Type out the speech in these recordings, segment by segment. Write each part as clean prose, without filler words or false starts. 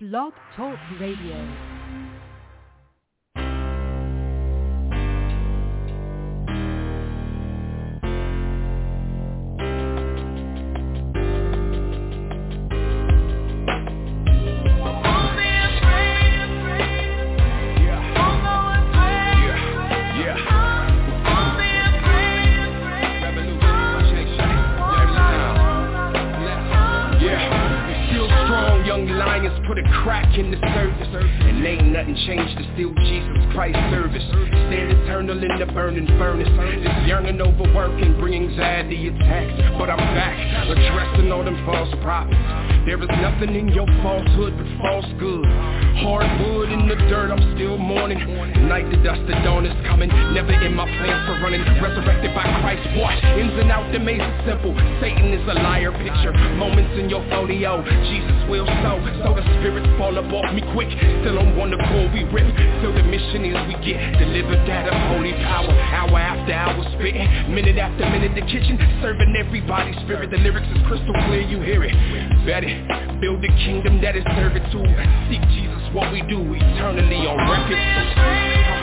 Blog Talk Radio. Put a crack in the surface, and ain't nothing changed to still Jesus Christ service. Stand eternal in the burning furnace. This yearning overworking bring anxiety attacks, but I'm back, addressing all them false prophets. There is nothing in your falsehood but false good. Hardwood in the dirt, I'm still mourning. Night the dust, the dawn is coming. Never in my plans for running. Resurrected by Christ, watch. Ins and out, the maze is simple. Satan is a liar, picture moments in your folio. Jesus will sow, so the spirits fall up off me quick. Still on one accord, we rip. Till the mission is we get delivered that of holy power. Hour after hour spitting, minute after minute the kitchen, serving everybody's spirit. The lyrics is crystal clear, you hear it. Bet it, build a kingdom that is servitude. Seek Jesus, what we do eternally on record.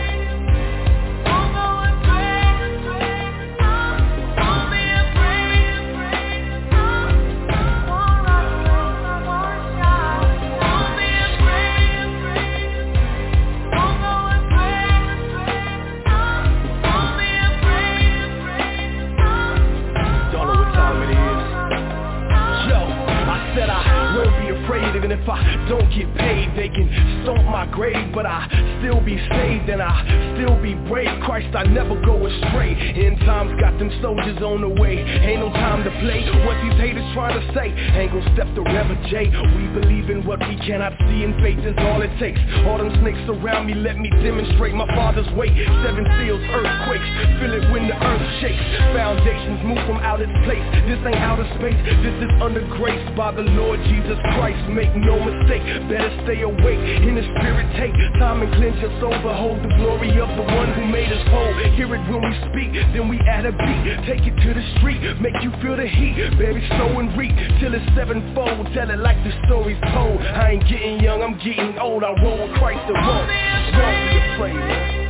Even if I don't get paid, they can stomp my grave, but I still be saved and I still be brave. Christ, I never go astray. End times got them soldiers on the way. Ain't no time to play. What these haters trying to say ain't gon' step the Rev J. We believe in what we cannot see, and faith is all it takes. All them snakes around me, let me demonstrate my Father's way. 7 seals, earthquakes, feel it when the earth shakes. Foundations move from out its place. This ain't outer space, this is under grace by the Lord Jesus Christ. Make no mistake, better stay awake. In the spirit, take time and cleanse your soul. Behold the glory of the one who made us whole. Hear it when we speak, then we add a beat. Take it to the street, make you feel the heat. Baby, sow and reap till it's sevenfold. Tell it like the story's told. I ain't getting young, I'm getting old. I roll with Christ and won't be afraid, man.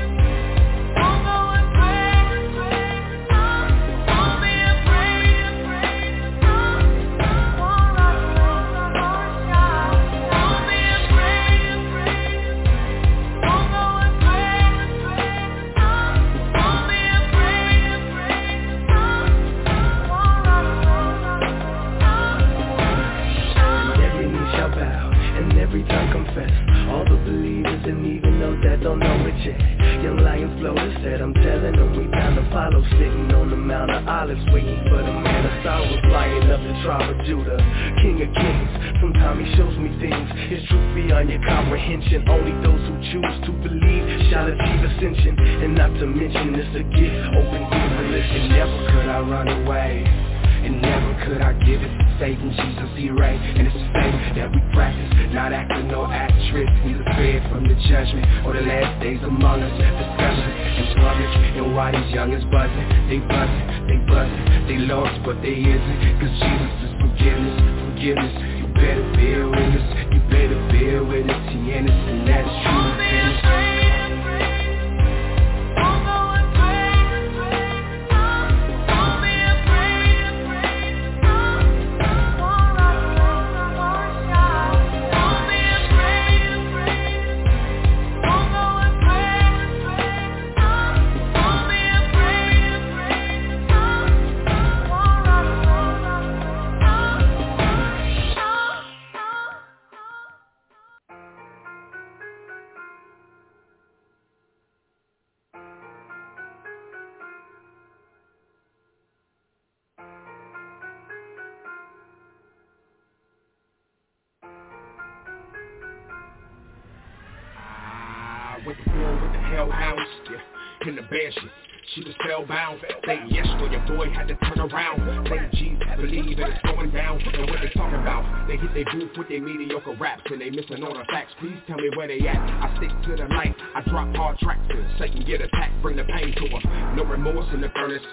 Every tongue confess, all the believers and even those that don't know it yet. Young lions floated said, I'm telling them we down to follow. Sitting on the Mount of Olives, waiting for the man of sorrows, lion of the tribe of Judah, King of kings. Sometimes he shows me things, his truth beyond your comprehension. Only those who choose to believe shall achieve ascension. And not to mention it's a gift, open ears and listen. Never could I run away, and never could I give it to Satan. Jesus, he reign, and it's faith that we practice, not acting no actress. Neither fear from the judgment or the last days among us. Discussions in public, and why these youngins buzzing. They buzzing, they lost but they isn't. Cause Jesus is forgiveness. You better bear witness, you better bear witness. He innocent, that's true. With the floor with the hellhounds, yeah, in the banshee. She was spellbound, say yes or your boy had to turn around. Say Jesus, believe that it's going down. And what they talking about, they hit their booth with their mediocre raps, and they missing all the facts. Please tell me where they at. I stick to the light, I drop hard tracks, and Satan get attacked, bring the pain to her. No remorse in the furnace,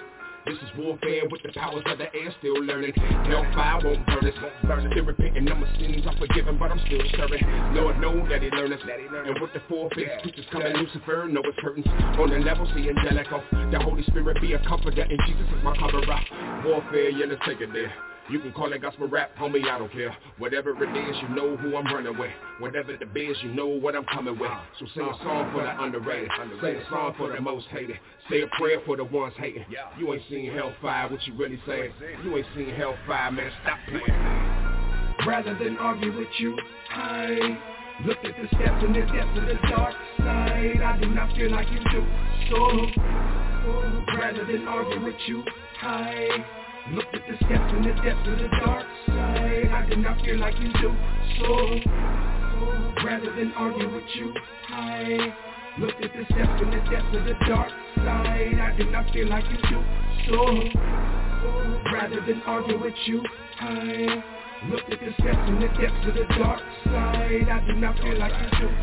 This is warfare with the powers of the air, still learning. Hellfire won't burn us. Still repenting of my sins, I'm forgiven, but I'm still serving. Lord know that he learned us. And with the four-faced creatures coming, Lucifer, know it's curtains. On the level, see angelic off. The Holy Spirit be a comforter, and Jesus is my cover up. Warfare, yeah, let's take it there. You can call it gospel rap, homie, I don't care. Whatever it is, you know who I'm running with. Whatever the biz, you know what I'm coming with. So sing a song for the underrated. Sing a song for the most hated. Say a prayer for the ones hating. You ain't seen hellfire, what you really saying? You ain't seen hellfire, man, stop playing. Rather than argue with you, I look at the steps and the depths of the dark side. I do not feel like you do. So rather than argue with you, I look at the steps and the depths of the dark side. I do not feel like you do. So rather than argue with you, I look at the steps and the depths of the dark side. I do not feel like you do. So rather than argue with you, I look at the steps and the depths of the dark side. I do not feel like you do.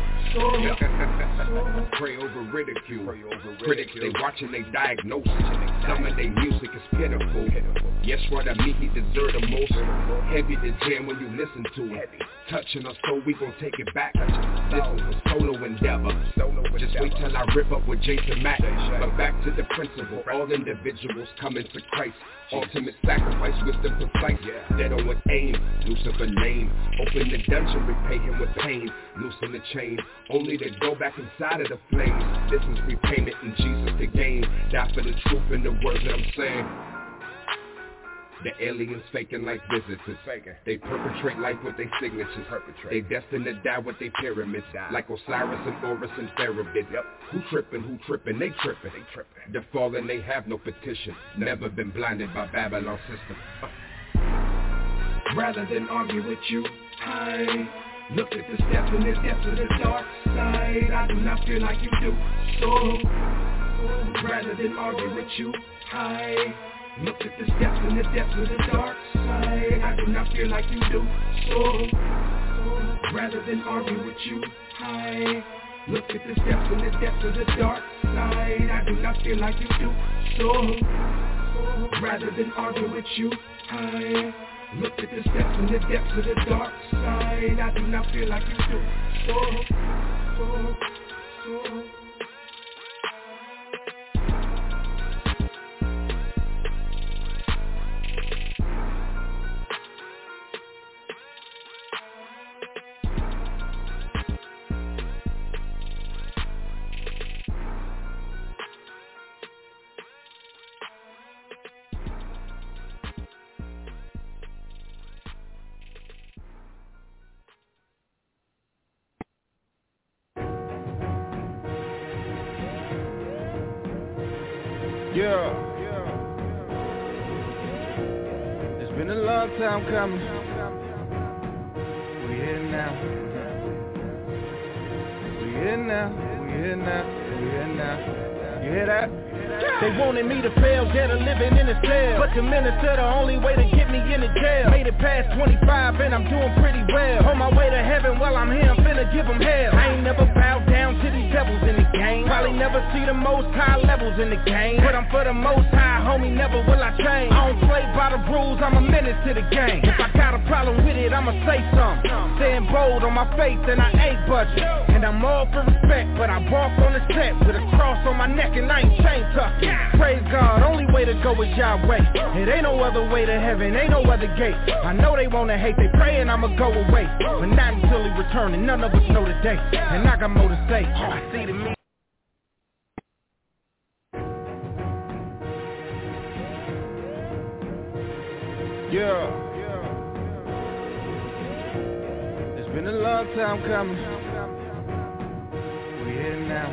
Pray over ridicule. Critics, they watching, they diagnose. Some of their music is pitiful. Yes, what I mean, he deserve the most. Heavy to jam when you listen to it. Touching us, so we gon' take it back. This is a solo endeavor. Just wait till I rip up with Jason Mack. But back to the principle, all individuals coming to Christ. Ultimate sacrifice, wisdom precise. Dead on with aim, Lucifer name. Open the dungeon, repay him with pain. Loosen the chain, only to go back inside of the flames. This is repayment in Jesus the game. Die for the truth and the words that I'm saying. The aliens faking like visitors. They perpetrate life with their signatures. They destined to die with their pyramids. Like Osiris and Horus and Pharaoh did. Who tripping? They tripping. The fallen, they have no petition. Never been blinded by Babylon's system. Rather than argue with you, I look at the steps and the depths of the dark side. I do not feel like you do. So rather than argue with you, I look at the steps and the depths of the dark side. I do not feel like you do. So rather than argue with you, I look at the steps and the depths of the dark side. I do not feel like you do. So rather than argue with you, I look at the steps and the depths of the dark side. I do not feel like you do. So It's been a long time coming. We here now. You hear that? They wanted me to fail, dead or living in a cell. But the minister, the only way to get me in the jail. Made it past 25 and I'm doing pretty well. On my way to heaven, while I'm here, I'm finna give them hell. I ain't never bowed down to these devils in the game. Probably never see the most high levels in the game. But I'm for the most high, homie, never will I change. I don't play by the rules, I'm a menace to the game. If I got a problem with it, I'ma say something. Staying bold on my faith and I ain't budget. And I'm all for respect, but I walk on the set with a cross on my neck and I ain't chain tucking. Praise God, only way to go is Yahweh. It ain't no other way to heaven, ain't no other gate. I know they wanna hate, they praying I'ma go away. But not until he return and none of us know the day. And I got more to say, I see the me. It's been a long time coming. We here now.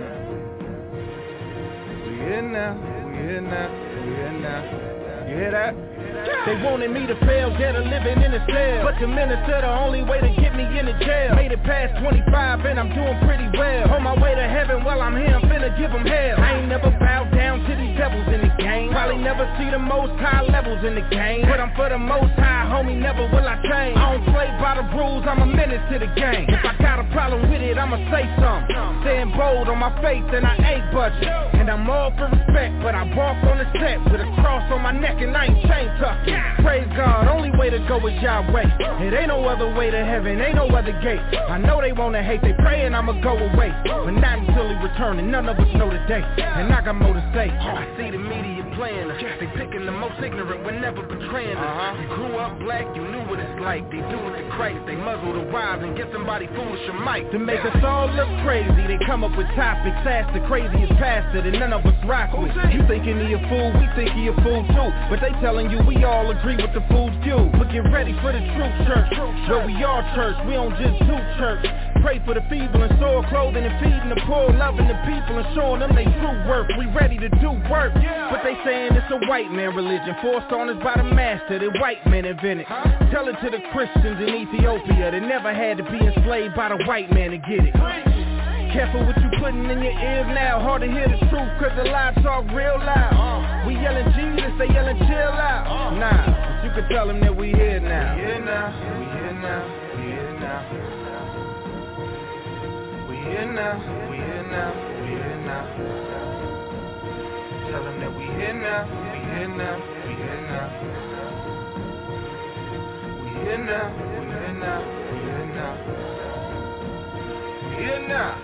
You hear that? They wanted me to fail, dead or living in a cell. But the minister, the only way to get me in the jail. Made it past 25 and I'm doing pretty well. On my way to heaven, while I'm here, I'm finna give them hell. I ain't never bowed down to these devils in the game. Probably never see the most high levels in the game. But I'm for the most high, homie, never will I change. I don't play by the rules, I'm a menace to the game. If I got a problem with it, I'ma say something. Staying bold on my faith and I ain't budging. And I'm all for respect, but I walk on the set with a cross on my neck and I ain't chain tucking. Praise God, only way to go is Yahweh. It ain't no other way to heaven, ain't no other gate. I know they wanna hate, they praying I'ma go away, but not until he return, and none of us know the day. And I got more to say. I see the media playing us, they picking the most ignorant when never betraying us. You grew up black, you knew what it's like. They do it to Christ, they muzzle the wives and get somebody foolish or mic. To make us all look crazy, they come up with topics, ask the craziest pastor that none of us rock with. You thinking he a fool, we think he a fool too, but they telling you we all agree with the fool's view. But get ready for the true church, where we are church, we don't just do church. Pray for the feeble and store clothing and feeding the poor, loving the people and showing them they true work. We ready to do work, but they saying it's a white man religion, forced on us by the master that white men invented. Tell it to the Christians in Ethiopia that never had to be enslaved by the white man to get it. Careful what you putting in your ears now, hard to hear the truth cause the lie talk real loud. We yelling Jesus, they yelling chill out. Nah, but you can tell them that we here now. We here now, we here now, we here now. We here now, we here now, we here now. Tell them that we here now, we here now, we here now. We here now, we here now, we here now. We here now.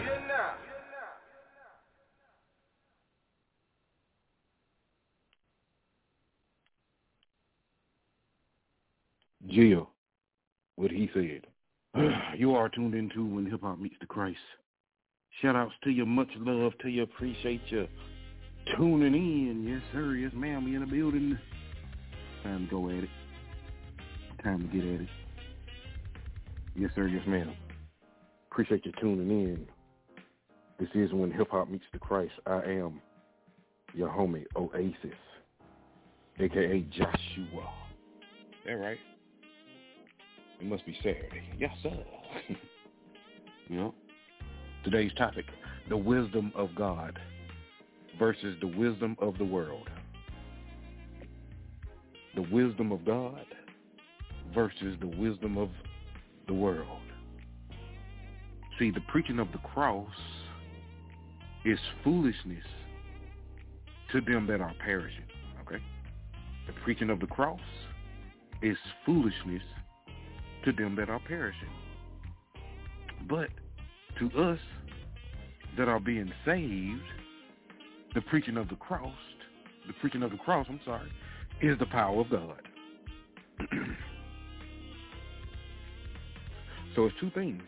Jill, what he said. You are tuned into When Hip Hop Meets the Christ. Shout outs to you, much love to you, appreciate you tuning in. Yes, sir, yes, ma'am, we in the building. Time to go at it. Time to get at it. Yes, sir, yes, ma'am. Appreciate you tuning in. This is When Hip Hop Meets the Christ. I am your homie, Oasis, a.k.a. Joshua. That right? It must be Saturday. Yes, sir. You know, today's topic, the wisdom of God versus the wisdom of the world. The wisdom of God versus the wisdom of the world. See, the preaching of the cross is foolishness to them that are perishing, okay? The preaching of the cross is foolishness to them that are perishing. But to us that are being saved, the preaching of the cross, is the power of God. So it's two things.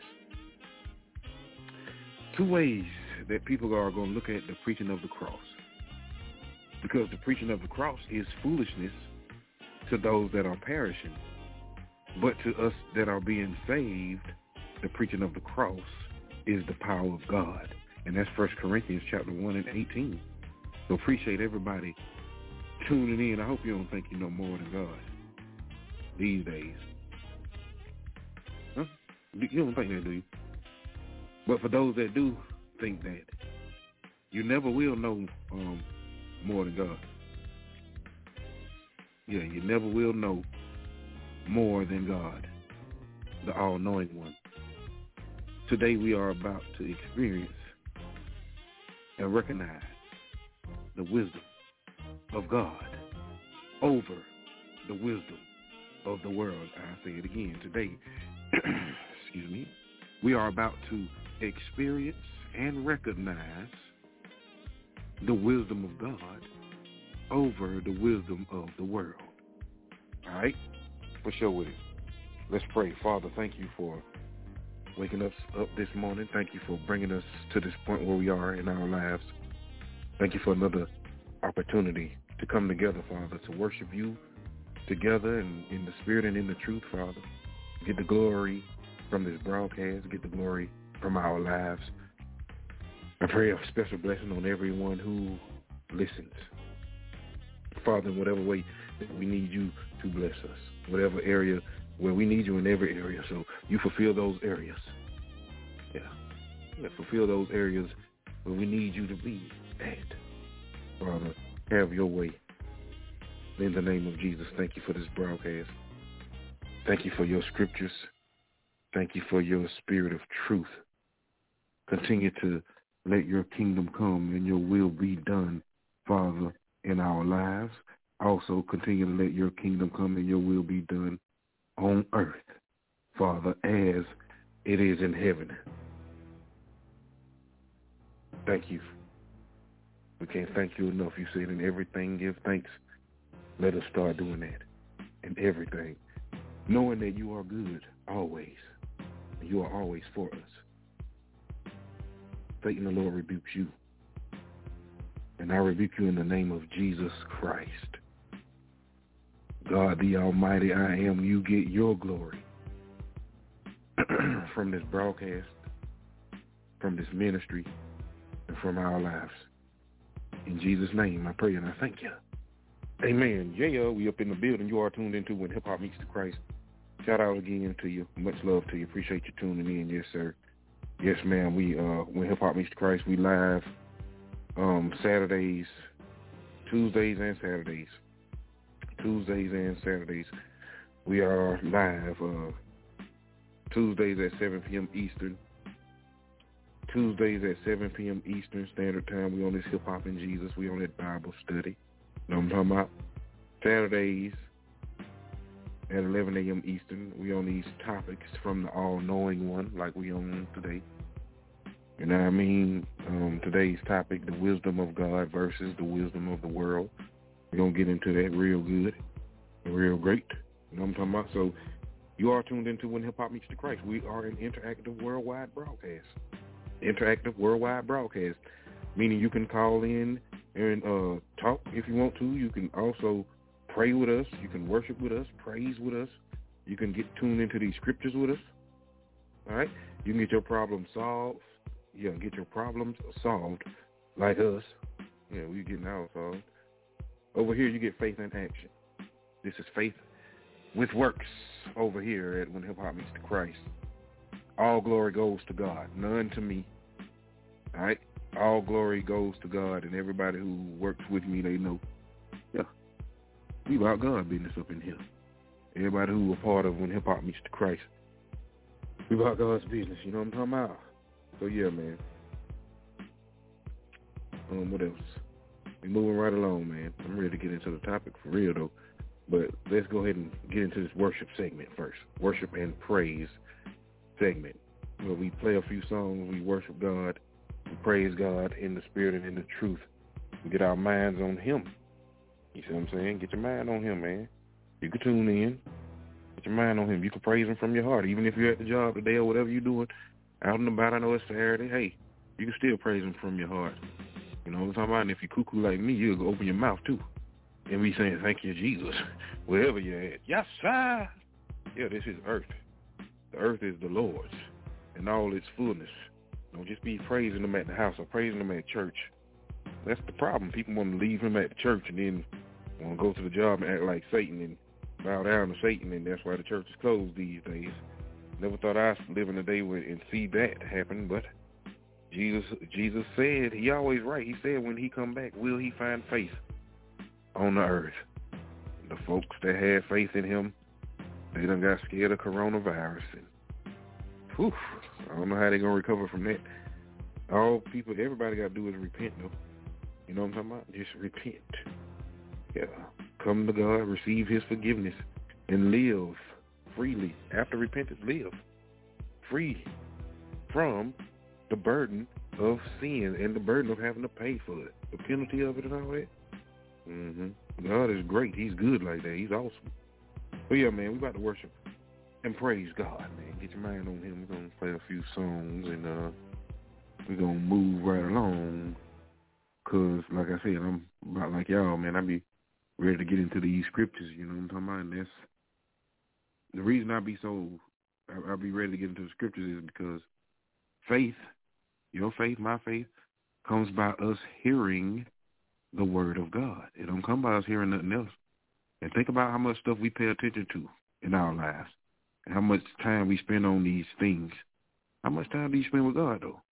Two ways that people are going to look at the preaching of the cross. Because the preaching of the cross is foolishness to those that are perishing. But to us that are being saved, the preaching of the cross is the power of God. And that's 1 Corinthians chapter 1 and 18. So appreciate everybody tuning in. I hope you don't think you know more than God these days. Huh? You don't think that, do you? But for those that do think that, you never will know more than God. Yeah, you never will know more than God, the all-knowing one. Today we are about to experience and recognize the wisdom of God over the wisdom of the world. I say it again. Today, excuse me, we are about to experience and recognize the wisdom of God over the wisdom of the world. All right? For sure with it. Let's pray. Father, thank you for waking us up this morning. Thank you for bringing us to this point where we are in our lives. Thank you for another opportunity to come together, Father, to worship you together and in the spirit and in the truth, Father. Get the glory from this broadcast. Get the glory from our lives. I pray a special blessing on everyone who listens. Father, in whatever way that we need you to bless us, whatever area where we need you in every area, so you fulfill those areas. Yeah, fulfill those areas where we need you to be at. Father, have your way. In the name of Jesus, thank you for this broadcast. Thank you for your scriptures. Thank you for your spirit of truth. Continue to let your kingdom come and your will be done, Father, in our lives. Also, continue to let your kingdom come and your will be done on earth, Father, as it is in heaven. Thank you. We can't thank you enough. You said in everything give thanks. Let us start doing that in everything, knowing that you are good always. You are always for us. Satan, the Lord, rebukes you. And I rebuke you in the name of Jesus Christ. God, the Almighty, I am. You get your glory from this broadcast, from this ministry, and from our lives. In Jesus' name, I pray and I thank you. Amen. Yeah, we up in the building. You are tuned into When Hip Hop Meets the Christ. Shout out again to you. Much love to you. Appreciate you tuning in. Yes, sir. Yes, ma'am. We When Hip Hop Meets the Christ, we live Saturdays, Tuesdays and Saturdays. Tuesdays and Saturdays. We are live Tuesdays at 7 p.m. Eastern. Tuesdays at 7 p.m. Eastern Standard Time. We on this Hip Hop and Jesus. We on that Bible study. You know what I'm talking about? Saturdays at 11 a.m. Eastern. We on these topics from the all-knowing one, like we on today. You know what I mean? Today's topic, the wisdom of God versus the wisdom of the world. We're going to get into that real good, real great. You know what I'm talking about? So you are tuned into When Hip Hop Meets the Christ. We are an interactive worldwide broadcast. Interactive worldwide broadcast, meaning you can call in and talk if you want to. You can also pray with us. You can worship with us, praise with us. You can get tuned into these scriptures with us. All right? You can get your problems solved. Yeah, get your problems solved like us. Yeah, we getting ours solved. Over here, you get faith in action. This is faith with works over here at When Hip Hop Meets the Christ. All glory goes to God, none to me. All right? All glory goes to God, and everybody who works with me, they know. Yeah, we about God business up in here. Everybody who a part of When Hip Hop Meets the Christ, we about God's business. You know what I'm talking about? So yeah, man. What else? We moving right along, man. I'm ready to get into the topic for real though. But let's go ahead and get into this worship segment first. Worship and praise segment. Where we play a few songs, we worship God, we praise God in the spirit and in the truth. We get our minds on Him. You see what I'm saying? Get your mind on Him, man. You can tune in. Get your mind on Him. You can praise Him from your heart. Even if you're at the job today or whatever you're doing, out and about, I know it's Saturday, hey, you can still praise Him from your heart. You know what I'm talking about? And if you cuckoo like me, you'll open your mouth too. And be saying, thank you, Jesus, wherever you're at. Yes, sir. Yeah, this is earth. The earth is the Lord's and all its fullness. Don't just be praising Him at the house or praising Him at church. That's the problem. People want to leave Him at the church and then want to go to the job and act like Satan and bow down to Satan, and that's why the church is closed these days. Never thought I'd live in a day where and see that happen, but Jesus said, He always right. He said when He come back, will He find faith on the earth? The folks that had faith in Him, they done got scared of coronavirus. And, whew, I don't know how they're going to recover from that. Everybody got to do is repent, though. You know what I'm talking about? Just repent. Yeah. Come to God, receive His forgiveness, and live freely. After repentance, live free from the burden of sin and the burden of having to pay for it, the penalty of it and all that. God is great. He's good like that. He's awesome. But yeah, man, we about to worship and praise God, man. Get your mind on Him. We're going to play a few songs and we're going to move right along because, like I said, I'm about like y'all, man. I be ready to get into these scriptures, you know what I'm talking about? And that's the reason I'll be ready to get into the scriptures is because faith, your faith, my faith, comes by us hearing the word of God. It don't come by us hearing nothing else. And think about how much stuff we pay attention to in our lives and how much time we spend on these things. How much time do you spend with God, though?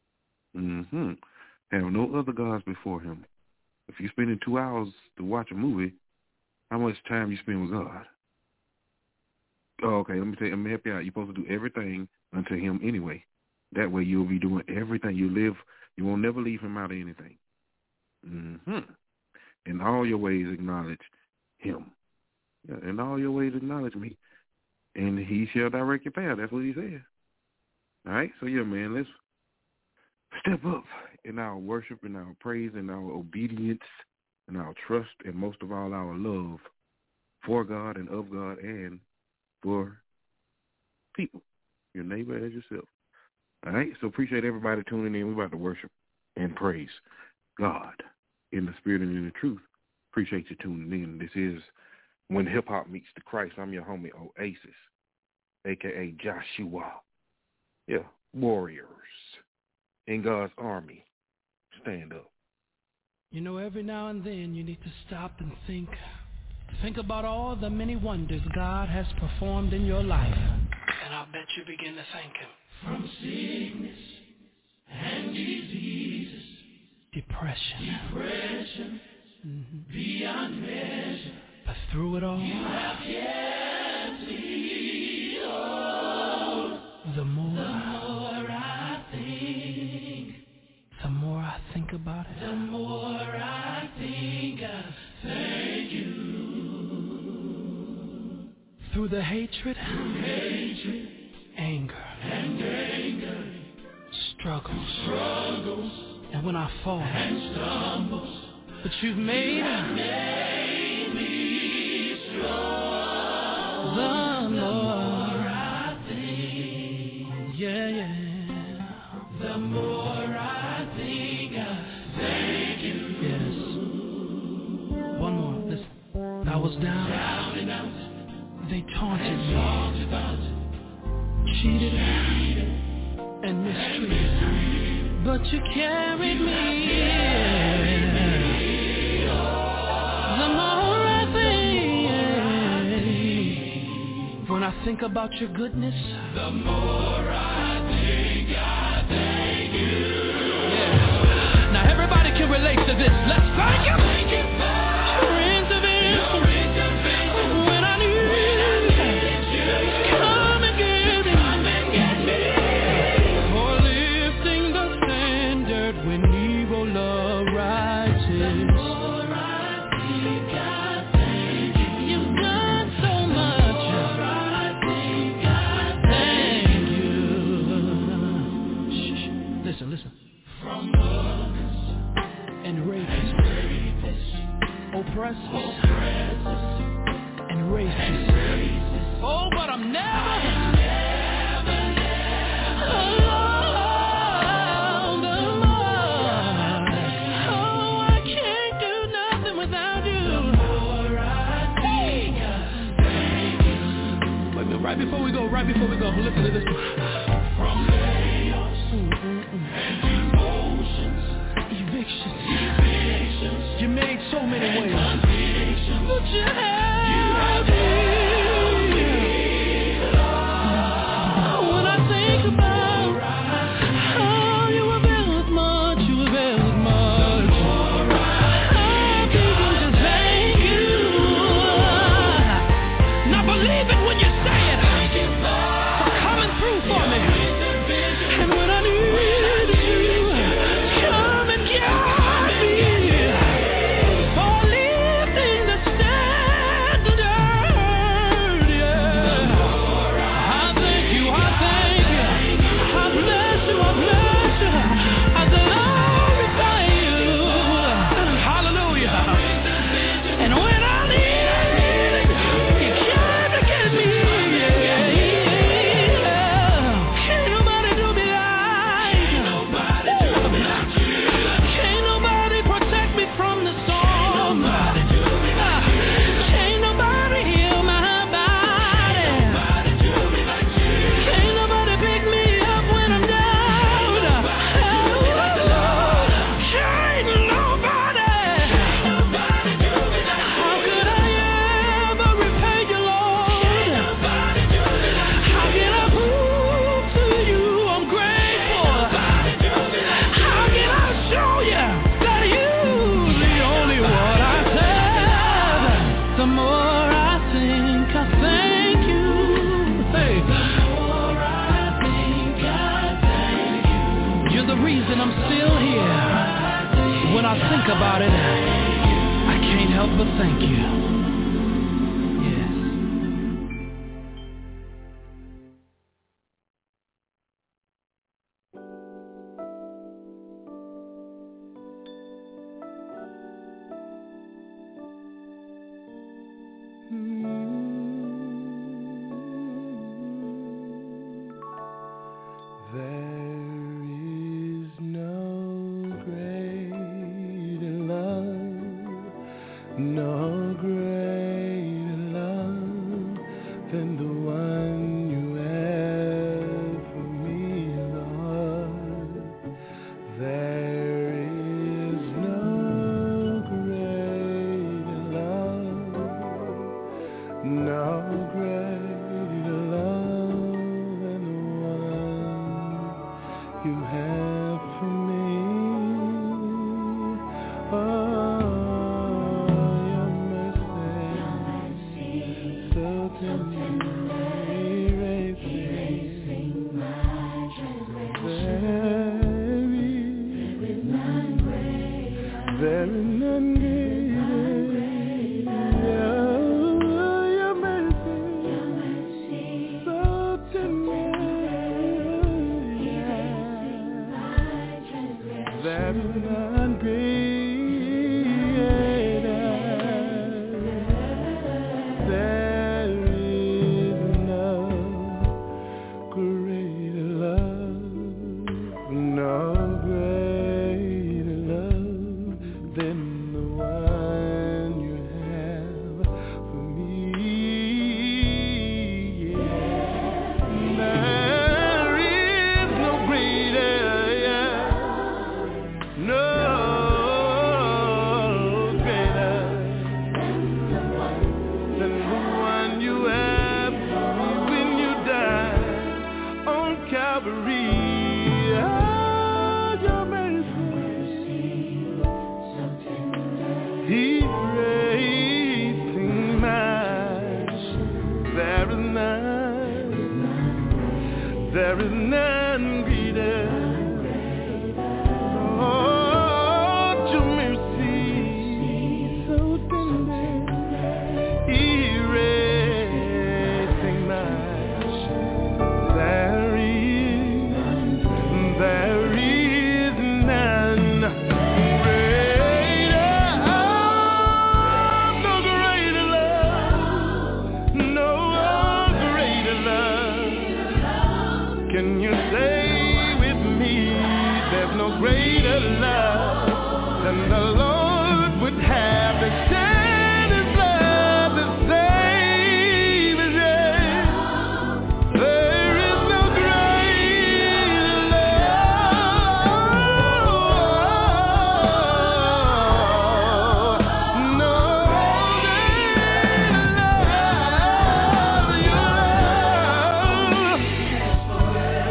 Have no other gods before Him. If you're spending 2 hours to watch a movie, how much time you spend with God? Oh, okay, let me help you out. You're supposed to do everything unto Him anyway. That way you'll be doing everything. You won't never leave him out of anything. In all your ways acknowledge him. Yeah, in all your ways acknowledge me. And he shall direct your path. That's what he said. All right? So, yeah, man, let's step up in our worship, in our praise, in our obedience, in our trust, and most of all, our love for God and of God and for people, your neighbor as yourself. All right? So appreciate everybody tuning in. We're about to worship and praise God in the spirit and in the truth. Appreciate you tuning in. This is When Hip-Hop Meets the Christ. I'm your homie Oasis, a.k.a. Joshua. Yeah, warriors in God's army. Stand up. You know, every now and then you need to stop and think. Think about all the many wonders God has performed in your life. And I'll bet you begin to thank him. From sickness and diseases, depression, beyond measure. But through it all, you have kept me whole. The more I think about it, the more I think I thank you. Through the hatred, anger, struggles, and when I fall and stumble, but you've made me strong. The more I think, the more I think I thank you. Yes. One more. Listen. I was down and out. They taunted me, cheated and mistreated, but you carried me. The more I think, when I think about your goodness, the more I think I thank you. Yeah. Now everybody can relate to this. Let's thank you. Thank you for your intervention. When I knew come and get me. For lifting the standard when evil love rises. The more I think I thank you. You've done so much. The more I think I thank you. Listen. From muggers and rapists, oppressors and racists. Oh, but I'm never alone. The more, oh, I can't do nothing without you. The more I think I thank you. Wait a minute, right before we go, listen to this one. From chaos and emotions, evictions, you made so many ways. But you have me. When I think about how you availed much, I think I just thank you. Not believe it when you say it. For coming through. reason I'm still here. When I think about it, I can't help but thank you.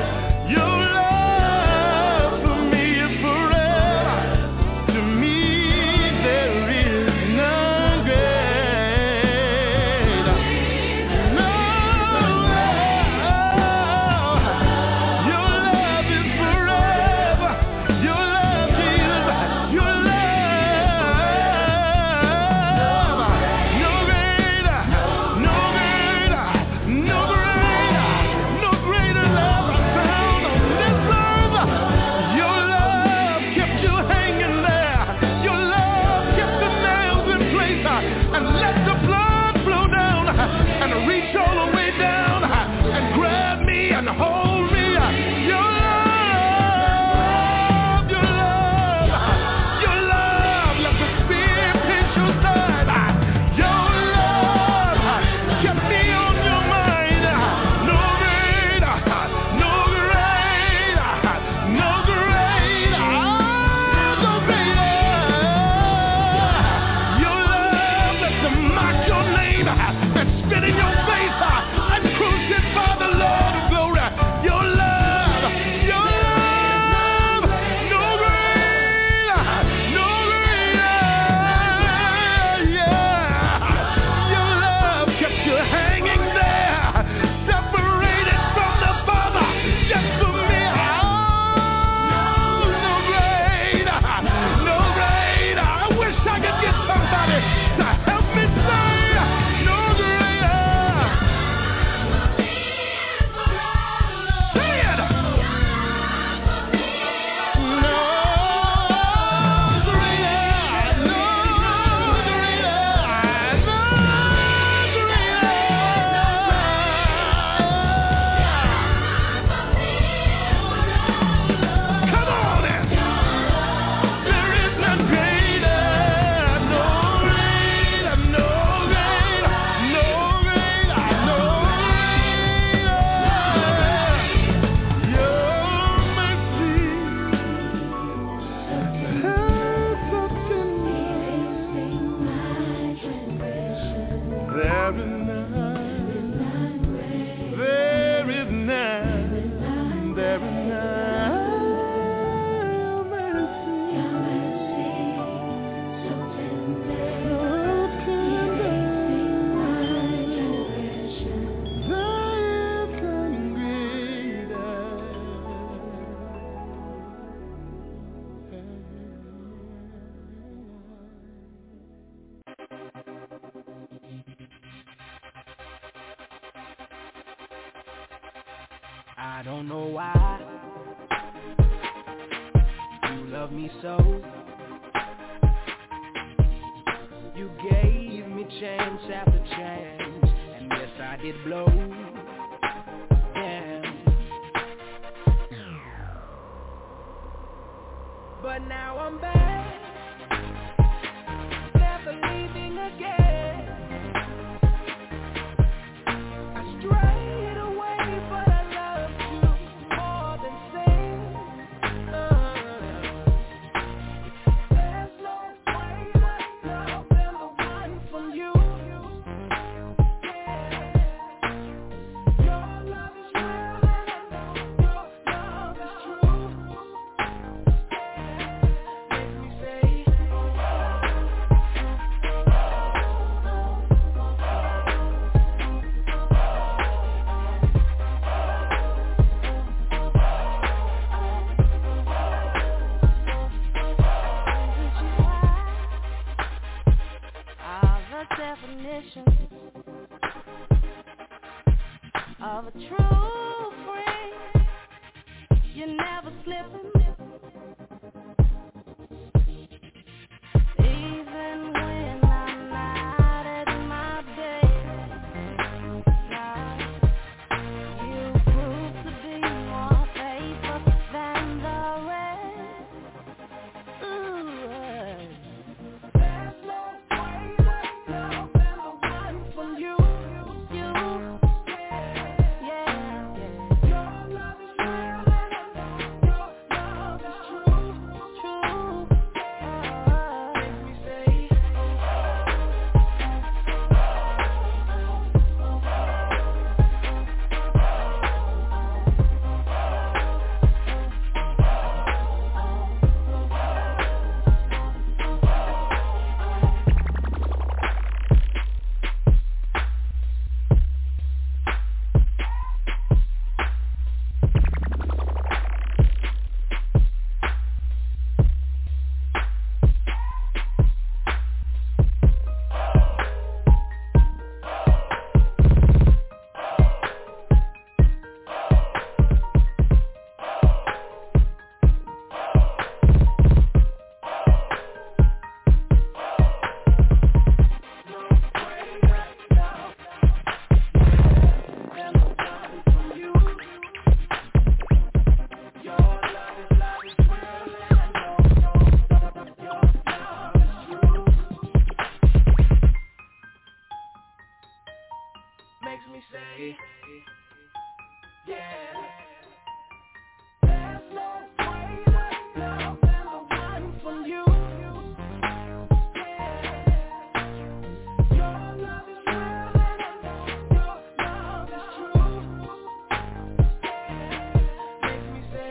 Me I don't know why you love me so. You gave me chance after chance, and yes, I did blow. Yeah. But now I'm back, never leaving again. I strayed away, but I loved you more than sin. There's no greater love than the one from you. Yeah. Your love is real, and I know your love is true. Makes me say, Are the definition of a true friend. You're never slipping, even when I'm not at my best. Now you prove to be more faithful than the rest. Ooh. there's no greater love than the one from you. Yeah. Your love is real, and I know your love is true. Makes me say, makes me say, yeah. There's no greater love than the one from you. Yeah. Your love is real, and I know your love is true. Yeah. Makes me say,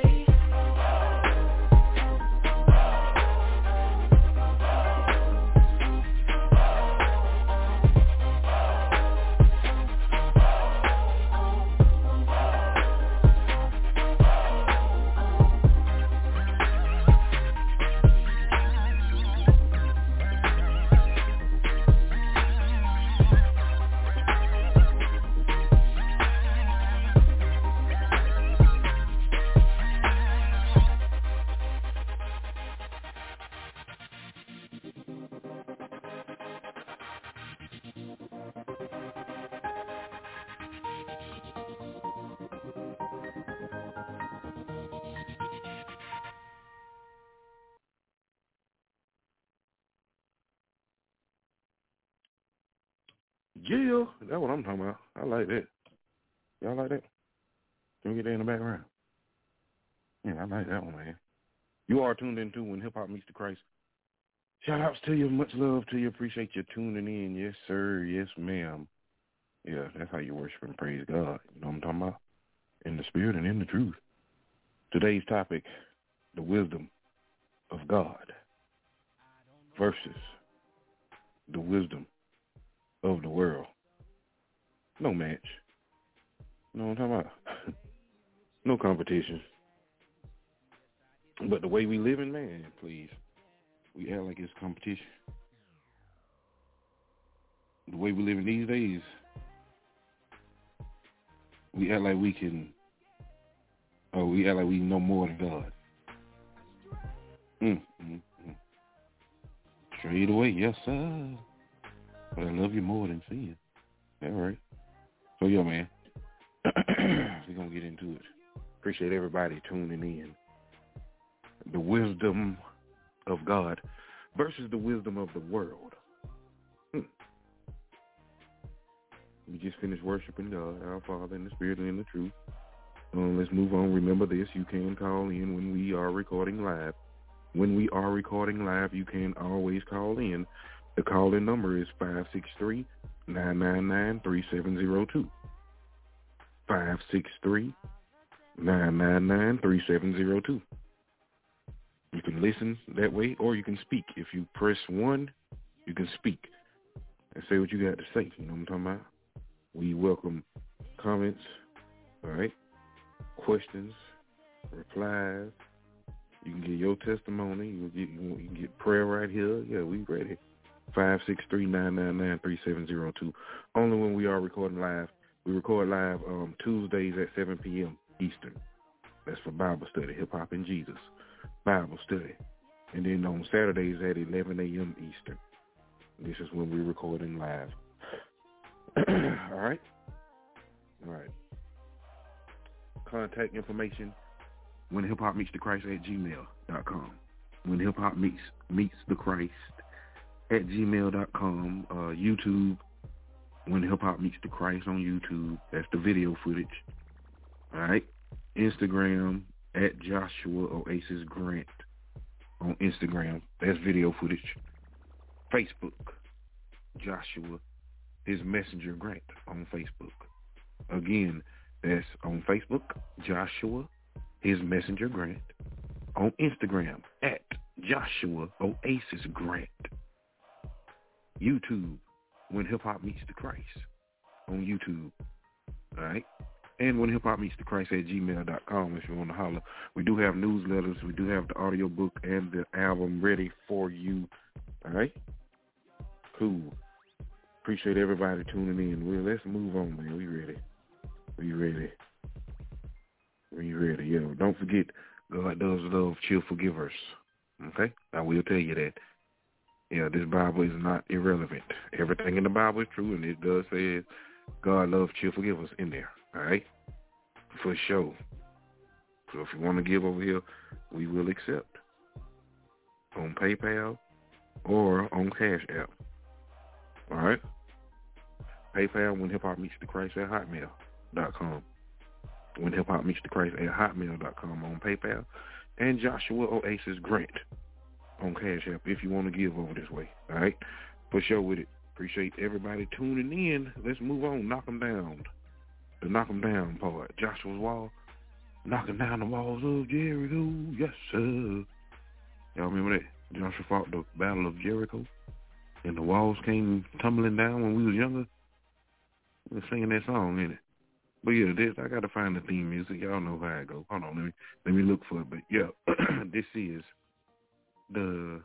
Yeah, that's what I'm talking about. I like that. Y'all like that? Can we get that in the background? Yeah, I like that one, man. You are tuned into When Hip Hop Meets the Christ. Shout outs to you. Much love to you. Appreciate you tuning in. Yes, sir. Yes, ma'am. Yeah, that's how you worship and praise God. You know what I'm talking about? In the spirit and in the truth. Today's topic, the wisdom of God versus the wisdom of the world. No match. You know what I'm talking about? No competition. But the way we live in, man, please, we act like it's competition. The way we live in these days, we act like we can Oh, we act like we know more than God. Straight away, yes, sir. But I love you more than sin. All right. So, yeah, man. We're going to get into it. Appreciate everybody tuning in. The wisdom of God versus the wisdom of the world. We just finished worshiping God, our Father, in the Spirit and in the truth. Let's move on. Remember this, you can call in when we are recording live. When we are recording live, you can always call in. The call-in number is 563-999-3702. 563-999-3702. You can listen that way, or you can speak. If you press 1, you can speak and say what you got to say. You know what I'm talking about? We welcome comments, all right, questions, replies. You can get your testimony. You can get prayer right here. Yeah, we ready. 563-999-3702. Only when we are recording live. We record live Tuesdays at 7 p.m. Eastern. That's for Bible study, Hip Hop and Jesus Bible study. And then on Saturdays at 11 a.m. Eastern. This is when we're recording live. All right? All right. Contact information, when hip hop meets the Christ at gmail.com. When hip hop meets the Christ at gmail.com. YouTube, when hip hop meets the Christ on YouTube. That's the video footage. All right. Instagram at Joshua Oasis Grant on Instagram. That's video footage. Facebook, Joshua His Messenger Grant on Facebook. Again, that's on Facebook, Joshua His Messenger Grant. On Instagram, at Joshua Oasis Grant. YouTube, When Hip Hop Meets the Christ on YouTube. All right? And When Hip Hop Meets the Christ at gmail.com if you want to holler. We do have newsletters. We do have the audio book and the album ready for you. All right? Cool. Appreciate everybody tuning in. Well, let's move on, man. We ready. Yeah, don't forget, God does love cheerful givers. Okay? I will tell you that. Yeah, this Bible is not irrelevant. Everything in the Bible is true, and it does say God loves cheerful givers in there. All right? For sure. So if you want to give over here, we will accept. On PayPal or on Cash App. All right? PayPal, When Hip Hop Meets the Christ at hotmail.com. When Hip Hop Meets the Christ at hotmail.com on PayPal. And Joshua Oasis Grant on Cash App if you want to give over this way. All right? For sure with it. Appreciate everybody tuning in. Let's move on. Knock them down. The knock them down part. Joshua's Wall. Knocking down the walls of Jericho. Yes, sir. Y'all remember that? Joshua fought the Battle of Jericho. And the walls came tumbling down when we was younger. We were singing that song, innit? But yeah, I gotta find the theme music. Y'all know how it goes. Hold on, let me look for it. But yeah, this is the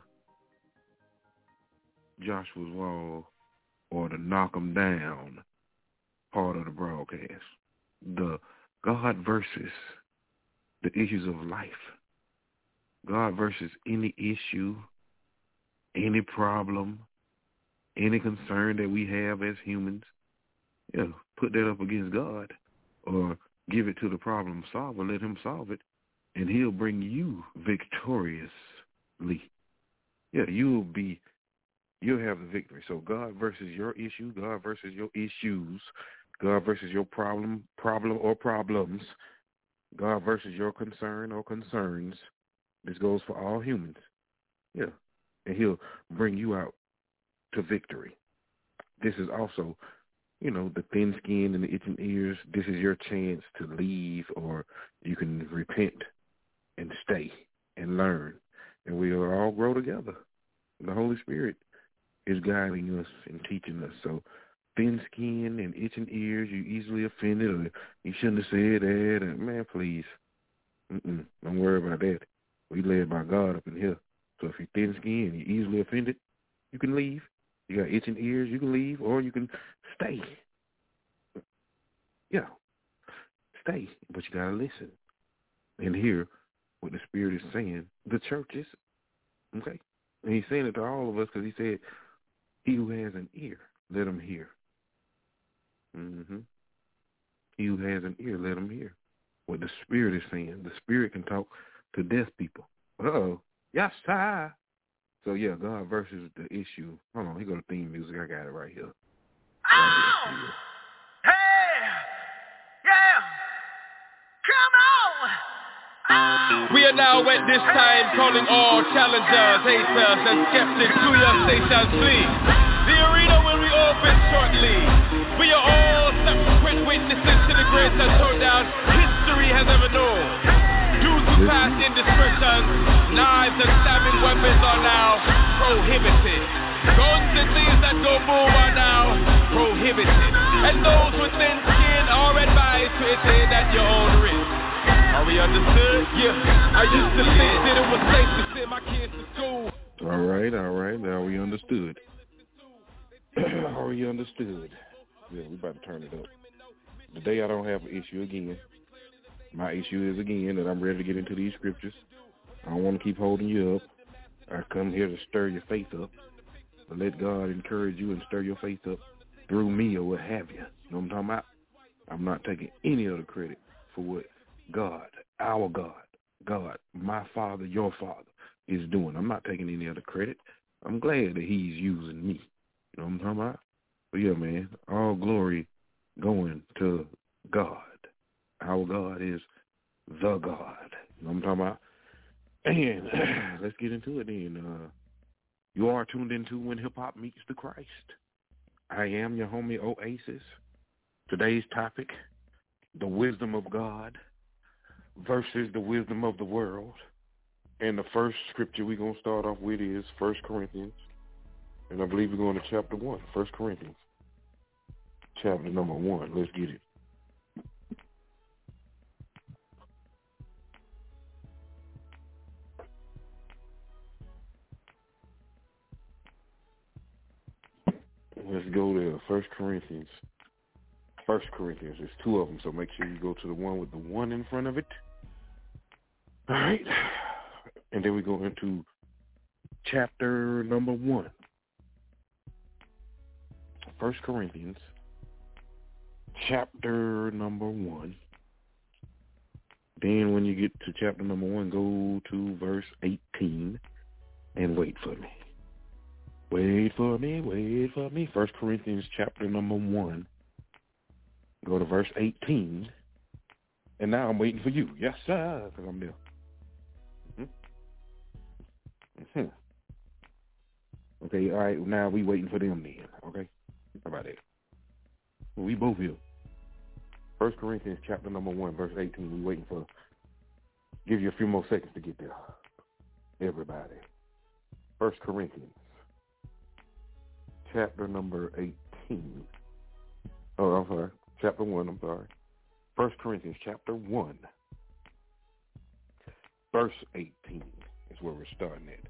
Joshua's Wall or the Knock 'em Down part of the broadcast. The God versus the issues of life. God versus any issue, any problem, any concern that we have as humans. Yeah, put that up against God or give it to the problem solver. Let him solve it, and he'll bring you victoriously. Yeah, you'll have the victory. So God versus your issue, God versus your issues, God versus your problem or problems, God versus your concern or concerns. This goes for all humans. Yeah, and he'll bring you out to victory. This is also, the thin skin and the itching ears. This is your chance to leave, or you can repent and stay and learn. And we'll all grow together. The Holy Spirit is guiding us and teaching us. So thin skin and itching ears, you easily offended, or you shouldn't have said that. And man, please, don't worry about that. We led by God up in here. So if you're thin skinned and you're easily offended, you can leave. You got itching ears, you can leave, or you can stay. Yeah, stay, but you got to listen. and hear what the Spirit is saying. The churches, okay? And he's saying it to all of us because he said, he who has an ear, let him hear. He who has an ear, let him hear what the Spirit is saying. The Spirit can talk to deaf people. Yes, sir. So, yeah, God versus the issue. Hold on, here go the theme music. I got it right here. We are now at this time calling all challengers, haters, and skeptics to your stations, please. The arena will be open shortly. We are all subsequent witnesses to the greatest showdown history has ever known. Due to past indiscretions, knives and stabbing weapons are now prohibited. Guns and things that go boom are now prohibited. And those with thin skin are advised to attend at your own risk. Are we understood? Yeah. I used to think that it was safe to send my kids to school. All right. Now we understood. Are we understood? Yeah, we about to turn it up. Today I don't have an issue again. My issue is, again, that I'm ready to get into these scriptures. I don't want to keep holding you up. I come here to stir your faith up. To let God encourage you and stir your faith up through me or what have you. You know what I'm talking about? I'm not taking any of the credit for what God, our God, my Father, your Father, is doing. I'm not taking any of the credit. I'm glad that he's using me. You know what I'm talking about? But yeah, man, all glory going to God. Our God is the God. You know what I'm talking about? And let's get into it then. You are tuned into When Hip Hop Meets the Christ. I am your homie Oasis. Today's topic, the wisdom of God versus the wisdom of the world. And the first scripture we're going to start off with is 1 Corinthians. And I believe we're going to chapter 1, 1 Corinthians. Chapter number 1. Let's get it. Let's go there. 1 Corinthians. 1 Corinthians. There's two of them, so make sure you go to the one with the 1 in front of it. All right. And then we go into chapter number 1. 1 Corinthians, chapter number 1. Then when you get to chapter number 1, go to verse 18 and wait for me. Wait for me. 1 Corinthians chapter number 1. Go to verse 18. And now I'm waiting for you. Yes, sir, because I'm there. Okay, all right, now we waiting for them then, okay? How about that? Well, we both here. 1 Corinthians chapter number 1, verse 18. We waiting for, give you a few more seconds to get there. Everybody. 1 Corinthians chapter number 18. Oh, I'm sorry. Chapter 1, I'm sorry. 1 Corinthians chapter 1, verse 18 is where we're starting at.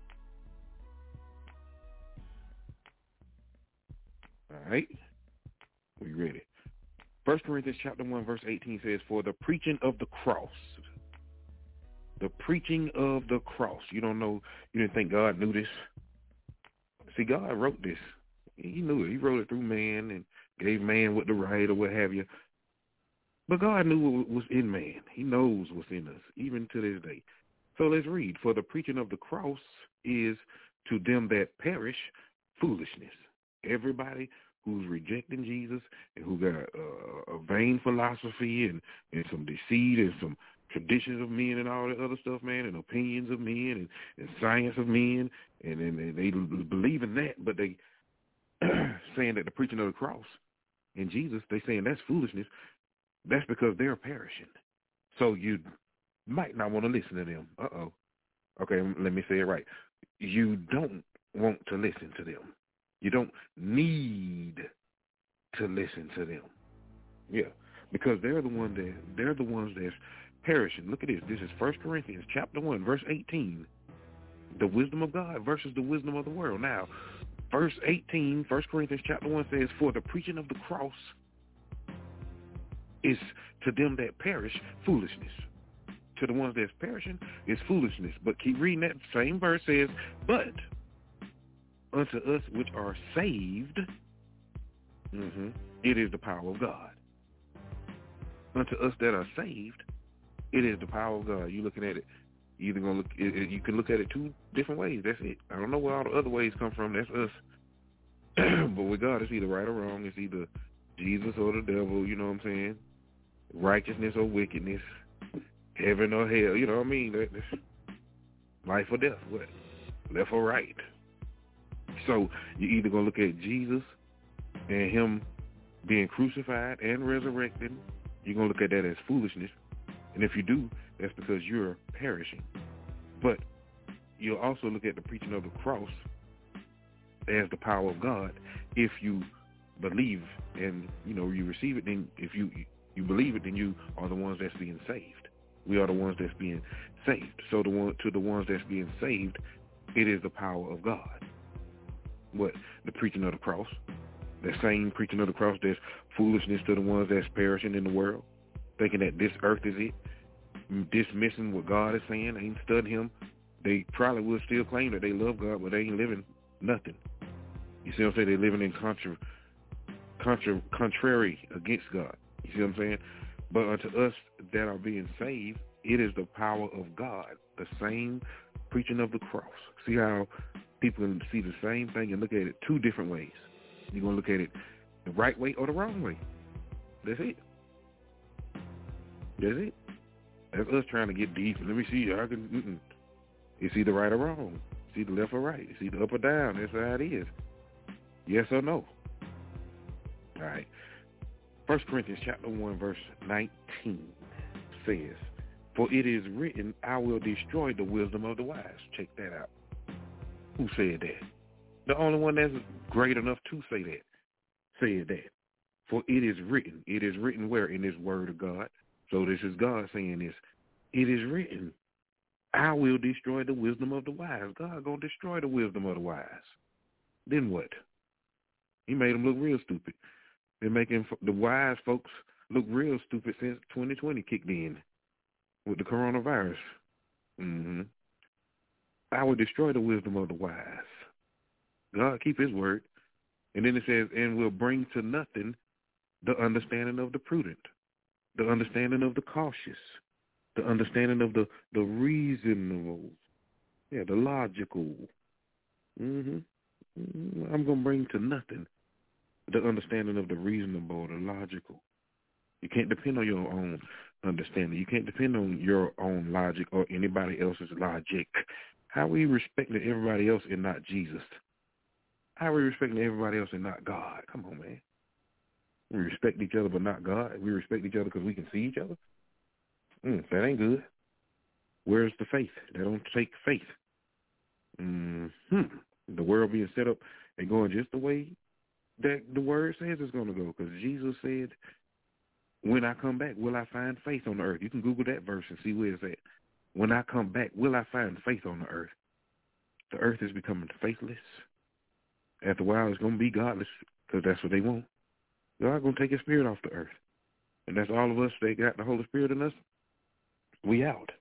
All right. We ready. 1 Corinthians chapter 1, verse 18 says, for the preaching of the cross. The preaching of the cross. You don't know, you didn't think God knew this? See, God wrote this. He knew it. He wrote it through man and gave man what to write or what have you. But God knew what was in man. He knows what's in us, even to this day. So let's read. For the preaching of the cross is to them that perish foolishness. Everybody who's rejecting Jesus and who got a vain philosophy and some deceit and some traditions of men and all that other stuff, man, and opinions of men and science of men, and they believe in that, but they saying that the preaching of the cross and Jesus, they saying that's foolishness. That's because they're perishing. So you might not want to listen to them. Okay, let me say it right. You don't want to listen to them. You don't need to listen to them. Yeah, because they're the ones that's perishing. Look at this. This is 1 Corinthians chapter 1, verse 18. The wisdom of God versus the wisdom of the world. Now, verse 18, 1 Corinthians chapter 1 says, for the preaching of the cross is to them that perish foolishness. to the ones that's perishing is foolishness. But keep reading that same verse says, but unto us which are saved, it is the power of God. Unto us that are saved, it is the power of God. You looking at it, you can look at it two different ways. That's it. I don't know where all the other ways come from. That's us. But with God, it's either right or wrong. It's either Jesus or the devil. You know what I'm saying? Righteousness or wickedness, heaven or hell. You know what I mean? That's life or death. What? Left or right. So you're either gonna look at Jesus and him being crucified and resurrected. You're gonna look at that as foolishness. And if you do, that's because you're perishing. But you'll also look at the preaching of the cross as the power of God if you believe and, you receive it. Then if you believe it, then you are the ones that's being saved. We are the ones that's being saved. So to the ones that's being saved, it is the power of God. What? The preaching of the cross. That same preaching of the cross, there's foolishness to the ones that's perishing in the world, thinking that this earth is it, dismissing what God is saying, ain't studying him. They probably will still claim that they love God, but they ain't living nothing. You see what I'm saying? They're living in contrary against God. You see what I'm saying? But unto us that are being saved, it is the power of God, the same preaching of the cross. See how people can see the same thing and look at it two different ways. You're going to look at it the right way or the wrong way. That's it. That's it. That's us trying to get deep. Let me see. It's either right or wrong. It's either left or right. It's either up or down. That's how it is. Yes or no. All right. 1 Corinthians chapter 1, verse 19 says, for it is written, I will destroy the wisdom of the wise. Check that out. Who said that? The only one that's great enough to say that said that. For it is written. It is written where? In this word of God. So this is God saying this. It is written, I will destroy the wisdom of the wise. God going to destroy the wisdom of the wise. Then what? He made them look real stupid. They're making the wise folks look real stupid since 2020 kicked in with the coronavirus. I will destroy the wisdom of the wise. God keep his word. And then it says, and will bring to nothing the understanding of the prudent, the understanding of the cautious, the understanding of the reasonable, the logical. I'm going to bring to nothing the understanding of the reasonable, the logical. You can't depend on your own understanding. You can't depend on your own logic or anybody else's logic. How are we respecting everybody else and not Jesus? How are we respecting everybody else and not God? Come on, man. We respect each other but not God. We respect each other because we can see each other. That ain't good. Where's the faith? That don't take faith. The world being set up and going just the way that the word says it's going to go. Because Jesus said, when I come back, will I find faith on the earth? You can Google that verse and see where it's at. When I come back, will I find faith on the earth? The earth is becoming faithless. After a while, it's going to be godless because that's what they want. God's going to take his spirit off the earth. And that's all of us. They got the Holy Spirit in us. We out.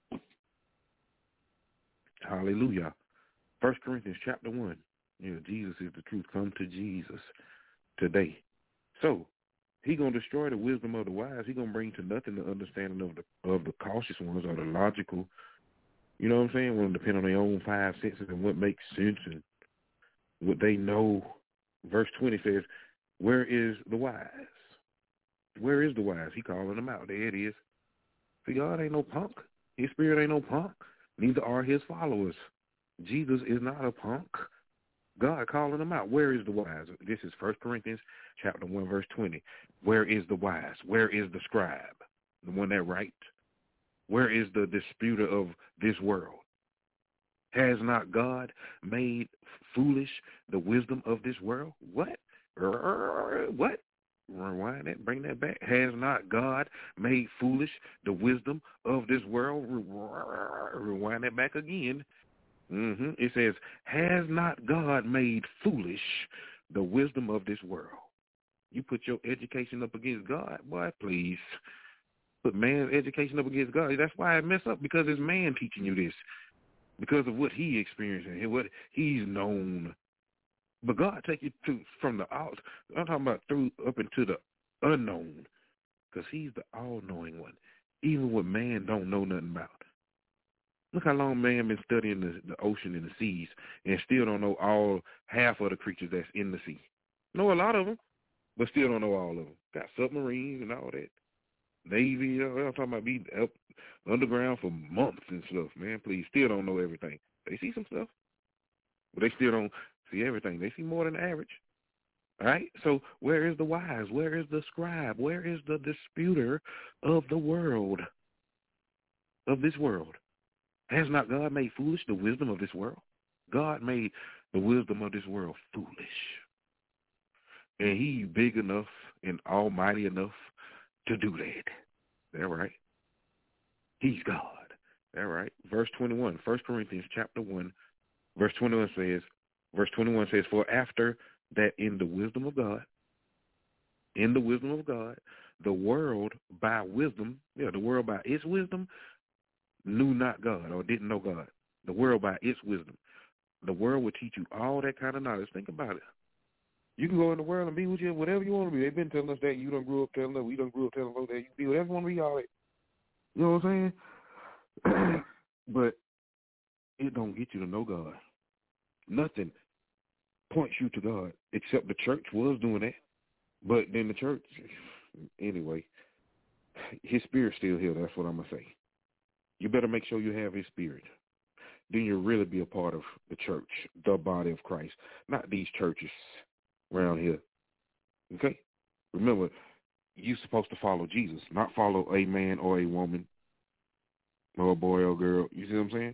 Hallelujah. 1 Corinthians chapter 1. Jesus is the truth. Come to Jesus today. So, he going to destroy the wisdom of the wise. He going to bring to nothing the understanding of the cautious ones or the logical. You know what I'm saying? Want to depend on their own five senses and what makes sense and what they know. Verse 20 says, where is the wise? Where is the wise? He calling them out. There it is. See, God ain't no punk. His spirit ain't no punk. Neither are his followers. Jesus is not a punk. God calling them out. Where is the wise? This is 1 Corinthians chapter 1, verse 20. Where is the wise? Where is the scribe? The one that writes? Where is the disputer of this world? Has not God made foolish the wisdom of this world? What? What? Rewind that, bring that back. Has not God made foolish the wisdom of this world? Rewind that back again. It says, has not God made foolish the wisdom of this world? You put your education up against God, boy, please. Put man's education up against God. That's why it mess up, because it's man teaching you this, because of what he experienced and what he's known. But God take you from the out. I'm talking about through up into the unknown, because he's the all-knowing one, even what man don't know nothing about. Look how long man been studying the ocean and the seas and still don't know half of the creatures that's in the sea. Know a lot of them, but still don't know all of them. Got submarines and all that. Navy, I'm talking about being up underground for months and stuff, man. Please, still don't know everything. They see some stuff, but they still don't see everything. They see more than average. All right? So where is the wise? Where is the scribe? Where is the disputer of the world, of this world? Has not God made foolish the wisdom of this world? God made the wisdom of this world foolish. And he's big enough and almighty enough to do that. That right? He's God. That right? Verse 21, 1 Corinthians chapter 1, verse 21 says, for after that in the wisdom of God, the world by wisdom, the world by its wisdom knew not God, or didn't know God. The world by its wisdom. The world will teach you all that kind of knowledge. Think about it. You can go in the world and be with you, whatever you want to be. They've been telling us that. You done grew up telling us. We done grew up telling folks that. You can be whatever you want to be, all that. You know what I'm saying? But it don't get you to know God. Nothing points you to God, except the church was doing that. But then the church, anyway, his spirit's still here. That's what I'm going to say. You better make sure you have his spirit. Then you'll really be a part of the church, the body of Christ, not these churches around here. Okay? Remember, you're supposed to follow Jesus, not follow a man or a woman or a boy or girl. You see what I'm saying?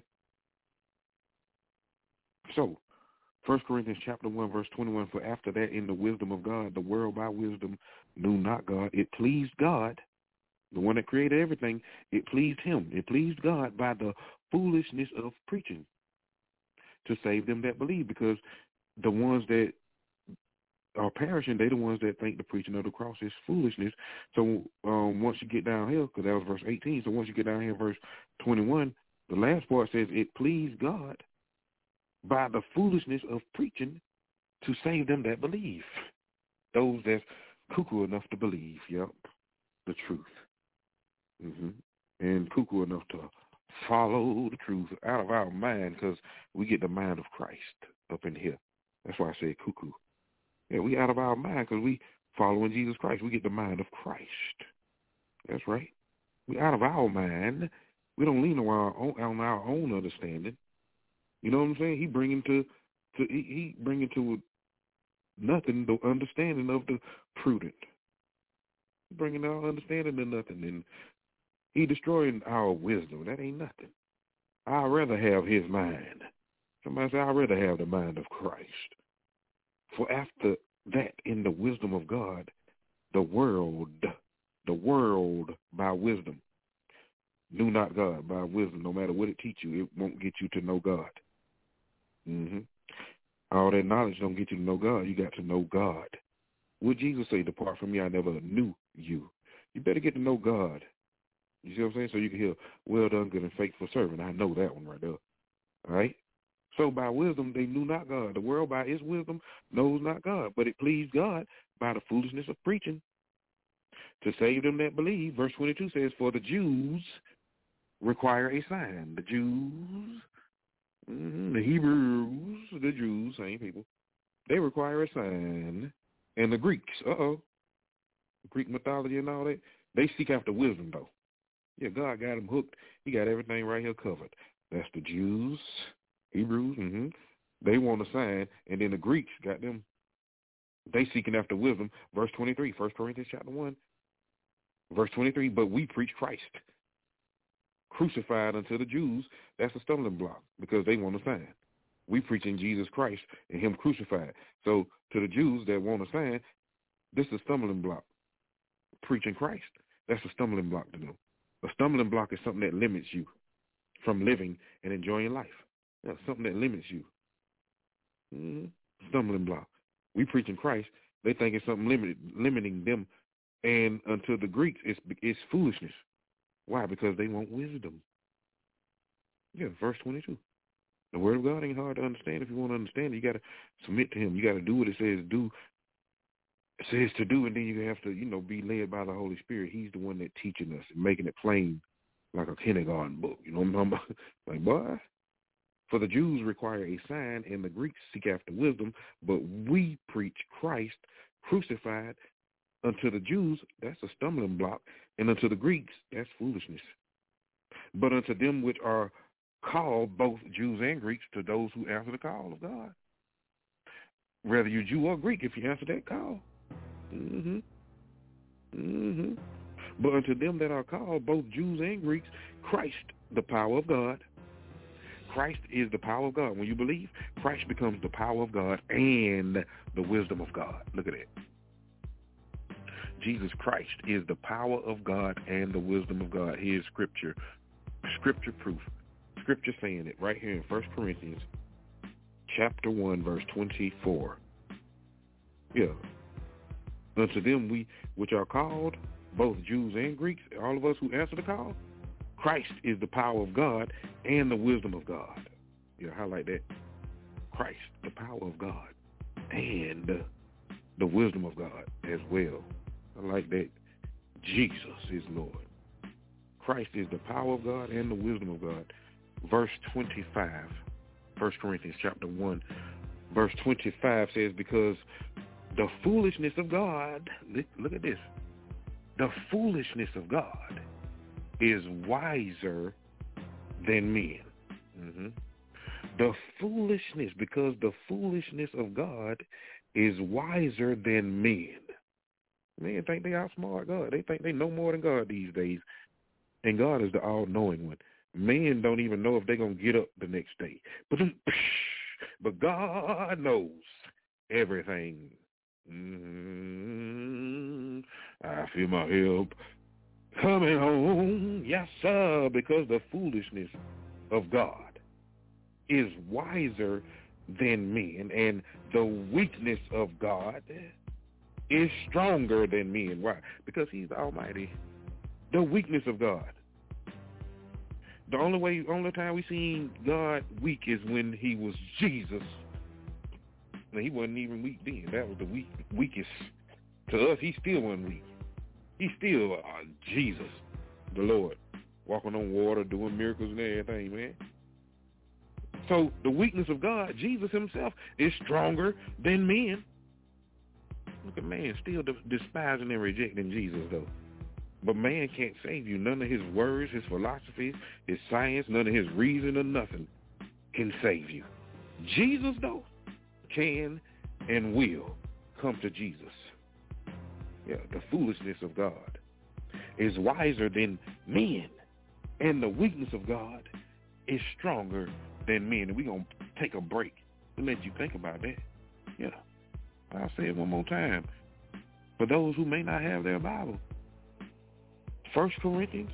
So, 1 Corinthians chapter 1, verse 21, for after that in the wisdom of God, the world by wisdom knew not God. It pleased God, the one that created everything, it pleased him. It pleased God by the foolishness of preaching to save them that believe, because the ones that are perishing, they the ones that think the preaching of the cross is foolishness. So once you get down here, because that was verse 18, so once you get down here, verse 21, the last part says, it pleased God by the foolishness of preaching to save them that believe. Those that's cuckoo enough to believe, the truth. And cuckoo enough to follow the truth out of our mind, because we get the mind of Christ up in here. That's why I say cuckoo. Yeah, we out of our mind because we following Jesus Christ. We get the mind of Christ. That's right. We out of our mind. We don't lean on our own understanding. You know what I'm saying? He bringing to nothing the understanding of the prudent. Bringing our understanding to nothing, and he destroying our wisdom. That ain't nothing. I'd rather have his mind. Somebody say, I'd rather have the mind of Christ. For after that, in the wisdom of God, the world by wisdom knew not God. By wisdom, no matter what it teach you, it won't get you to know God. All that knowledge don't get you to know God. You got to know God. Would Jesus say, depart from me, I never knew you? You better get to know God. You see what I'm saying? So you can hear, well done, good and faithful servant. I know that one right there. All right? So by wisdom, they knew not God. The world by its wisdom knows not God. But it pleased God by the foolishness of preaching to save them that believe. Verse 22 says, for the Jews require a sign. The Jews, the Hebrews, the Jews, same people, they require a sign. And the Greeks, Greek mythology and all that, they seek after wisdom, though. Yeah, God got them hooked. He got everything right here covered. That's the Jews, Hebrews, they want a sign. And then the Greeks got them, they seeking after wisdom. Verse 23, 1 Corinthians chapter 1, verse 23, but we preach Christ, crucified unto the Jews. That's a stumbling block because they want a sign. We preaching Jesus Christ and him crucified. So to the Jews that want a sign, this is a stumbling block. Preaching Christ, that's a stumbling block to them. A stumbling block is something that limits you from living and enjoying life. That's something that limits you. Stumbling block. We preaching Christ, they think it's something limiting them. And unto the Greeks, it's foolishness. Why? Because they want wisdom. Yeah, verse 22. The word of God ain't hard to understand. If you want to understand it, you got to submit to him. You got to do what it says do. It says to do, and then you have to, be led by the Holy Spirit. He's the one that teaching us and making it plain like a kindergarten book. You know what I'm talking about? Like, boy, for the Jews require a sign, and the Greeks seek after wisdom, but we preach Christ crucified. Unto the Jews, that's a stumbling block, and unto the Greeks, that's foolishness. But unto them which are called, both Jews and Greeks, to those who answer the call of God. Whether you're Jew or Greek, if you answer that call. But unto them that are called, both Jews and Greeks, Christ, the power of God. Christ is the power of God. When you believe, Christ becomes the power of God and the wisdom of God. Look at it. Jesus Christ is the power of God and the wisdom of God. Here's scripture proof. Scripture saying it right here in 1 Corinthians chapter 1, verse 24. Yeah. Unto them which are called, both Jews and Greeks, all of us who answer the call, Christ is the power of God and the wisdom of God. Yeah, highlight that. Christ, the power of God and the wisdom of God as well. I like that. Jesus is Lord. Christ is the power of God and the wisdom of God. Verse 25, 1 Corinthians chapter 1, verse 25 says, because the foolishness of God, look at this, the foolishness of God is wiser than men. The foolishness, because the foolishness of God is wiser than men. Men think they outsmart God. They think they know more than God these days. And God is the all-knowing one. Men don't even know if they're going to get up the next day. But God knows everything. I feel my help coming home. Yes, sir, because the foolishness of God is wiser than men, and the weakness of God is stronger than men. Why? Because he's the Almighty. The weakness of God. The only time we seen God weak is when he was Jesus. Now, he wasn't even weak then. That was the weakest. To us, he still wasn't weak. He's still Jesus, the Lord, walking on water, doing miracles and everything, man. So the weakness of God, Jesus himself, is stronger than men. Look at man still despising and rejecting Jesus, though. But man can't save you. None of his words, his philosophies, his science, none of his reason or nothing can save you. Jesus, though, can and will come to Jesus. Yeah, the foolishness of God is wiser than men, and the weakness of God is stronger than men. And we're going to take a break to let you think about that. Yeah. I'll say it one more time. For those who may not have their Bible, 1 Corinthians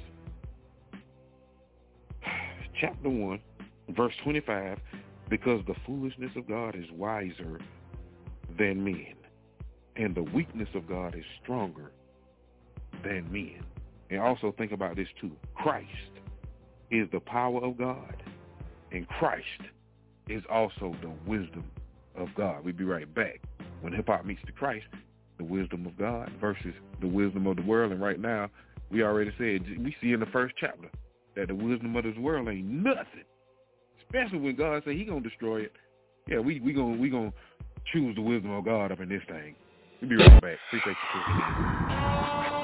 chapter 1, verse 25, because the foolishness of God is wiser than men, and the weakness of God is stronger than men. And also think about this too. Christ is the power of God, and Christ is also the wisdom of God. We'll be right back. When hip-hop meets the Christ, the wisdom of God versus the wisdom of the world. And right now, we already said, we see in the first chapter that the wisdom of this world ain't nothing. Especially when God said he going to destroy it. Yeah, we gonna choose the wisdom of God up in this thing. We'll be right back. Appreciate you tuning in.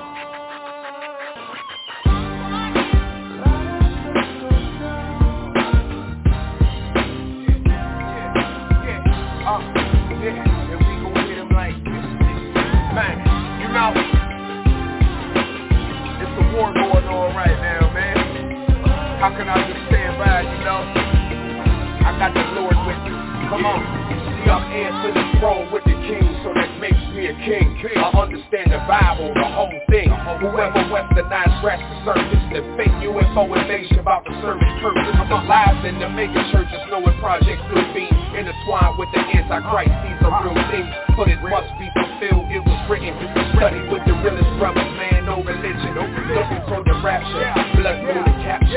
It's a war going on right now, man. How can I just stand by, you know? I got the Lord with me. Come on. See, I'm heir to the throne with the king, so that makes me a king. I understand the Bible, the whole thing. Whoever westernized scratch the surface, the fake UFO invasion about the service purpose. The lives in the mega churches knowing Project Blue Beam intertwined with the Antichrist. These are real things, but it must be fulfilled. It was written, studied with the realest brothers, man. No religion, looking for the rapture.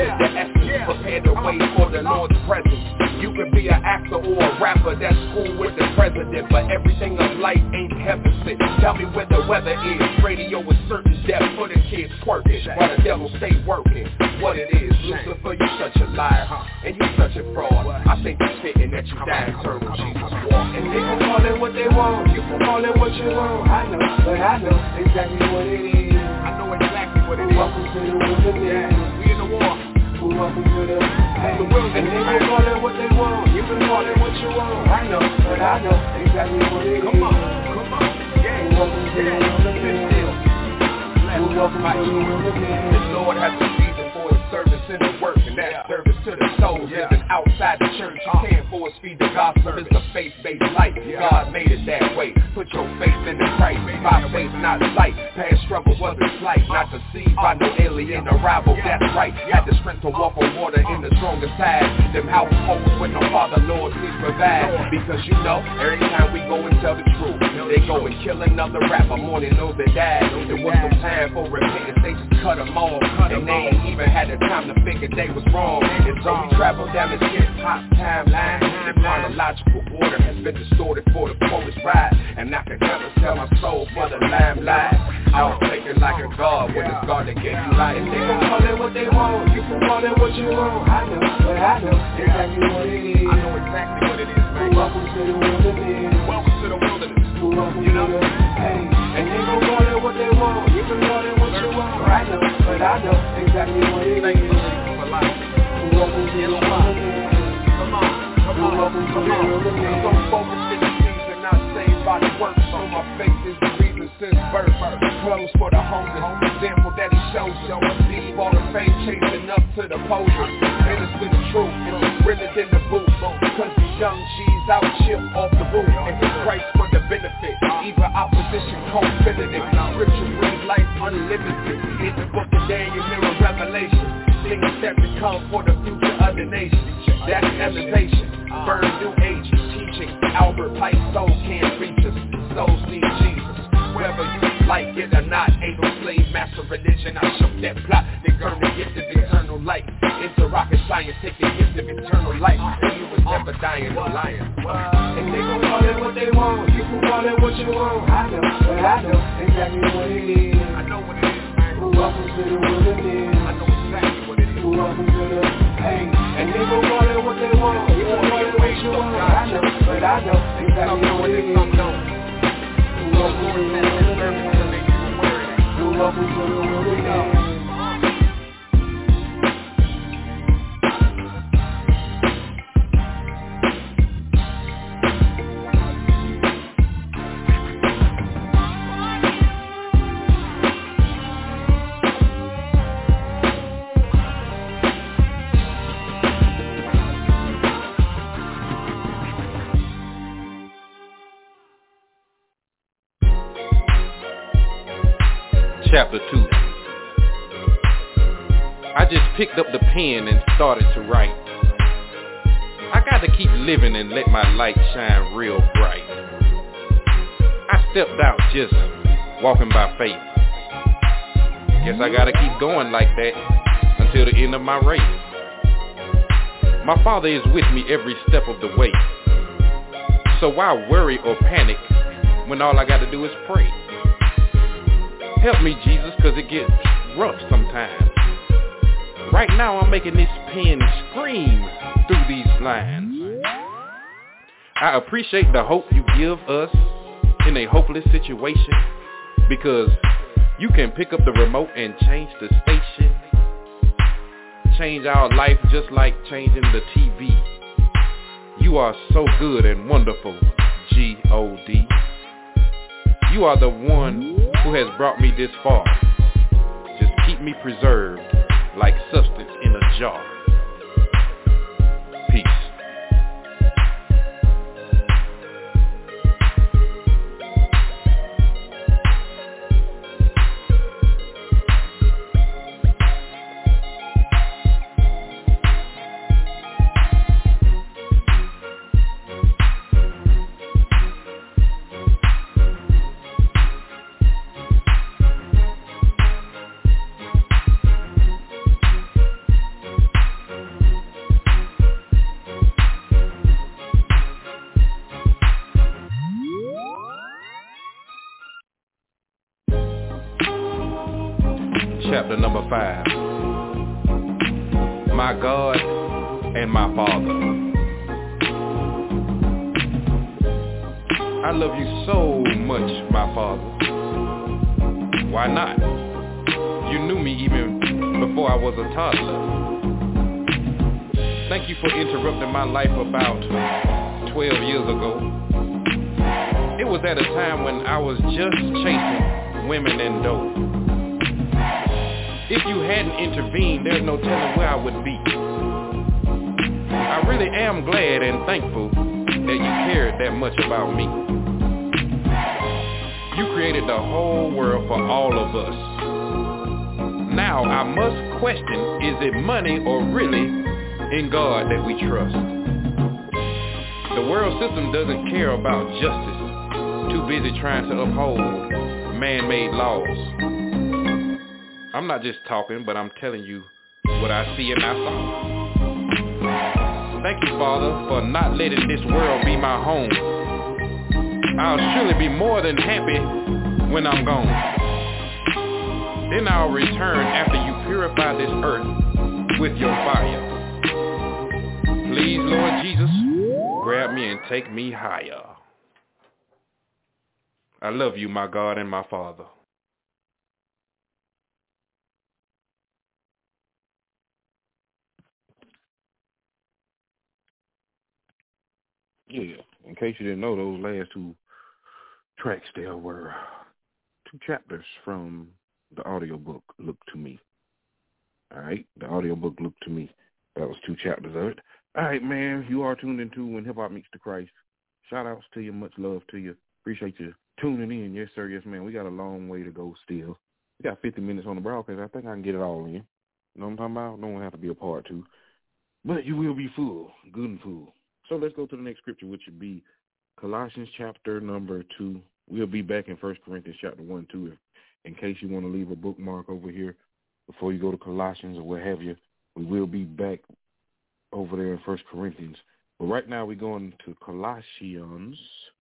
the essence, prepare the way for the Lord's presence. You can be an actor or a rapper that's cool with the president, but everything of life ain't heaven sent. Tell me where the weather is. Radio is certain death for the kids twerking, while the devil stay working. What it is, Lucifer, you such a liar, and you such a fraud. I think it's fitting that you die and turn when Jesus walk. And they gon' call it what they want, you can call it what you want. I know, but I know exactly what it is. I know exactly what it is. Welcome to the wilderness. Yeah, we in the war. Welcome to the wilderness. And they gon' call it what they want, you can call it what you want. I know, but I know exactly what it is. Come on, yeah. Welcome to the wilderness. Welcome to the wilderness. The Lord has a season for his service in the work, and that service to the souls living outside the church. You can't force feed the gospel. It's a faith-based life. God made it that way. Put your faith in the Christ. By faith, not sight. Past struggle wasn't slight. Not deceived by no alien arrival. That's right. Had the strength to walk on water in the strongest tide. Them households with no father, Lord, please provide. Because you know, every time we go and tell the truth, they go and kill another rapper. More than those that died. There was no time for repentance. They just cut them off. And they ain't even had the time to figure they was wrong. And so we travel down this hip-hop timeline. The chronological order has been distorted for the coldest ride. And I can never sell my soul for the limelight. I was thinking like a god when it's God that gave you life. And they gon' call it what they want, you can call it what you want. I know, but I know exactly what it is. I know exactly what it is, man. Welcome to the wilderness. Welcome to the wilderness. You know? Hey, and they gon' call it what they want, you can call it what you want. I know, but I know exactly what it is. Thank you for life. Welcome to the wilderness. Come on. Welcome to the wilderness. So focused in the season, not saved by the works. So my faith is the reason since birth. Clothes for the homeless, example that he shows you. Leave all the fame chasing up to the podium. Innocent the truth, it's realer than the booth. Because these young G's out chip off the roof. And his Christ for the benefit, even opposition co-definitive. Scripture brings life unlimited. In the book of Daniel, mirror revelation. Things that to come for the future of the nation. That's elevation. Burn new age teaching. Albert Pike, souls can't reach us. Souls need Jesus. Whether you like it or not, ain't no slave master religion. I shook that plot. They burn the gift of eternal light. Into rocket science, take the gift of eternal life. And you was never dying or lying. And they gon' call it what they want. You can call it what you want. I know, but I know exactly what it is. I know what it is, man. Welcome to the wilderness. I know exactly what it is. Welcome to the hey. And they gon' call it what they want. You can call it what you want. I know, but I know exactly what it is. Welcome to the wilderness. Welcome to the wilderness. Chapter 2. I just picked up the pen and started to write. I gotta keep living and let my light shine real bright. I stepped out just walking by faith. Guess I gotta keep going like that until the end of my race. My Father is with me every step of the way. So why worry or panic when all I gotta do is pray? Help me, Jesus, cause it gets rough sometimes. Right now I'm making this pen scream through these lines. I appreciate the hope you give us in a hopeless situation, because you can pick up the remote and change the station. Change our life just like changing the TV. You are so good and wonderful, G-O-D. You are the one who has brought me this far. Just keep me preserved like substance in a jar. Peace. chapter number 5. My God and my Father. I love you so much, my Father. Why not? You knew me even before I was a toddler. Thank you for interrupting my life about 12 years ago. It was at a time when I was just chasing women and dope. If you hadn't intervened, there's no telling where I would be. I really am glad and thankful that you cared that much about me. You created the whole world for all of us. Now I must question, is it money or really in God that we trust? The world system doesn't care about justice. Too busy trying to uphold man-made laws. I'm not just talking, but I'm telling you what I see and I saw. Thank you, Father, for not letting this world be my home. I'll surely be more than happy when I'm gone. Then I'll return after you purify this earth with your fire. Please, Lord Jesus, grab me and take me higher. I love you, my God and my Father. Yeah, in case you didn't know, those last 2 tracks there were 2 chapters from the audiobook, Look to Me. All right, the audiobook, Look to Me. That was 2 chapters of it. All right, man, you are tuned into When Hip Hop Meets the Christ. Shout outs to you, much love to you. Appreciate you tuning in. Yes, sir, yes, man. We got a long way to go still. We got 50 minutes on the broadcast. I think I can get it all in. You know what I'm talking about? Don't have to be a part 2. But you will be full, good and full. So let's go to the next scripture, which would be Colossians chapter number 2. We'll be back in 1 Corinthians chapter 1, 2. In case you want to leave a bookmark over here before you go to Colossians or what have you, we will be back over there in 1 Corinthians. But right now we're going to Colossians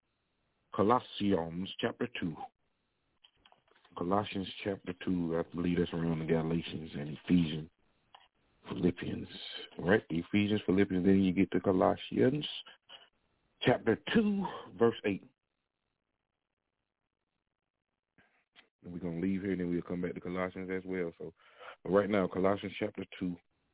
chapter 2. Colossians chapter 2, I believe that's around the Galatians and Ephesians. Philippians, right? Ephesians, Philippians, then you get to Colossians, chapter 2, verse 8. And we're going to leave here, and then we'll come back to Colossians as well. So right now, Colossians chapter 2,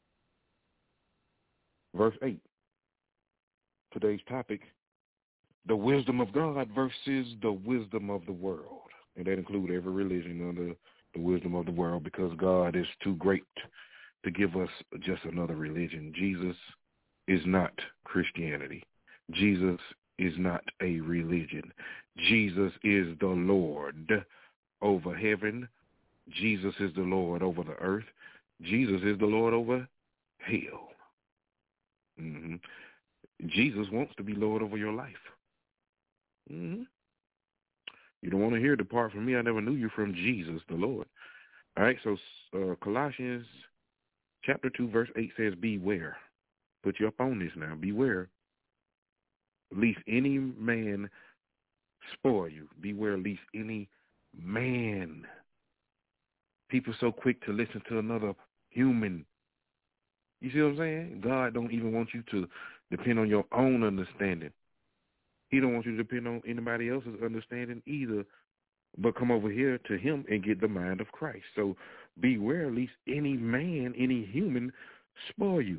verse 8. Today's topic, the wisdom of God versus the wisdom of the world. And that includes every religion under the wisdom of the world, because God is too great to give us just another religion. Jesus is not Christianity. Jesus is not a religion. Jesus is the Lord over heaven. Jesus is the Lord over the earth. Jesus is the Lord over hell. Mm-hmm. Jesus wants to be Lord over your life. Mm-hmm. You don't want to hear, depart from me, I never knew you, from Jesus, the Lord. All right, so Colossians chapter 2, verse 8 says, beware. Put you up on this now. Beware, lest any man spoil you. Beware, lest any man. People so quick to listen to another human. You see what I'm saying? God don't even want you to depend on your own understanding. He don't want you to depend on anybody else's understanding either, but come over here to him and get the mind of Christ. So beware, lest any man, any human, spoil you,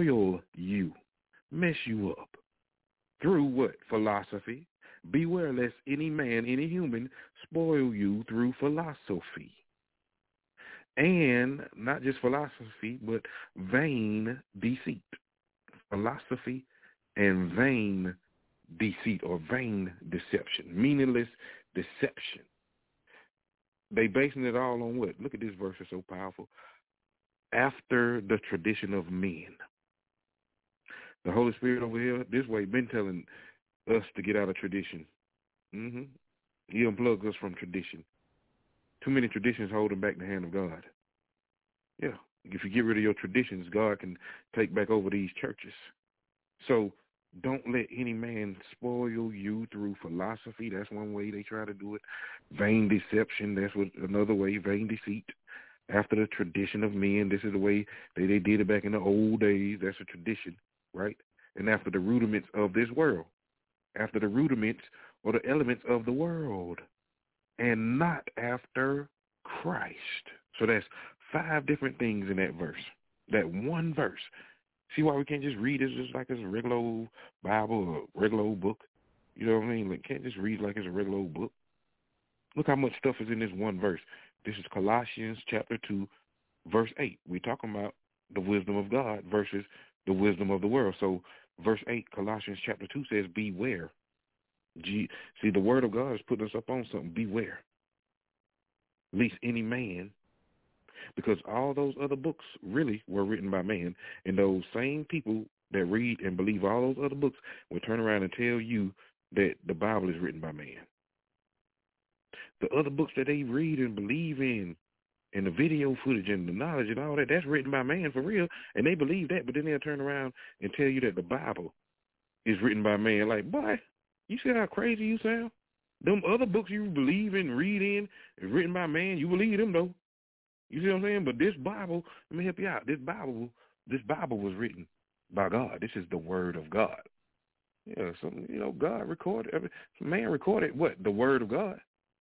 mess you up. Through what? Philosophy. Beware lest any man, any human, spoil you through philosophy. And not just philosophy, but vain deceit. Philosophy and vain deceit or vain deception. Meaningless deception. They basing it all on what? Look at this verse, it's so powerful. After the tradition of men. The Holy Spirit over here, this way, been telling us to get out of tradition. Mm-hmm. He unplugs us from tradition. Too many traditions holding back the hand of God. Yeah. If you get rid of your traditions, God can take back over these churches. So don't let any man spoil you through philosophy. That's one way they try to do it. Vain deception, that's what another way, vain deceit. after the tradition of men. This is the way they did it back in the old days. That's a tradition, right? And after the rudiments of this world, after the rudiments or the elements of the world, and not after Christ. So that's 5 different things in that verse, that one verse. See why we can't just read it just like it's a regular old Bible or regular old book? You know what I mean? Like, can't just read like it's a regular old book. Look how much stuff is in this one verse. This is Colossians chapter 2, verse 8. We're talking about the wisdom of God versus the wisdom of the world. So verse 8, Colossians chapter 2 says, beware. See, the word of God is putting us up on something. Beware. Lest any man, because all those other books really were written by man, and those same people that read and believe all those other books will turn around and tell you that the Bible is written by man. The other books that they read and believe in, and the video footage and the knowledge and all that, that's written by man for real, and they believe that, but then they'll turn around and tell you that the Bible is written by man. Like, boy, you see how crazy you sound? Them other books you believe in, read in, is written by man. You believe them, though. You see what I'm saying? But this Bible, let me help you out. This Bible was written by God. This is the word of God. Yeah, God recorded, man recorded what? The word of God.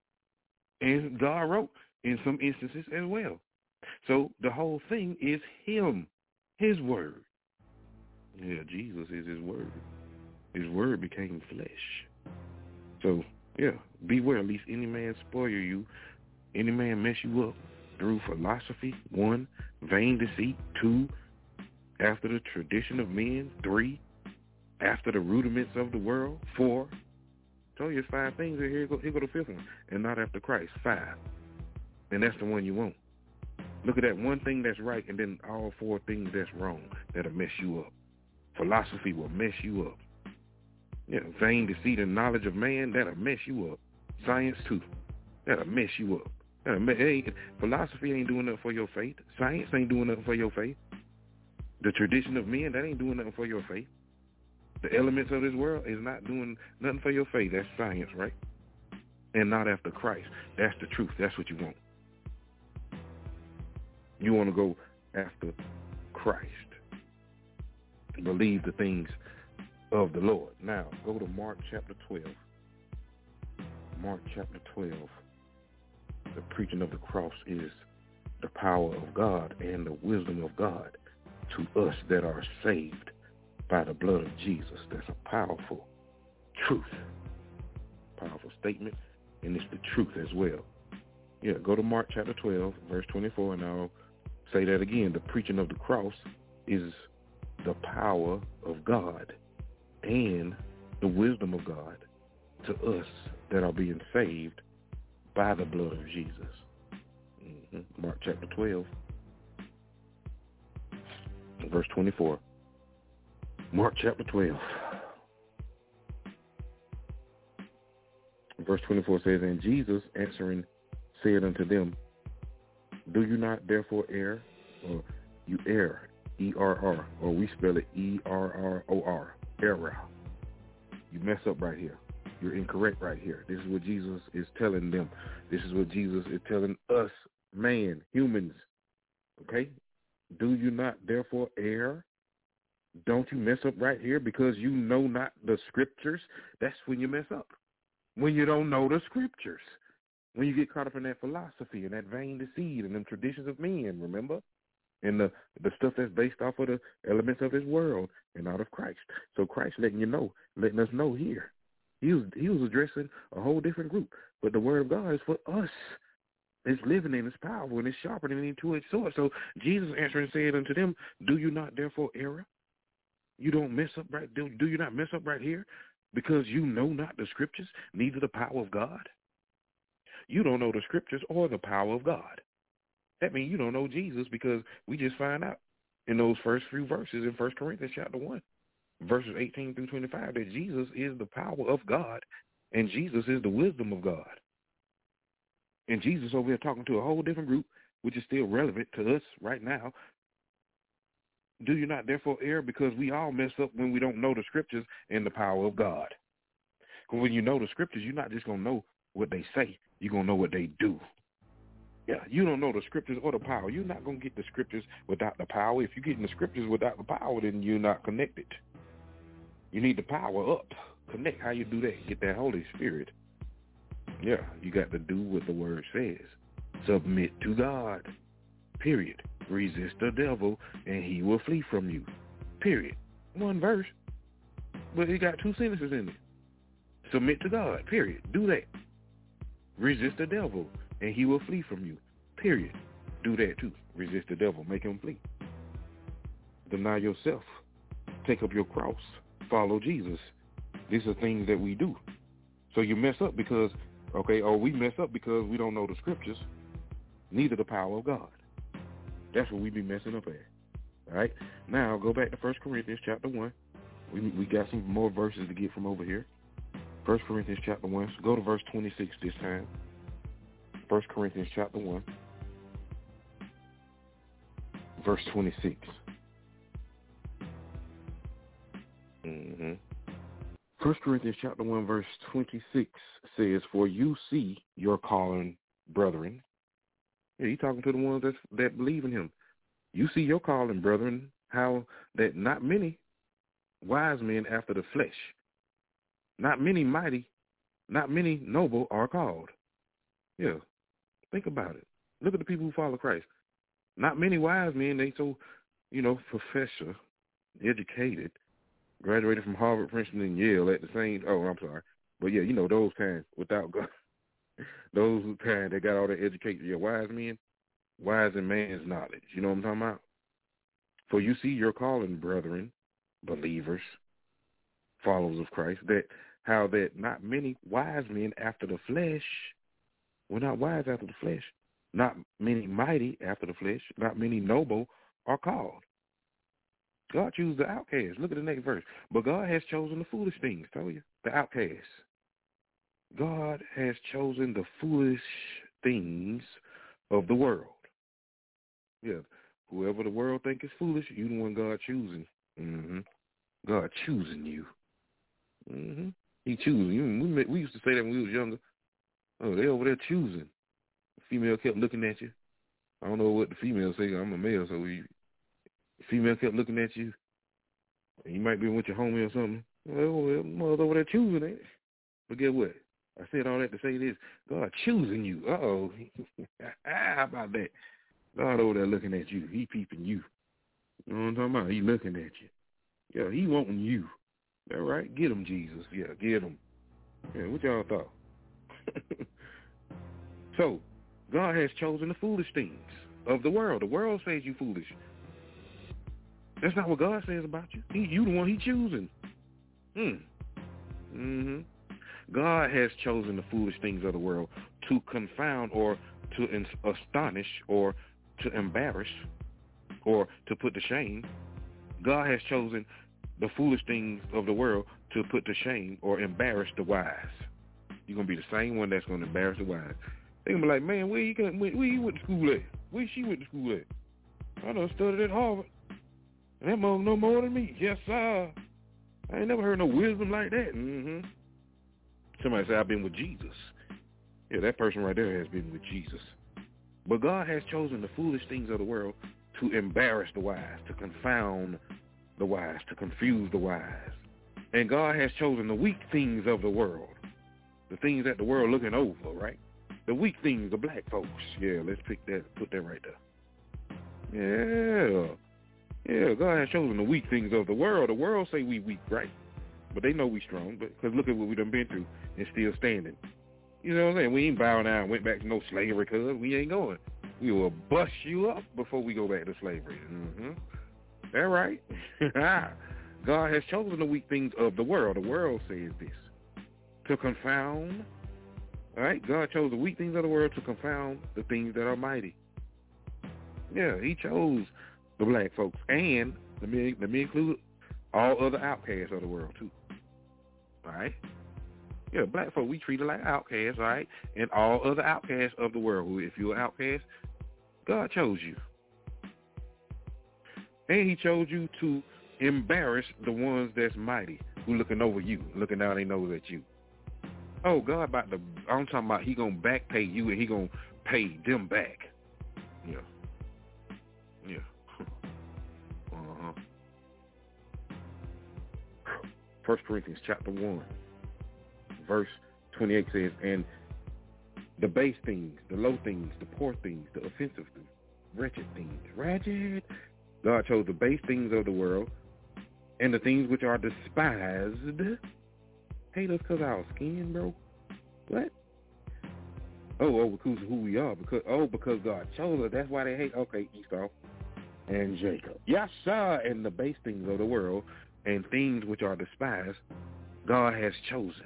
And God wrote in some instances as well. So the whole thing is him, his word. Yeah, Jesus is his word. His word became flesh. So, yeah, beware lest any man spoil you, any man mess you up through philosophy. 1, vain deceit. 2, after the tradition of men. 3, after the rudiments of the world. 4, told you it's 5 things, and here go the 5th one, and not after Christ. 5, and that's the one you want. Look at that one thing that's right, and then all 4 things that's wrong that'll mess you up. Philosophy will mess you up. Yeah, vain deceit and knowledge of man, that'll mess you up. Science too, that'll mess you up. Philosophy ain't doing nothing for your faith. Science ain't doing nothing for your faith. The tradition of men, that ain't doing nothing for your faith. The elements of this world is not doing nothing for your faith. That's science, right? And not after Christ. That's the truth. That's what you want. You want to go after Christ. Believe the things of the Lord. Now, go to Mark chapter 12. Mark chapter 12. The preaching of the cross is the power of God and the wisdom of God to us that are saved by the blood of Jesus. That's a powerful truth. Powerful statement, and it's the truth as well. Yeah, go to Mark chapter 12, verse 24, and I'll say that again. The preaching of the cross is the power of God and the wisdom of God to us that are being saved by the blood of Jesus. Mark chapter 12, verse 24. Mark chapter 12, verse 24 says, and Jesus answering said unto them, do you not therefore err, or you err, E-R-R, or we spell it E-R-R-O-R, error. You mess up right here. You're incorrect right here. This is what Jesus is telling them. This is what Jesus is telling us, man, humans. Okay? Do you not therefore err? Don't you mess up right here because you know not the scriptures? That's when you mess up. When you don't know the scriptures. When you get caught up in that philosophy and that vain deceit and them traditions of men, remember? And the stuff that's based off of the elements of this world and out of Christ. So Christ letting us know here. He was addressing a whole different group. But the word of God is for us. It's living and it's powerful and it's sharper than any two-edged sword. So Jesus answering said unto them, do you not therefore err? You don't mess up right. Do you not mess up right here? Because you know not the scriptures, neither the power of God. You don't know the scriptures or the power of God. That means you don't know Jesus, because we just find out in those first few verses in 1 Corinthians chapter 1, verses 18 through 25, that Jesus is the power of God and Jesus is the wisdom of God. And Jesus over here talking to a whole different group, which is still relevant to us right now. Do you not therefore err? Because we all mess up when we don't know the scriptures and the power of God. Because when you know the scriptures, you're not just going to know what they say. You're going to know what they do. Yeah, you don't know the scriptures or the power. You're not going to get the scriptures without the power. If you're getting the scriptures without the power, then you're not connected. You need the power up. Connect. How you do that? Get that Holy Spirit. Yeah, you got to do what the word says. Submit to God. Period. Resist the devil, and he will flee from you. Period. One verse, but it got two sentences in it. Submit to God. Period. Do that. Resist the devil, and he will flee from you. Period. Do that too. Resist the devil. Make him flee. Deny yourself. Take up your cross. Follow Jesus. These are things that we do. So you mess up because, we mess up because we don't know the scriptures, neither the power of God. That's what we be messing up at. All right? Now, go back to 1 Corinthians chapter 1. We got some more verses to get from over here. 1 Corinthians chapter 1. So go to verse 26 this time. 1 Corinthians chapter 1. Verse 26. 1 Corinthians chapter 1 verse 26 says, "For you see your calling, brethren." Yeah, he's talking to the ones that believe in him. "You see your calling, brethren, how that not many wise men after the flesh, not many mighty, not many noble are called." Yeah, think about it. Look at the people who follow Christ. Not many wise men, they so, professor, educated, graduated from Harvard, Princeton, and Yale at the same, but yeah, those kinds without God, those kind that got all that education, yeah, wise men, wise in man's knowledge, you know what I'm talking about? "For you see your calling, brethren," believers, followers of Christ, how that not many wise men after the flesh, we're not wise after the flesh, not many mighty after the flesh, not many noble are called. God chooses the outcast. Look at the next verse. "But God has chosen the foolish things," told you, the outcast. God has chosen the foolish things of the world. Yeah, whoever the world think is foolish, you the one God choosing. God choosing you. He choosing you. We used to say that when we was younger. Oh, they over there choosing. The female kept looking at you. I don't know what the female say. I'm a male, so the female kept looking at you. You might be with your homie or something. Well, mother's over there choosing it. But guess what? I said all that to say this. God choosing you. Uh-oh. How about that? God over there looking at you. He peeping you. You know what I'm talking about? He looking at you. Yeah, he wanting you. All right? Get him, Jesus. Yeah, get him. Yeah, what y'all thought? So, God has chosen the foolish things of the world. The world says you foolish. That's not what God says about you. You the one he choosing. God has chosen the foolish things of the world to confound or to astonish or to embarrass or to put to shame. God has chosen the foolish things of the world to put to shame or embarrass the wise. You're going to be the same one that's going to embarrass the wise. They're going to be like, man, where you went to school at? Where she went to school at? I done studied at Harvard. And that mom know more than me. Yes, sir. I ain't never heard no wisdom like that. Somebody say, I've been with Jesus. Yeah, that person right there has been with Jesus. But God has chosen the foolish things of the world to embarrass the wise, to confound the wise, to confuse the wise. And God has chosen the weak things of the world, the things that the world looking over, right? The weak things, the black folks. Yeah, let's put that right there. Yeah, God has chosen the weak things of the world. The world say we weak, right? But they know we strong, because look at what we done been through and still standing. You know what I'm saying? We ain't bowing down and went back to no slavery, cuz we ain't going. We will bust you up before we go back to slavery. That right? God has chosen the weak things of the world. The world says this. To confound. All right? God chose the weak things of the world to confound the things that are mighty. Yeah, he chose the black folks. And let me include all other outcasts of the world too. All right? Yeah, black folk, we treated like outcasts, all right? And all other outcasts of the world. If you're an outcast, God chose you. And he chose you to embarrass the ones that's mighty, who looking over you, looking down their nose at you. Oh, God I'm talking about he going to back pay you, and he going to paid them back. Yeah. Yeah. Uh-huh. 1 Corinthians chapter 1, verse 28 says, and the base things, the low things, the poor things, the offensive things, wretched things, God chose the base things of the world and the things which are despised. Hate us because of our skin, bro. What? Oh, because of who we are. Because God chose us. That's why they hate. Okay, Esau and Jacob. Yes, sir. And the base things of the world and things which are despised, God has chosen.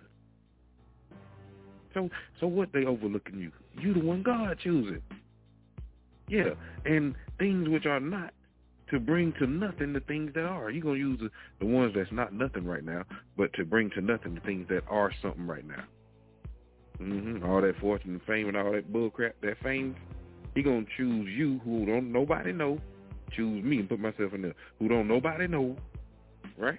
So what they overlooking you? You the one God choosing. Yeah, and things which are not, to bring to nothing the things that are. You're going to use the ones that's not nothing right now, but to bring to nothing the things that are something right now. All that fortune and fame and all that bull crap, that fame, he going to choose you who don't nobody know, choose me and put myself in there, who don't nobody know, right?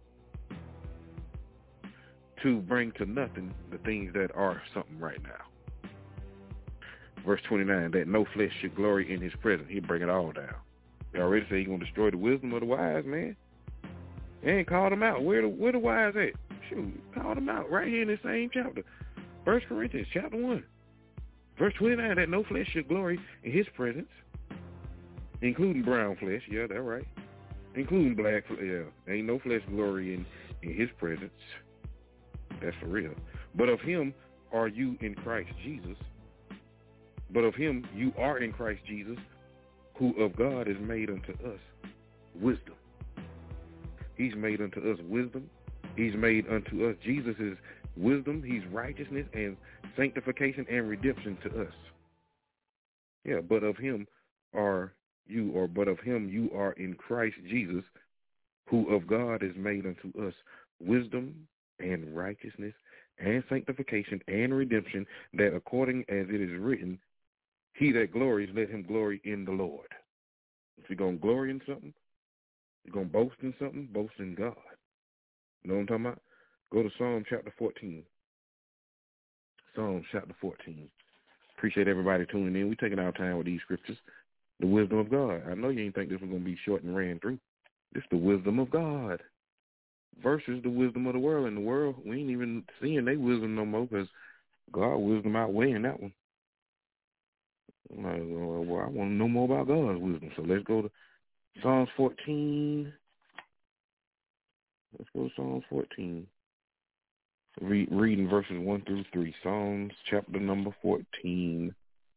To bring to nothing the things that are something right now. Verse 29, that no flesh should glory in his presence. He'll bring it all down. He already said he's going to destroy the wisdom of the wise, man. He ain't called them out. Where the wise at? Shoot, called them out right here in the same chapter. 1 Corinthians chapter 1. Verse 29, that no flesh should glory in his presence, including brown flesh. Yeah, that's right. Including black flesh. Yeah, ain't no flesh glory in his presence. That's for real. But of him are you in Christ Jesus. But of him you are in Christ Jesus, who of God is made unto us wisdom. He's made unto us wisdom. He's made unto us. Jesus is wisdom. He's righteousness and sanctification and redemption to us. Yeah, but of him are you, or but of him you are in Christ Jesus, who of God is made unto us wisdom and righteousness and sanctification and redemption, that according as it is written, he that glories, let him glory in the Lord. If you're going to glory in something, you're going to boast in something, boast in God. You know what I'm talking about? Go to Psalm chapter 14. Psalm chapter 14. Appreciate everybody tuning in. We're taking our time with these scriptures. The wisdom of God. I know you ain't think this was going to be short and ran through. This is the wisdom of God versus the wisdom of the world. In the world, we ain't even seeing their wisdom no more because God wisdom outweighing that one. I'm like, well, I want to know more about God's wisdom. So let's go to Psalms 14. Let's go to Psalms 14. Reading verses 1 through 3. Psalms chapter number 14.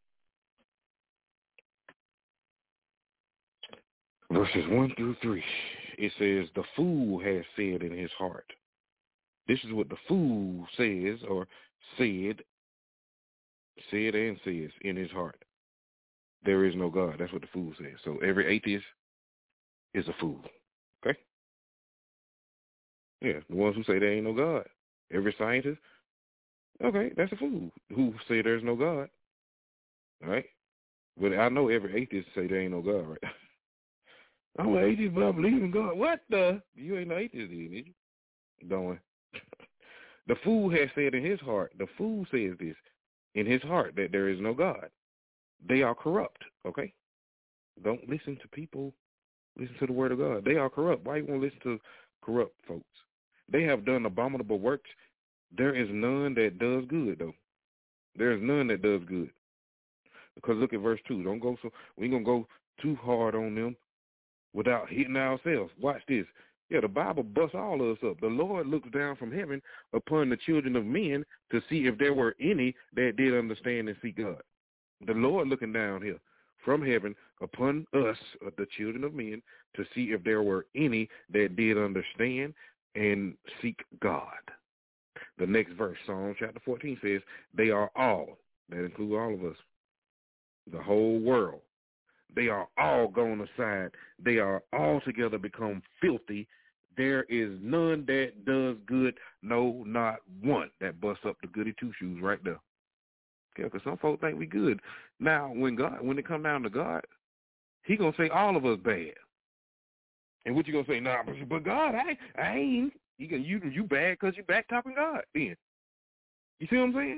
Verses 1 through 3. It says, the fool has said in his heart. This is what the fool says, or said and says in his heart. There is no God. That's what the fool says. So every atheist is a fool. Okay? Yeah, the ones who say there ain't no God. Every scientist, okay, that's a fool who say there's no God. All right? But I know every atheist say there ain't no God, right? I'm an atheist, but I believe in God. What the? You ain't no atheist, did you? Don't. The fool has said in his heart, the fool says this in his heart, that there is no God. They are corrupt, okay? Don't listen to people. Listen to the word of God. They are corrupt. Why you want to listen to corrupt folks? They have done abominable works. There is none that does good, though. There is none that does good. Because look at verse 2. We ain't going to go too hard on them without hitting ourselves. Watch this. Yeah, the Bible busts all of us up. The Lord looks down from heaven upon the children of men to see if there were any that did understand and seek God. The Lord looking down here from heaven upon us, the children of men, to see if there were any that did understand and seek God. The next verse, Psalm chapter 14 says, they are all, that includes all of us, the whole world. They are all gone aside. They are all together become filthy. There is none that does good, no, not one. That busts up the goody two-shoes right there. Okay, because some folks think we good. Now, when it come down to God, he going to say all of us bad. And what you going to say? Nah, but God, I ain't. You bad because you back-topping God then. You see what I'm saying?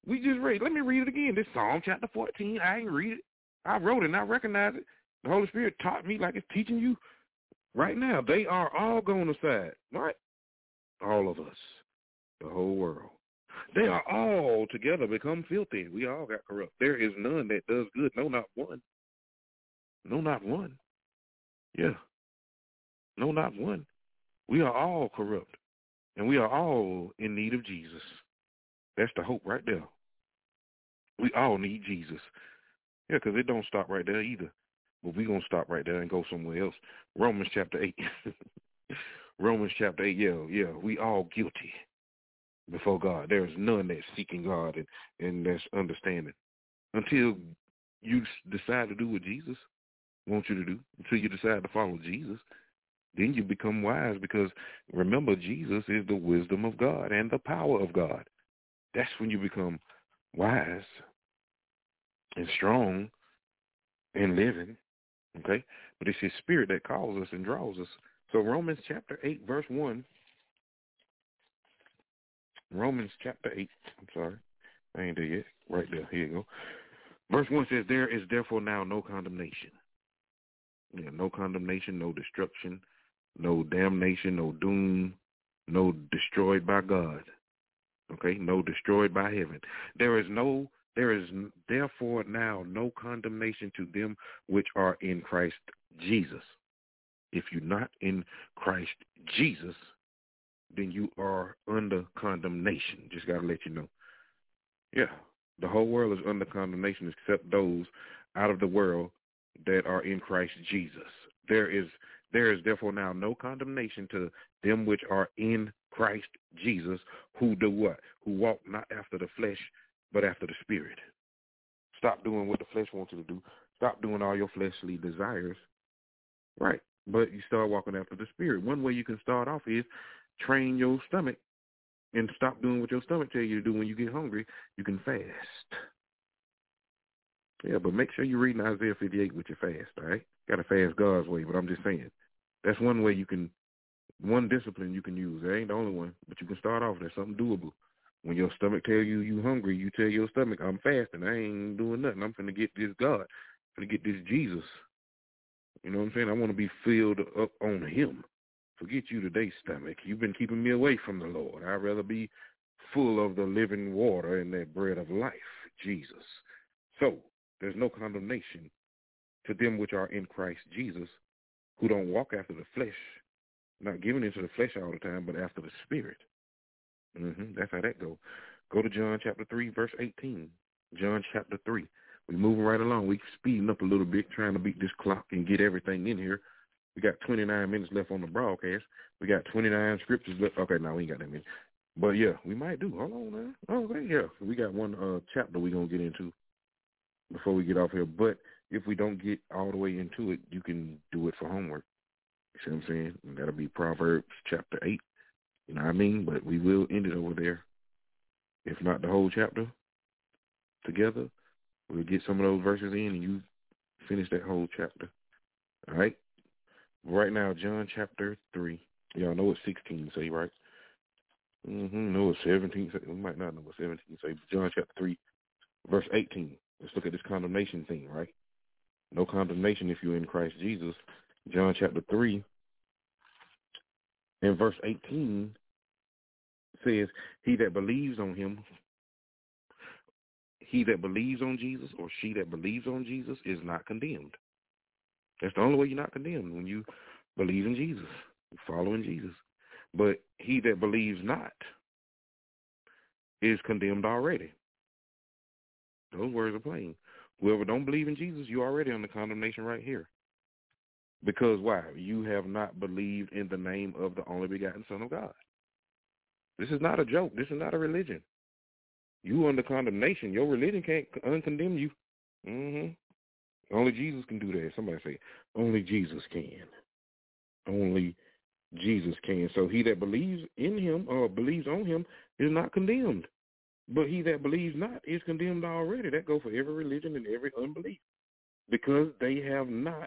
We just read. Let me read it again. This Psalm chapter 14. I ain't read it. I wrote it and I recognize it. The Holy Spirit taught me like it's teaching you right now. They are all gone aside, right? All of us, the whole world. They are all together become filthy. We all got corrupt. There is none that does good. No, not one. No, not one. Yeah. No, not one. We are all corrupt. And we are all in need of Jesus. That's the hope right there. We all need Jesus. Yeah, because it don't stop right there either. But we're going to stop right there and go somewhere else. Romans chapter 8. Romans chapter 8, yeah, we all guilty before God. There is none that's seeking God and that's understanding. Until you decide to do what Jesus wants you to do, until you decide to follow Jesus, then you become wise, because remember, Jesus is the wisdom of God and the power of God. That's when you become wise and strong and living, okay? But it's his spirit that calls us and draws us. So Romans chapter 8, verse 1. Romans chapter 8, I'm sorry. I ain't there yet. Right there. Here you go. Verse 1 says, there is therefore now no condemnation. Yeah, no condemnation, no destruction, no damnation, no doom, no destroyed by God. Okay, no destroyed by heaven. There is therefore now no condemnation to them which are in Christ Jesus. If you're not in Christ Jesus, then you are under condemnation. Just got to let you know. Yeah, the whole world is under condemnation except those out of the world that are in Christ Jesus. There is therefore now no condemnation to them which are in Christ Jesus, who do what? Who walk not after the flesh, but after the Spirit. Stop doing what the flesh wants you to do. Stop doing all your fleshly desires. Right. But you start walking after the Spirit. One way you can start off is train your stomach and stop doing what your stomach tells you to do. When you get hungry, you can fast. Yeah, but make sure you're reading Isaiah 58 with your fast, all right? Got to fast God's way, but I'm just saying. That's one way you can, one discipline you can use. That ain't the only one, but you can start off. There's something doable. When your stomach tell you you hungry, you tell your stomach, I'm fasting. I ain't doing nothing. I'm finna get this God. I'm finna get this Jesus. You know what I'm saying? I want to be filled up on him. Forget you today, stomach. You've been keeping me away from the Lord. I'd rather be full of the living water and that bread of life, Jesus. So there's no condemnation to them which are in Christ Jesus, who don't walk after the flesh, not giving into the flesh all the time, but after the Spirit. That's how that goes. Go to John chapter 3, verse 18. John chapter 3. We're moving right along. We're speeding up a little bit, trying to beat this clock and get everything in here. We got 29 minutes left on the broadcast. We got 29 scriptures left. Okay, no, we ain't got that many. But, yeah, we might do. Hold on, man. Okay, yeah. We got one chapter we're going to get into before we get off here. But if we don't get all the way into it, you can do it for homework. You see what I'm saying? And that'll be Proverbs chapter 8. You know what I mean? But we will end it over there. If not the whole chapter together, we'll get some of those verses in and you finish that whole chapter. All right? Right now, John chapter 3. Y'all know what 16 say, right? Know what 17 say. We might not know what 17 say. John chapter 3, verse 18. Let's look at this condemnation thing, right? No condemnation if you're in Christ Jesus. John chapter 3 and verse 18 says, he that believes on him, he that believes on Jesus, or she that believes on Jesus, is not condemned. That's the only way you're not condemned, when you believe in Jesus, following Jesus. But he that believes not is condemned already. Those words are plain. Whoever don't believe in Jesus, you're already under condemnation right here. Because why? You have not believed in the name of the only begotten Son of God. This is not a joke. This is not a religion. You under condemnation. Your religion can't uncondemn you. Only Jesus can do that. Somebody say, only Jesus can. Only Jesus can. So he that believes in him or believes on him is not condemned. But he that believes not is condemned already. That goes for every religion and every unbelief. Because he has not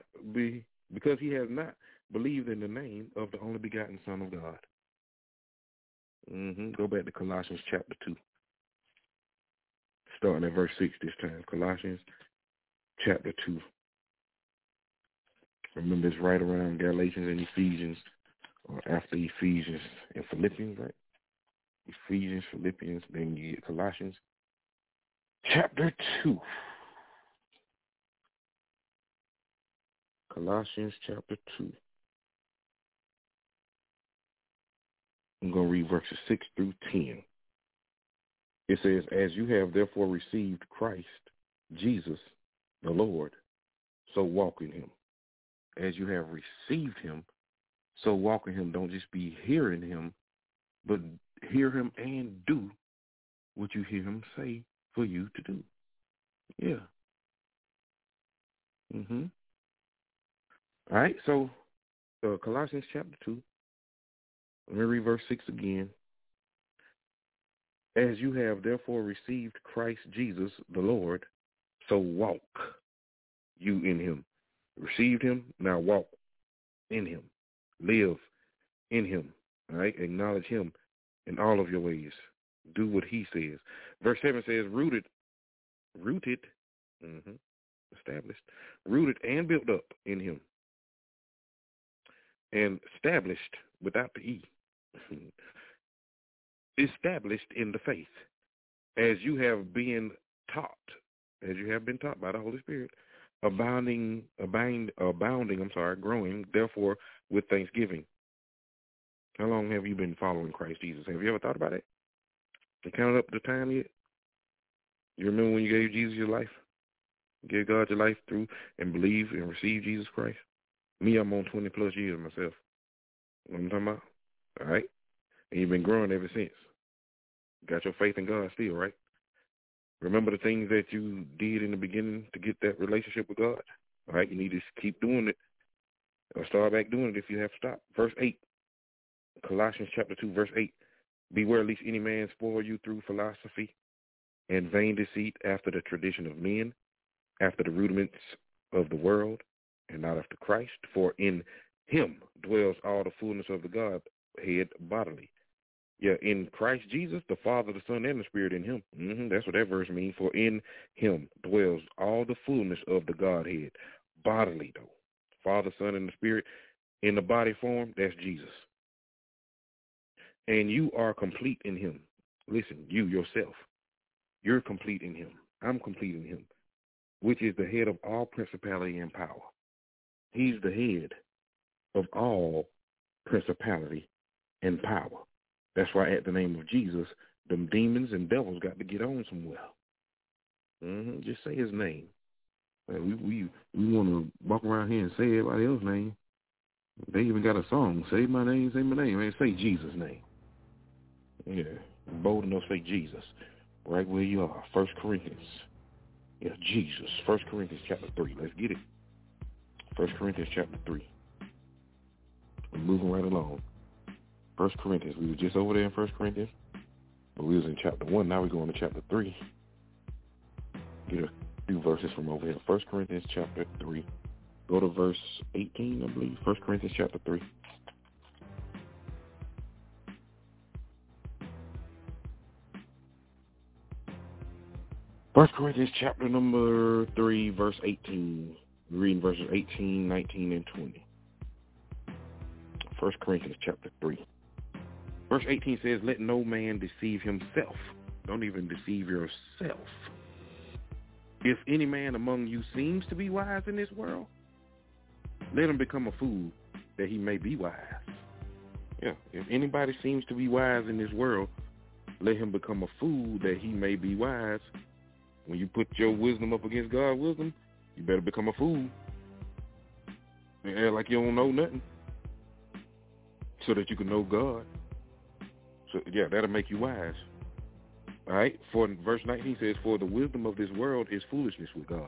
believed in the name of the only begotten Son of God. Go back to Colossians chapter 2. starting at verse 6 this time. Colossians chapter 2. Remember, it's right around Galatians and Ephesians, or after Ephesians and Philippians, right? Ephesians, Philippians, then you get Colossians chapter 2. Colossians chapter 2. I'm going to read verses 6 through 10. It says, as you have therefore received Christ, Jesus, the Lord, so walk in him. As you have received him, so walk in him. Don't just be hearing him, but hear him and do what you hear him say for you to do. Yeah. All right, so Colossians chapter 2. Let me read verse 6 again. As you have therefore received Christ Jesus the Lord, so walk you in him. Received him, now walk in him. Live in him. All right, acknowledge him in all of your ways. Do what he says. Verse 7 says, rooted, established, rooted and built up in him, and established without the E. Established in the faith, as you have been taught by the Holy Spirit, growing, therefore, with thanksgiving. How long have you been following Christ Jesus? Have you ever thought about it? You counted up the time yet? You remember when you gave Jesus your life? You gave God your life through and believe and receive Jesus Christ? Me, I'm on 20 plus years myself. You know what I'm talking about? All right? And you've been growing ever since. Got your faith in God still, right? Remember the things that you did in the beginning to get that relationship with God? All right? You need to keep doing it or start back doing it if you have to stop. Verse 8, Colossians chapter 2, verse 8. Beware lest any man spoil you through philosophy and vain deceit after the tradition of men, after the rudiments of the world, and not after Christ. For in him dwells all the fullness of the Godhead bodily. Yeah, in Christ Jesus, the Father, the Son, and the Spirit in him. That's what that verse means. For in him dwells all the fullness of the Godhead bodily, though. Father, Son, and the Spirit in the body form, that's Jesus. And you are complete in him. Listen, you yourself, you're complete in him. I'm complete in him, which is the head of all principality and power. He's the head of all principality and power. That's why at the name of Jesus, them demons and devils got to get on somewhere. Just say his name. We want to walk around here and say everybody else's name. They even got a song, say my name, and say Jesus' name. Yeah, bold enough to say Jesus, right where you are. 1 Corinthians. Yeah, Jesus. 1 Corinthians chapter 3. Let's get it. 1 Corinthians chapter 3. We're moving right along. 1 Corinthians. We were just over there in 1 Corinthians, but we was in chapter 1. Now we're going to chapter 3. Get a few verses from over here. 1 Corinthians chapter 3. Go to verse 18, I believe. 1 Corinthians chapter 3. First Corinthians chapter number 3, verse 18. We're reading verses 18, 19, and 20. 1 Corinthians chapter 3. Verse 18 says, let no man deceive himself. Don't even deceive yourself. If any man among you seems to be wise in this world, let him become a fool that he may be wise. Yeah, if anybody seems to be wise in this world, let him become a fool that he may be wise. When you put your wisdom up against God's wisdom, you better become a fool. And act like you don't know nothing so that you can know God. So, yeah, that'll make you wise. All right? For verse 19 says, for the wisdom of this world is foolishness with God.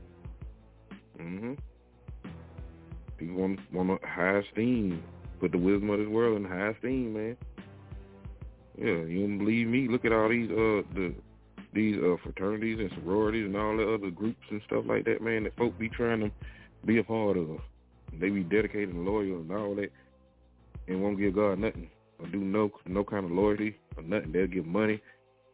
People want high esteem. Put the wisdom of this world in high esteem, man. Yeah, you don't believe me? Look at all these fraternities and sororities and all the other groups and stuff like that, man, that folk be trying to be a part of. They be dedicated and loyal and all that and won't give God nothing or do no kind of loyalty or nothing. They'll give money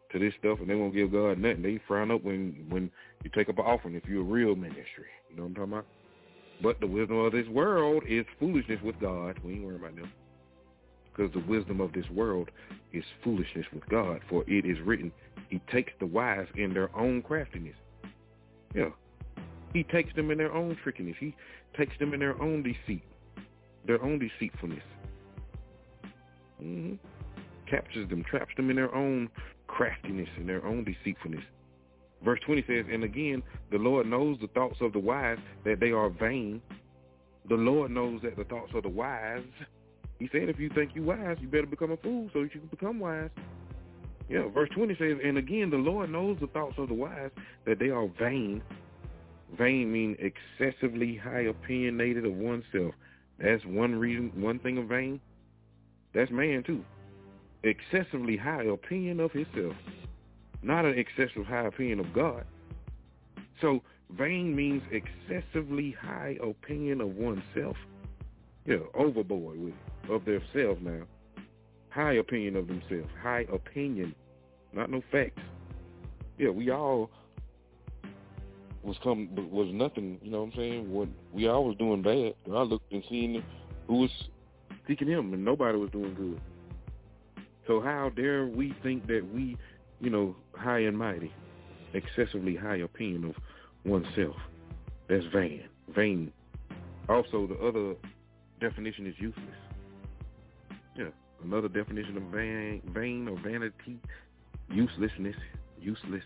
to this stuff, and they won't give God nothing. They frown up when you take up an offering if you're a real ministry. You know what I'm talking about? But the wisdom of this world is foolishness with God. We ain't worried about them. Because the wisdom of this world is foolishness with God. For it is written, he takes the wise in their own craftiness. Yeah. He takes them in their own trickiness. He takes them in their own deceit, their own deceitfulness. Mm-hmm. Captures them, traps them in their own craftiness and their own deceitfulness. Verse 20 says, and again, the Lord knows the thoughts of the wise, that they are vain. The Lord knows that the thoughts of the wise, he said, if you think you wise, you better become a fool so that you can become wise. Yeah, verse 20 says, and again, the Lord knows the thoughts of the wise, that they are vain. Vain means excessively high opinionated of oneself. That's one reason, one thing of vain. That's man too. Excessively high opinion of himself. Not an excessive high opinion of God. So vain means excessively high opinion of oneself. Yeah, overboard with it, of themselves now. High opinion of themselves. High opinion. Not no facts. Yeah, we all was nothing, you know what I'm saying? When we all was doing bad. I looked and seen who was seeking him, and nobody was doing good. So how dare we think that we, high and mighty, excessively high opinion of oneself. That's vain. Vain. Also, the other definition is useless. Yeah, another definition of vain or vanity, uselessness, useless.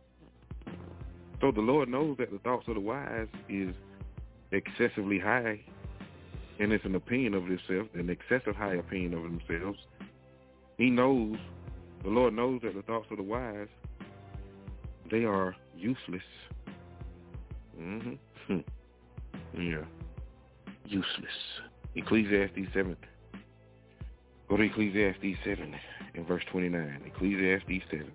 So the Lord knows that the thoughts of the wise is excessively high, and it's an opinion of themselves, an excessive high opinion of themselves. He knows, the Lord knows that the thoughts of the wise, they are useless. Mm-hmm. Yeah. Useless. Ecclesiastes 7. Go to Ecclesiastes 7 in verse 29. Ecclesiastes 7.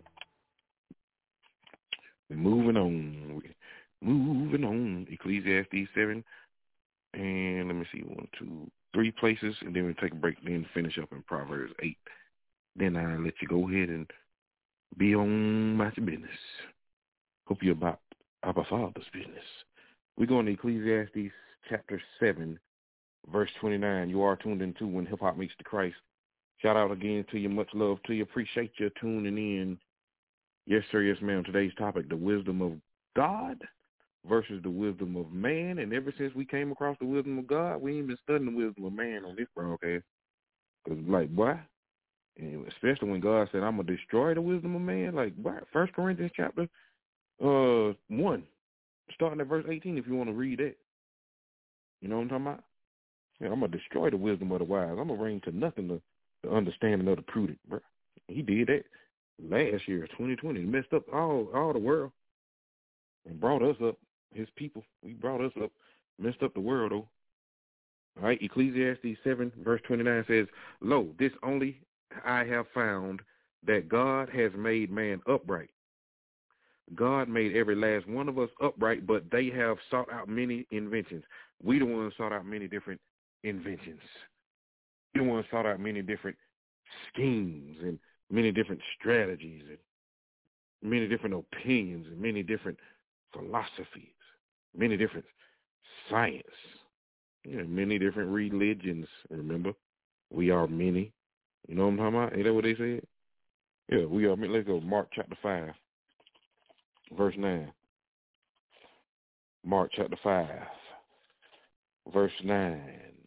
We're moving on. Ecclesiastes 7. And let me see, 1, 2, 3 places, and then we'll take a break, then finish up in Proverbs 8. Then I'll let you go ahead and be on my business. Hope you're about our Father's business. We're going to Ecclesiastes chapter 7, verse 29. You are tuned into When Hip Hop Meets the Christ. Shout out again to you. Much love to you. Appreciate you tuning in. Yes, sir. Yes, ma'am. Today's topic, the wisdom of God versus the wisdom of man. And ever since we came across the wisdom of God, we ain't been studying the wisdom of man on this broadcast. Because, boy, and especially when God said, I'm going to destroy the wisdom of man. Boy, 1 Corinthians chapter 1, starting at verse 18, if you want to read it. You know what I'm talking about? Yeah, I'm going to destroy the wisdom of the wise. I'm going to bring to nothing the understanding of the prudent, bro. He did that last year, 2020. He messed up all the world and brought us up, his people. He brought us up, messed up the world, though. All right, Ecclesiastes 7, verse 29 says, Lo, this only I have found, that God has made man upright. God made every last one of us upright, but they have sought out many inventions. We the ones sought out many different inventions. We the ones sought out many different schemes and many different strategies and many different opinions and many different philosophies, many different science, many different religions. Remember, we are many. You know what I'm talking about? Ain't that what they said? Yeah, we are many. Let's go Mark chapter 5, verse 9. Mark chapter 5, verse 9.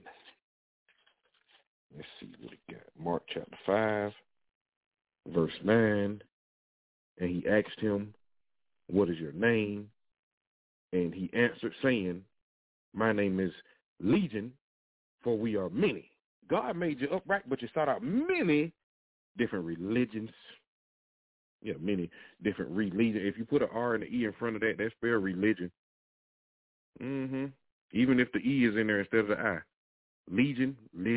Let's see what it got. Mark chapter 5, verse 9. And he asked him, what is your name? And he answered, saying, my name is Legion, for we are many. God made you upright, but you sought out many different religions. Yeah, many different religions. If you put an R and an E in front of that, that's spelled religion. Mm-hmm. Even if the E is in there instead of the I. Legion.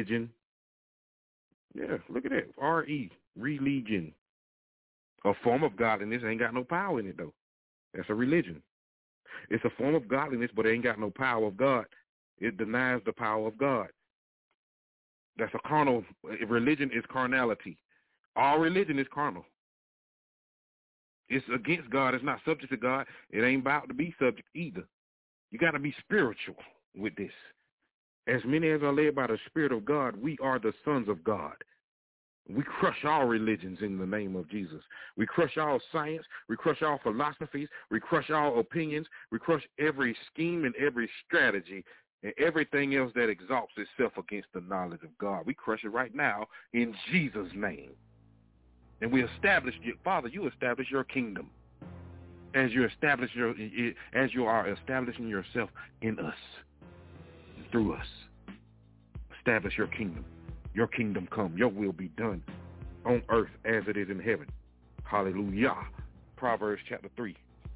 Yeah, look at that. R-E, religion. A form of godliness ain't got no power in it, though. That's a religion. It's a form of godliness, but it ain't got no power of God. It denies the power of God. That's a carnal. Religion is carnality. All religion is carnal. It's against God. It's not subject to God. It ain't about to be subject either. You got to be spiritual with this. As many as are led by the Spirit of God, we are the sons of God. We crush all religions in the name of Jesus. We crush all science. We crush all philosophies. We crush all opinions. We crush every scheme and every strategy and everything else that exalts itself against the knowledge of God. We crush it right now in Jesus' name. And we establish, Father, you establish your kingdom as you are establishing yourself in us, through us. Establish your kingdom. Your kingdom come. Your will be done on earth as it is in heaven. Hallelujah. Proverbs chapter 3.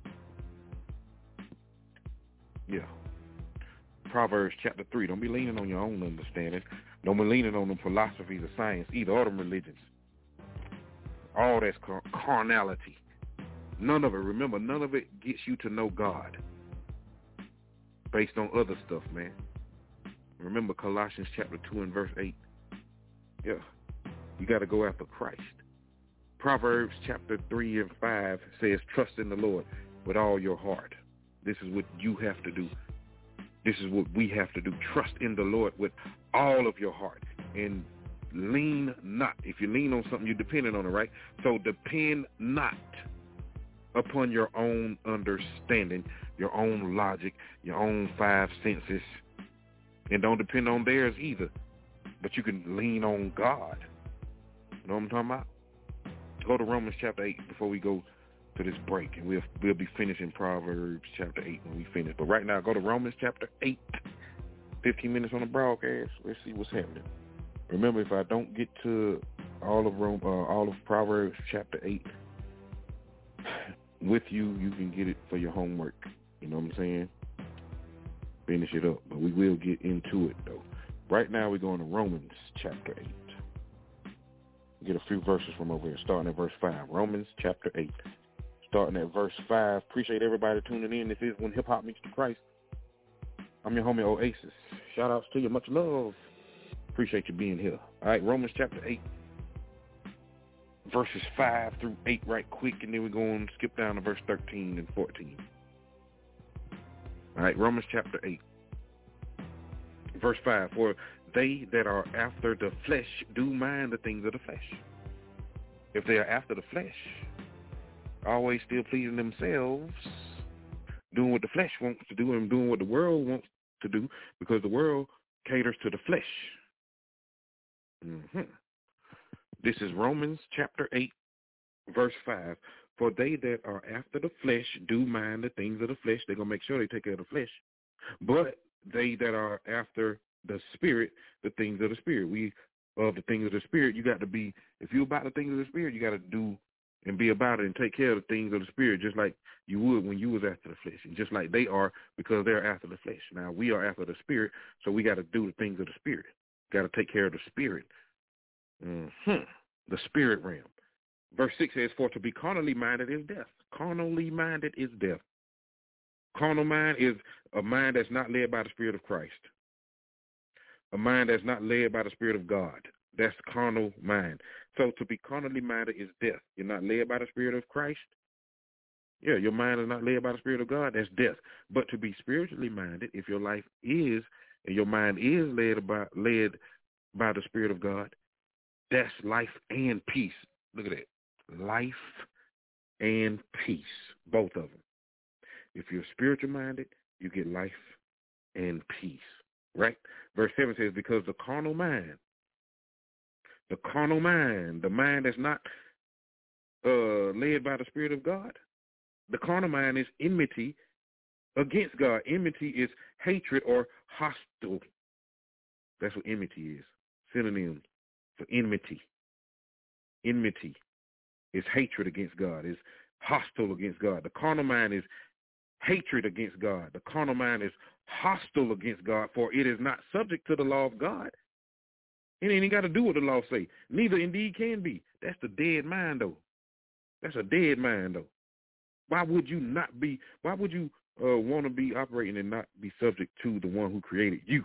Yeah. Proverbs chapter 3. Don't be leaning on your own understanding. Don't be leaning on them philosophies of science either, or them religions. All that's carnality. None of it. Remember, none of it gets you to know God based on other stuff, man. Remember Colossians chapter 2 and verse 8. Yeah, you got to go after Christ. Proverbs chapter 3 and 5 says, trust in the Lord with all your heart. This is what you have to do. This is what we have to do. Trust in the Lord with all of your heart and lean not. If you lean on something, you're dependent on it, right? So depend not upon your own understanding, your own logic, your own five senses, and don't depend on theirs either. But you can lean on God. You know what I'm talking about? Go to Romans chapter 8 before we go to this break, and we'll be finishing Proverbs chapter 8 when we finish. But right now, go to Romans chapter 8. 15 minutes on the broadcast. Let's see what's happening. Remember, if I don't get to all of Proverbs chapter 8 with you, you can get it for your homework. You know what I'm saying? Finish it up. But we will get into it, though. Right now, we're going to Romans chapter 8. Get a few verses from over here, starting at verse 5. Romans chapter 8, starting at verse 5. Appreciate everybody tuning in. This is When Hip Hop Meets the Christ. I'm your homie Oasis. Shout outs to you. Much love. Appreciate you being here. All right, Romans chapter 8, verses 5 through 8 right quick, and then we're going to skip down to verse 13 and 14. All right, Romans chapter 8, verse 5. For they that are after the flesh do mind the things of the flesh. If they are after the flesh, always still pleasing themselves, doing what the flesh wants to do and doing what the world wants to do, because the world caters to the flesh. This is Romans chapter 8, verse 5. For they that are after the flesh do mind the things of the flesh. They're going to make sure they take care of the flesh. But they that are after the Spirit, the things of the Spirit. The things of the Spirit, you got to be, if you're about the things of the Spirit, you got to do and be about it and take care of the things of the Spirit, just like you would when you was after the flesh, and just like they are, because they're after the flesh. Now, we are after the Spirit, so we got to do the things of the Spirit. Got to take care of the Spirit. The Spirit realm. Verse 6 says, for to be carnally minded is death. Carnally minded is death. Carnal mind is a mind that's not led by the Spirit of Christ. A mind that's not led by the Spirit of God. That's carnal mind. So to be carnally minded is death. You're not led by the Spirit of Christ. Yeah, your mind is not led by the Spirit of God. That's death. But to be spiritually minded, if your life is, and your mind is led by the Spirit of God, that's life and peace. Look at that. Life and peace. Both of them. If you're spiritual minded, you get life and peace. Right? Verse 7 says, because the mind that's not led by the Spirit of God, the carnal mind is enmity against God. Enmity is hatred or hostile. That's what enmity is. Synonym for enmity. Enmity is hatred against God, is hostile against God. The carnal mind is hatred against God. The carnal mind is hostile against God, for it is not subject to the law of God. It ain't got to do what the law say. Neither indeed can be. That's the dead mind, though. That's a dead mind, though. Why would you want to be operating and not be subject to the one who created you?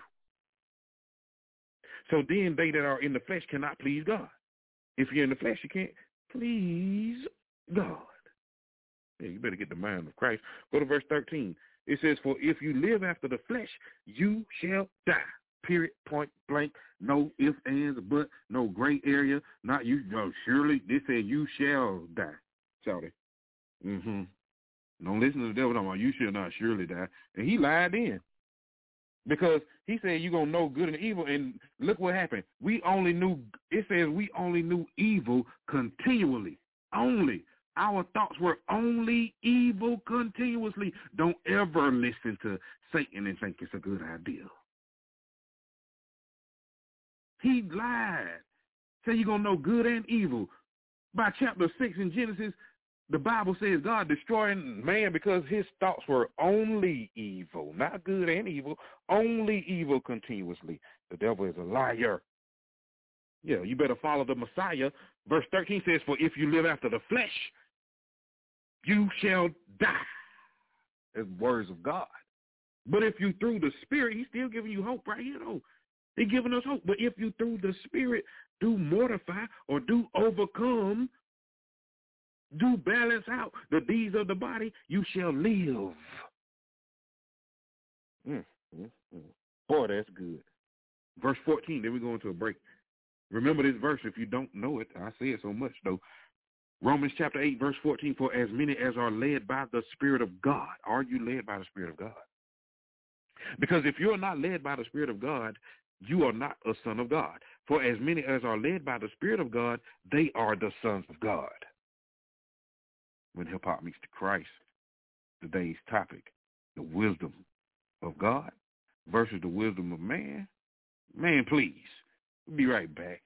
So then they that are in the flesh cannot please God. If you're in the flesh, you can't please God. Yeah, you better get the mind of Christ. Go to verse 13. It says, for if you live after the flesh, you shall die. Period, point blank, no ifs, ands, but, no gray area, not you, no, surely, they said you shall die. Shout it. Don't listen to the devil talking about you shall not surely die. And he lied in. Because he said you're going to know good and evil, and look what happened. It says we only knew evil continually. Only. Our thoughts were only evil continuously. Don't ever listen to Satan and think it's a good idea. He lied. Say you're going to know good and evil. By chapter 6 in Genesis, the Bible says God destroying man because his thoughts were only evil. Not good and evil, only evil continuously. The devil is a liar. Yeah, you better follow the Messiah. Verse 13 says, for if you live after the flesh, you shall die. That's words of God. But if you through the Spirit, he's still giving you hope right here, though. He's giving us hope. But if you through the Spirit do mortify or do overcome, do balance out the deeds of the body, you shall live. Boy, that's good. Verse 14, then we go into a break. Remember this verse if you don't know it. I say it so much, though. Romans chapter 8, verse 14, for as many as are led by the Spirit of God. Are you led by the Spirit of God? Because if you are not led by the Spirit of God, you are not a son of God. For as many as are led by the Spirit of God, they are the sons of God. When hip-hop meets the Christ, today's topic, the wisdom of God versus the wisdom of man. Man, please. We'll be right back.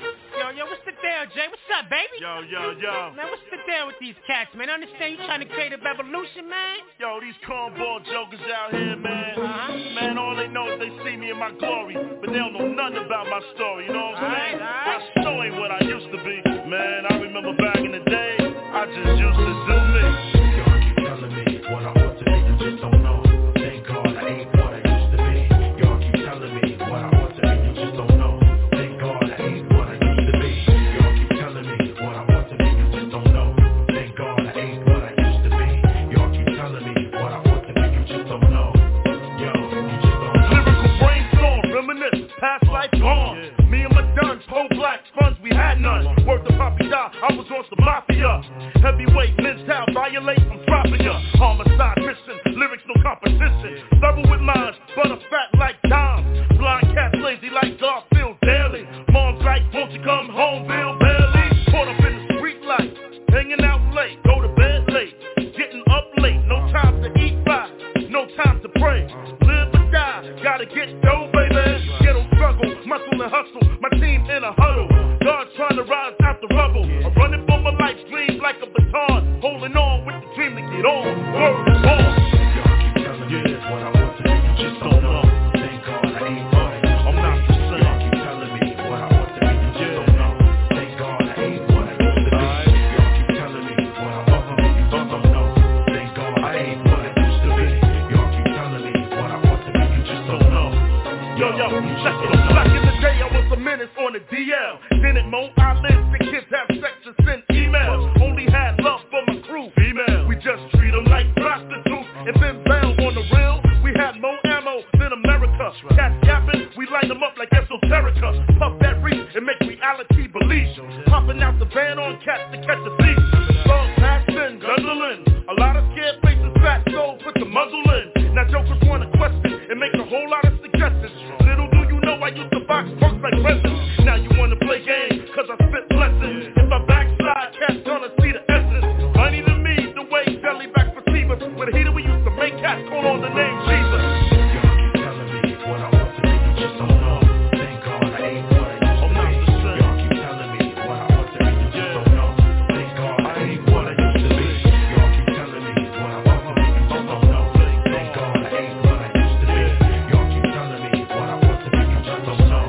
Yo, what's the deal, Jay? What's up, baby? Yo. Man, what's the deal with these cats, man? I understand you trying to create a revolution, man? Yo, these cornball jokers out here, man. Man, all they know is they see me in my glory, but they don't know nothing about my story, you know what I'm saying? I still ain't what I used to be. Man, I remember back in the day, I just used to do me. Y'all keep telling me what I want to be, you just don't know. Thank God I ain't what I used to be. Y'all keep telling me what I want to be, you just don't know. Thank God I ain't what I used to be. Y'all keep telling me what I want to be, you just don't know. Thank God I ain't what I used to be. Y'all keep telling me what I want to be, you just don't know. Yo, you just don't know. Lyrical brainstorm, reminisce, past life gone. Me and my duns, whole black funds, we had none. Word to Poppy Da, I was on some mafia. Heavyweight, mental, violate, I'm dropping ya. Homicide mission, lyrics no competition. Level with lines, butter fat like Dom. Blind cats lazy like Garfield Daily. Mom's like, won't you come home, Bill Bailey? Caught up in the street light, hanging out late, go to bed late, getting up late. No time to eat by, no time to pray. Live or die, gotta get dough, baby. Ghetto struggle, muscle and hustle, my team in a huddle. God's trying to rise out the rubble. I'm running for my life dream like a baton, holding on with the dream to get on. Word is on. Y'all keep telling me what I want to be, you just don't know. Thank God I ain't what I used to be. I'm not the same. Y'all keep telling me what I want to be, you just don't know. Thank God I ain't what I used to be. Y'all keep telling me what I want to be, you just don't know. Thank God I ain't what I used to be. Y'all keep telling me what I want to be, you just don't know. Yo, check it. Back in the day, I was a menace on the DL. Didn't mow eyelids, the kids have sex and send emails. Only had love for my crew, female. We just treat them like prostitutes and then bound on the real. We had more ammo than America. Cats yapping, we light them up like esoterica. Puff that reach and make reality believe. Popping out the van on cats to catch a thief. Long past been guzzling. A lot of scared faces, fat souls put the muzzle in. Now jokers wanna question and make a whole lot of suggestions. Little do you know I used to box punks like presidents. Now you wanna play games, cause I spit blessings. If I backslide, cats gonna see the essence. Funny to me, the way belly back receivers. With a heater we used to make cats call on the name Jesus. Y'all keep telling me what I want to be, you just don't know. Thank God I ain't what I used to be. Y'all keep telling me what I want to be, you just don't know. Thank God I ain't what I used to be. Y'all keep telling me what I want to be, you just don't know. Thank God I ain't what I used to be. Y'all keep telling me what I want to be, you just don't know.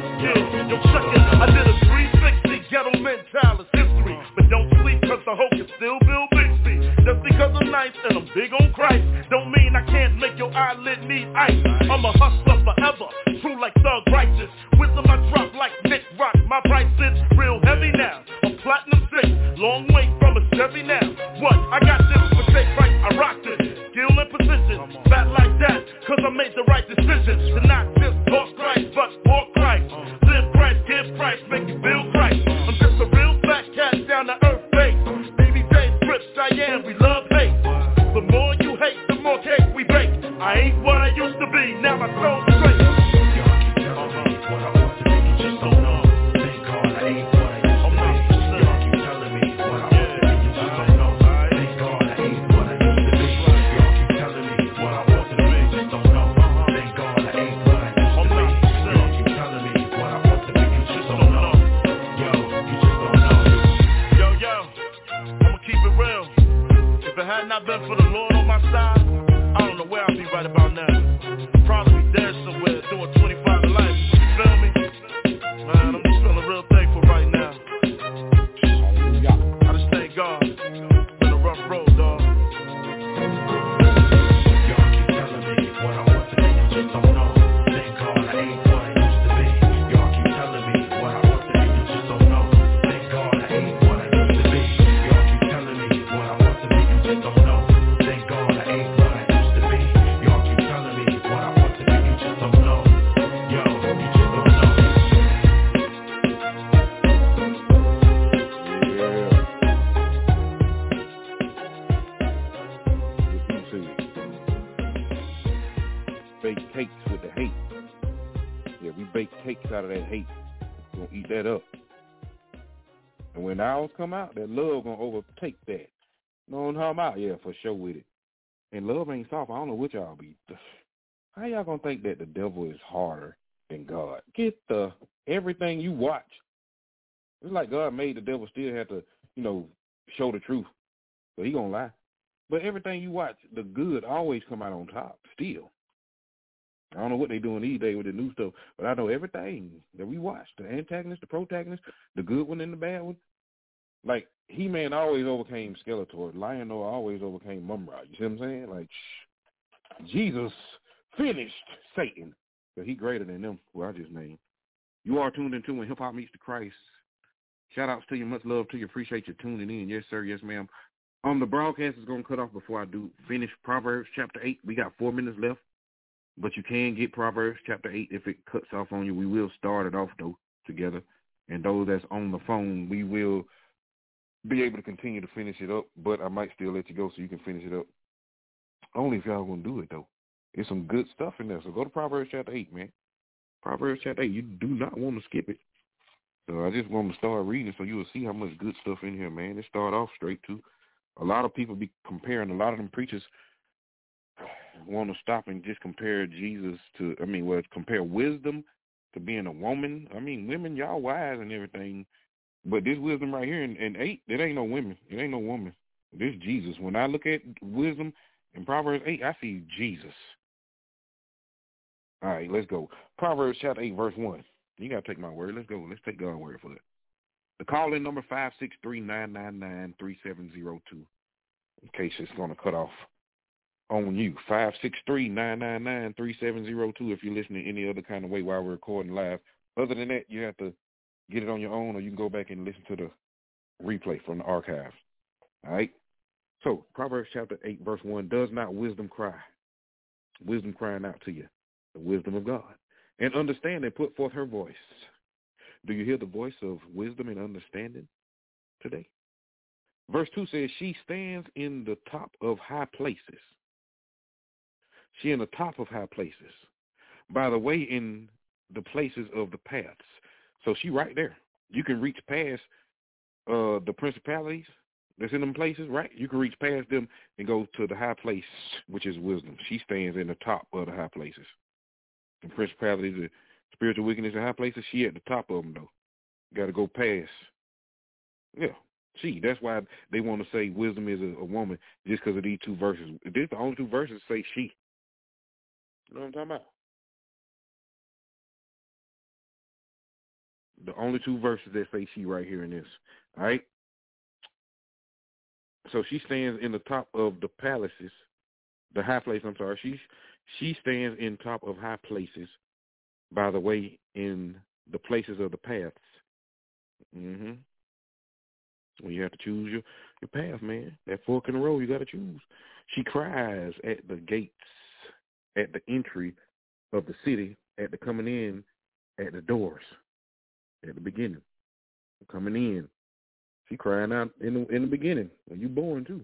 Yo, check it. I did a 360 ghetto mentalist history. But don't sleep cause the hoe can still build Bixby. Just because I'm nice and I'm big on Christ don't mean I can't make your eyelid need ice. I'm a hustler forever, true like Thug Righteous. Wisdom I drop like Nick Rock. My price is real heavy now. A platinum 6, long way from a Chevy now. What? I got this position. Back like that, cause I made the right decision. To not just talk Christ, but walk Christ. Live Christ, give Christ, make you feel Christ. I'm just a real fat cat down to earth base. Baby J, Trips, Diane, we love hate. The more you hate, the more cake we bake. I ain't what I used to be, now my soul's straight. If it had not been for the Lord on my side, I don't know where I'd be right about now. Probably be dead somewhere doing 25 to life. You feel me? Man, I'm just feeling real thankful right now. I just thank God. It's been a rough road, dog. Y'all keep telling me what I want to be, you just don't know. Thank God I ain't what I used to be. Y'all keep telling me what I want to be, you just don't know. Thank God I ain't what I used to be. Y'all keep telling me what I want to be, you just don't know. Thank God I ain't what I used to be. Y'all keep telling me what I want to be, you just don't know. Yo, you just don't know. Bake cakes with the hate. Yeah, we bake cakes out of that hate. We're going to eat that up. And when ours come out, that love going to overtake that. You know what I'm talking about? Yeah, for sure with it. And love ain't soft. I don't know what y'all be. How y'all going to think that the devil is harder than God? Get everything you watch. It's like God made the devil still have to, show the truth. So he going to lie. But everything you watch, the good always come out on top still. I don't know what they doing these days with the new stuff, but I know everything that we watch, the antagonist, the protagonist, the good one and the bad one. Like, He-Man always overcame Skeletor. Lion Noah always overcame Mumra. You see what I'm saying? Like, Jesus finished Satan. But he greater than them, who I just named. You are tuned into When Hip Hop Meets the Christ. Shout outs to you. Much love to you. Appreciate you tuning in. Yes, sir. Yes, ma'am. The broadcast is going to cut off before I do finish Proverbs chapter 8. We got 4 minutes left. But you can get Proverbs chapter 8 if it cuts off on you. We will start it off, though, together. And those that's on the phone, we will be able to continue to finish it up. But I might still let you go so you can finish it up. Only if y'all going to do it, though. There's some good stuff in there. So go to Proverbs chapter 8, man. Proverbs chapter 8. You do not want to skip it. So I just want to start reading so you will see how much good stuff in here, man. It start off straight, too. A lot of people be comparing, a lot of them preachers want to stop and just compare Jesus to, compare wisdom to being a woman. Women, y'all wise and everything, but this wisdom right here in 8, it ain't no women. It ain't no woman. This Jesus. When I look at wisdom in Proverbs 8, I see Jesus. All right, let's go. Proverbs chapter 8, verse 1. You got to take my word. Let's go. Let's take God's word for it. The call-in number 563-999-3702. In case it's going to cut off on you. 563-999-3702 if you're listening any other kind of way while we're recording live. Other than that, you have to get it on your own or you can go back and listen to the replay from the archives. All right? So, Proverbs chapter 8, verse 1, does not wisdom cry? Wisdom crying out to you. The wisdom of God. And understanding put forth her voice. Do you hear the voice of wisdom and understanding today? Verse 2 says, she stands in the top of high places. She in the top of high places. By the way, in the places of the paths. So she right there. You can reach past the principalities that's in them places, right? You can reach past them and go to the high place, which is wisdom. She stands in the top of the high places. The principalities, the spiritual wickedness in high places, she at the top of them, though. Got to go past. Yeah. She. That's why they want to say wisdom is a woman, just because of these 2 verses. These the only 2 verses say she. You know what I'm talking about? The only 2 verses that say she right here in this. All right? So she stands in the top of the palaces, the high place, I'm sorry. She stands in top of high places, by the way, in the places of the paths. When you have to choose your path, man. That fork in the road, you got to choose. She cries at the gates, at the entry of the city, at the coming in, at the doors, at the beginning, coming in. She crying out in the beginning when you born too.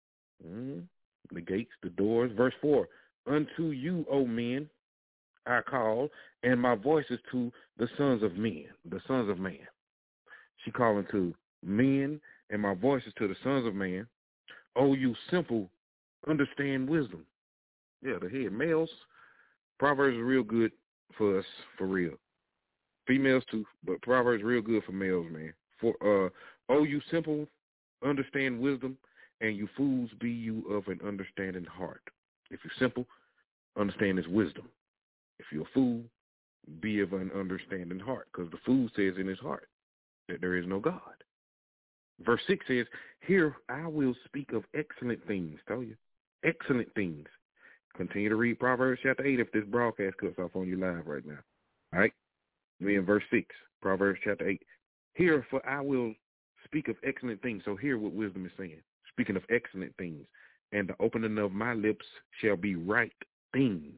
The gates, the doors. Verse 4, unto you, O men, I call, and my voice is to the sons of men, the sons of man. She calling to men, and my voice is to the sons of man. Oh, you simple, understand wisdom. Yeah, the head. Males, Proverbs is real good for us, for real. Females too, but Proverbs is real good for males, man. Oh, you simple, understand wisdom, and you fools, be you of an understanding heart. If you're simple, understand this wisdom. If you're a fool, be of an understanding heart, because the fool says in his heart that there is no God. Verse 6 says, here I will speak of excellent things. Tell you, excellent things. Continue to read Proverbs chapter 8 if this broadcast cuts off on you live right now. All right? We're in verse 6, Proverbs chapter 8. Here, for I will speak of excellent things. So hear what wisdom is saying. Speaking of excellent things. And the opening of my lips shall be right things.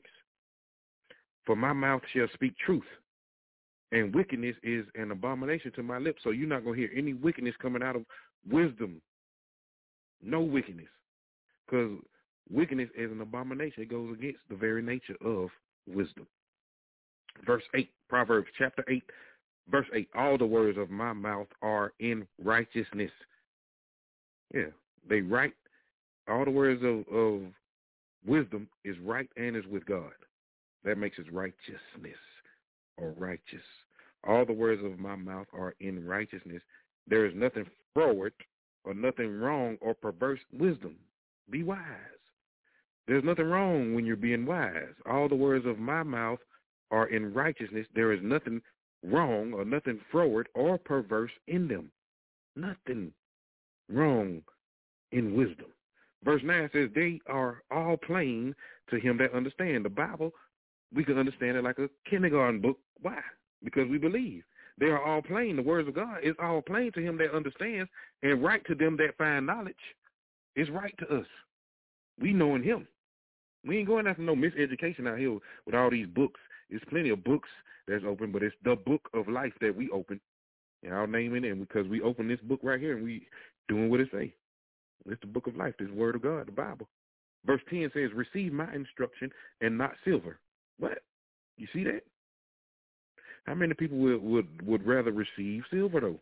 For my mouth shall speak truth. And wickedness is an abomination to my lips. So you're not going to hear any wickedness coming out of wisdom. No wickedness. Because wickedness is an abomination. It goes against the very nature of wisdom. Verse 8, Proverbs chapter 8, verse 8. All the words of my mouth are in righteousness. Yeah, they right. All the words of wisdom is right and is with God. That makes it righteousness or righteous. All the words of my mouth are in righteousness. There is nothing froward or nothing wrong or perverse wisdom. Be wise. There's nothing wrong when you're being wise. All the words of my mouth are in righteousness. There is nothing wrong or nothing froward or perverse in them. Nothing wrong in wisdom. Verse 9 says, they are all plain to him that understand. The Bible, we can understand it like a kindergarten book. Why? Because we believe. They are all plain. The words of God is all plain to him that understands, and right to them that find knowledge. It's right to us. We knowing him. We ain't going after no miseducation out here with all these books. There's plenty of books that's open, but it's the book of life that we open. And I'll name it in because we open this book right here and we doing what it say. It's the book of life, this word of God, the Bible. Verse 10 says, receive my instruction and not silver. What? You see that? How many people would rather receive silver, though?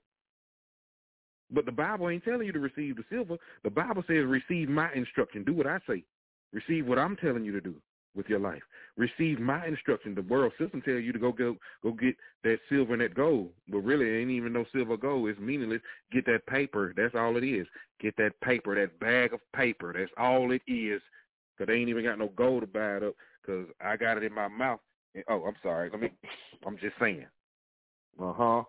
But the Bible ain't telling you to receive the silver. The Bible says receive my instruction. Do what I say. Receive what I'm telling you to do with your life. Receive my instruction. The world system tells you to go get that silver and that gold. But really, it ain't even no silver or gold. It's meaningless. Get that paper. That's all it is. Get that paper, that bag of paper. That's all it is. Because they ain't even got no gold to buy it up because I got it in my mouth. And, oh, I'm sorry. I'm just saying. For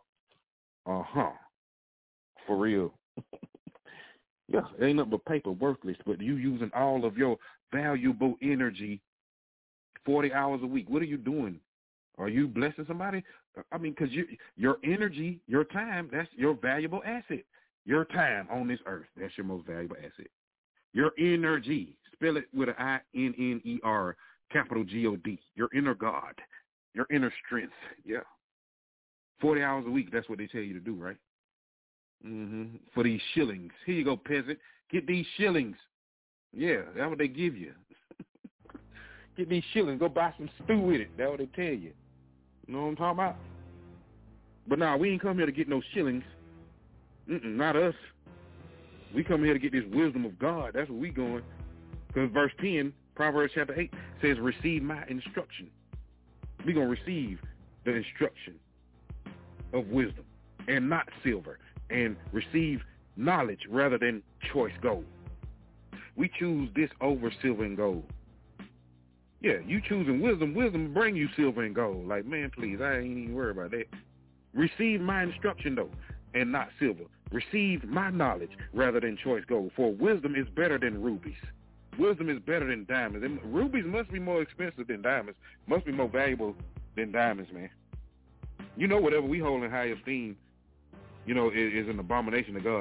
real. Yeah, it ain't nothing but paper, worthless, but you using all of your valuable energy 40 hours a week. What are you doing? Are you blessing somebody? I mean, because your energy, your time, that's your valuable asset. Your time on this earth, that's your most valuable asset. Your energy, spell it with an I-N-N-E-R, capital G-O-D, your inner God, your inner strength. Yeah. 40 hours a week, that's what they tell you to do, right? For these shillings. Here you go, peasant. Get these shillings. Yeah, that's what they give you. Get these shillings. Go buy some stew with it. That's what they tell you. You know what I'm talking about? But nah, we ain't come here to get no shillings. Not us. We come here to get this wisdom of God. That's where we going. Because verse 10, Proverbs chapter 8, says, receive my instruction. We're going to receive the instruction of wisdom and not silver, and receive knowledge rather than choice gold. We choose this over silver and gold. Yeah, you choosing wisdom. Wisdom bring you silver and gold. Like, man, please, I ain't even worried about that. Receive my instruction, though, and not silver. Receive my knowledge rather than choice gold. For wisdom is better than rubies. Wisdom is better than diamonds. And rubies must be more expensive than diamonds. Must be more valuable than diamonds, man. You know, whatever we hold in high esteem, you know, is an abomination to God.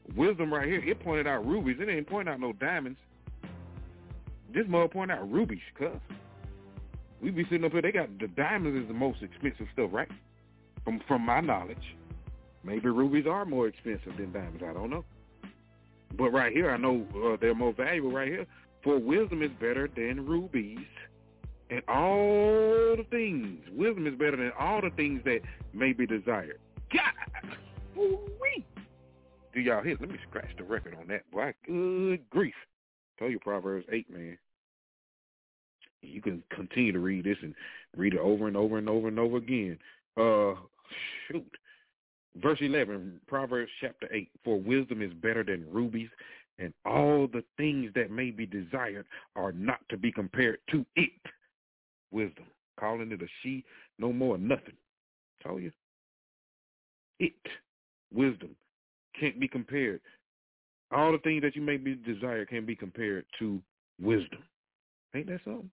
Wisdom right here, it pointed out rubies. It ain't pointing out no diamonds. This mother pointed out rubies, cuz. We be sitting up here, they got the diamonds is the most expensive stuff, right? From my knowledge. Maybe rubies are more expensive than diamonds. I don't know. But right here, I know they're more valuable right here. For wisdom is better than rubies. And all the things, wisdom is better than all the things that may be desired. God! Ooh-wee. Do y'all hear? Let me scratch the record on that. Boy, good grief. Tell you Proverbs 8, man. You can continue to read this and read it over and over and over and over again. Shoot. Verse 11, Proverbs chapter 8. For wisdom is better than rubies, and all the things that may be desired are not to be compared to it. Wisdom. Calling it a she, no more, nothing. Told you. It. Wisdom. Can't be compared. All the things that you may be desired can be compared to wisdom. Ain't that something?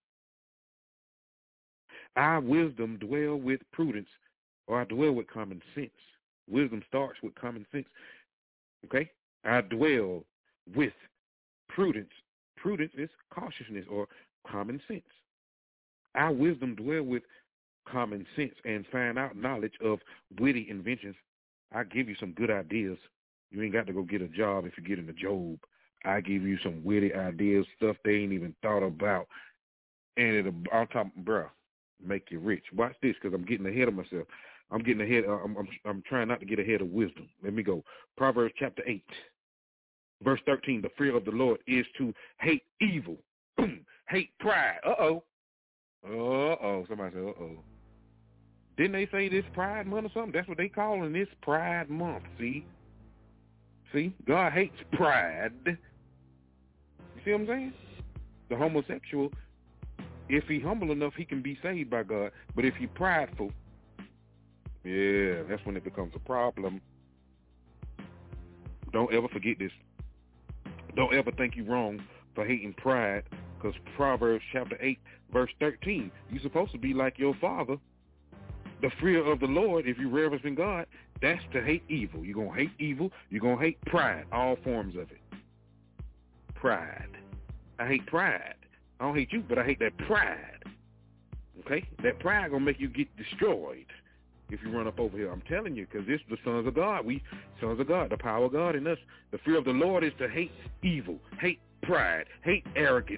I, wisdom, dwell with prudence, or I dwell with common sense. Wisdom starts with common sense. Okay? I dwell with prudence. Prudence is cautiousness or common sense. I, wisdom, dwell with common sense and find out knowledge of witty inventions. I give you some good ideas. You ain't got to go get a job if you get in the job. I give you some witty ideas, stuff they ain't even thought about. And it'll, on top, bruh, make you rich. Watch this, because I'm getting ahead of myself. I'm getting ahead. I'm trying not to get ahead of wisdom. Let me go. Proverbs chapter 8, verse 13. The fear of the Lord is to hate evil, hate pride. Uh-oh. Somebody said, uh-oh. Didn't they say this Pride Month or something? That's what they calling this Pride Month, see? See? God hates pride. You see what I'm saying? The homosexual, if he humble enough, he can be saved by God. But if he prideful, yeah, that's when it becomes a problem. Don't ever forget this. Don't ever think you're wrong for hating pride, because Proverbs chapter 8, verse 13, you're supposed to be like your father. The fear of the Lord, if you reverence in God, that's to hate evil. You're going to hate evil. You're going to hate pride, all forms of it. Pride. I hate pride. I don't hate you, but I hate that pride. Okay? That pride going to make you get destroyed if you run up over here. I'm telling you, because this is the sons of God. We sons of God, the power of God in us. The fear of the Lord is to hate evil, hate pride, hate arrogance,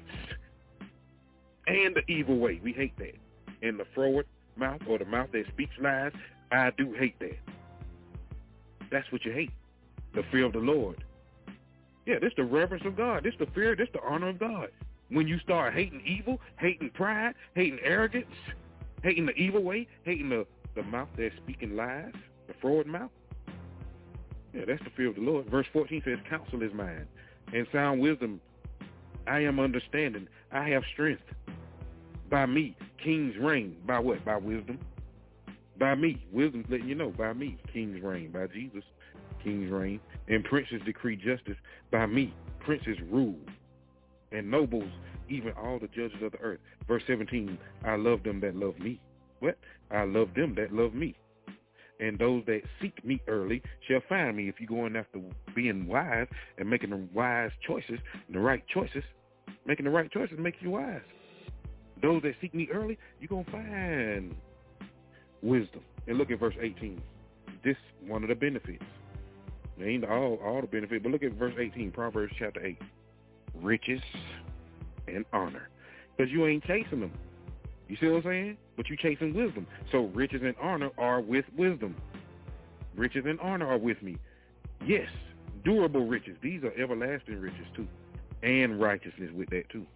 and the evil way. We hate that. And the froward mouth, or the mouth that speaks lies, I do hate that. That's what you hate. The fear of the Lord. Yeah, this the reverence of God. This the fear, this the honor of God. When you start hating evil, hating pride, hating arrogance, hating the evil way, hating the mouth that's speaking lies, the froward mouth. Yeah, that's the fear of the Lord. Verse 14 says, counsel is mine, and sound wisdom. I am understanding. I have strength. By me, kings reign. By what? By wisdom. By me. Wisdom's letting you know. By me, kings reign. By Jesus, kings reign. And princes decree justice. By me, princes rule. And nobles, even all the judges of the earth. Verse 17, I love them that love me. What? I love them that love me. And those that seek me early shall find me. If you're going after being wise and making the wise choices, the right choices, making the right choices make you wise. Those that seek me early, you're going to find wisdom. And look at verse 18. This one of the benefits. It ain't all the benefit, but look at verse 18, Proverbs chapter 8. Riches and honor. Because you ain't chasing them. You see what I'm saying? But you chasing wisdom. So riches and honor are with wisdom. Riches and honor are with me. Yes, durable riches. These are everlasting riches too. And righteousness with that too.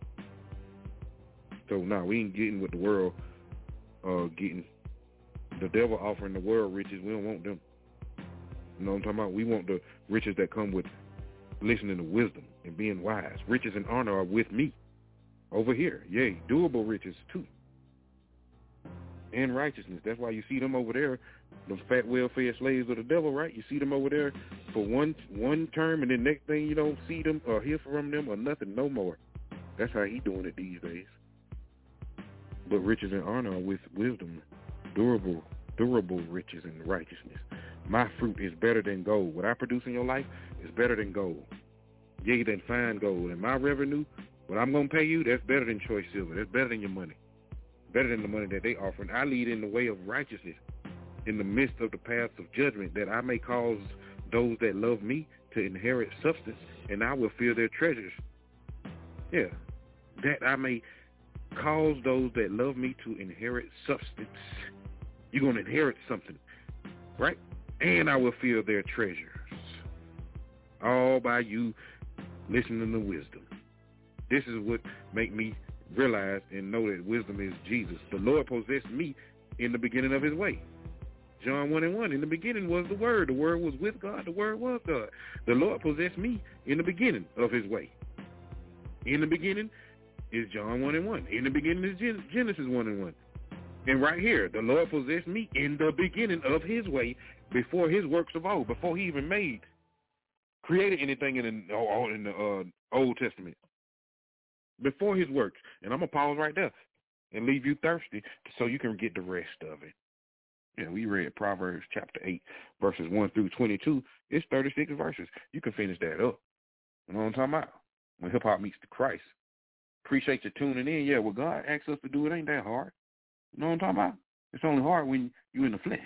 So now we ain't getting what the world getting. The devil offering the world riches. We don't want them. You know what I'm talking about? We want the riches that come with listening to wisdom and being wise. Riches and honor are with me over here. Yea, doable riches too. And righteousness. That's why you see them over there, the fat, well-fed slaves of the devil, right? You see them over there for one term, and then next thing you don't see them or hear from them or nothing no more. That's how he doing it these days. But riches and honor are with wisdom, durable riches and righteousness. My fruit is better than gold. What I produce in your life is better than gold. Yea, than fine gold. And my revenue, what I'm going to pay you, that's better than choice silver. That's better than your money. Better than the money that they offering. I lead in the way of righteousness in the midst of the paths of judgment, that I may cause those that love me to inherit substance, and I will fill their treasures. Yeah, that I may cause those that love me to inherit substance. You're going to inherit something, right? And I will fill their treasures. All by you listening to wisdom. This is what make me realize and know that wisdom is Jesus. The Lord possessed me in the beginning of his way. John 1:1, in the beginning was the Word. The Word was with God. The Word was God. The Lord possessed me in the beginning of his way. In the beginning is John 1:1. In the beginning is Genesis 1:1. And right here, the Lord possessed me in the beginning of his way, before his works of old, before he even created anything in the Old Testament. Before his works. And I'm going to pause right there and leave you thirsty so you can get the rest of it. Yeah, we read Proverbs chapter 8, verses 1 through 22. It's 36 verses. You can finish that up. You know what I'm talking about? When hip-hop meets the Christ. Appreciate you tuning in. Yeah, what God asks us to do, it ain't that hard. You know what I'm talking about? It's only hard when you're in the flesh.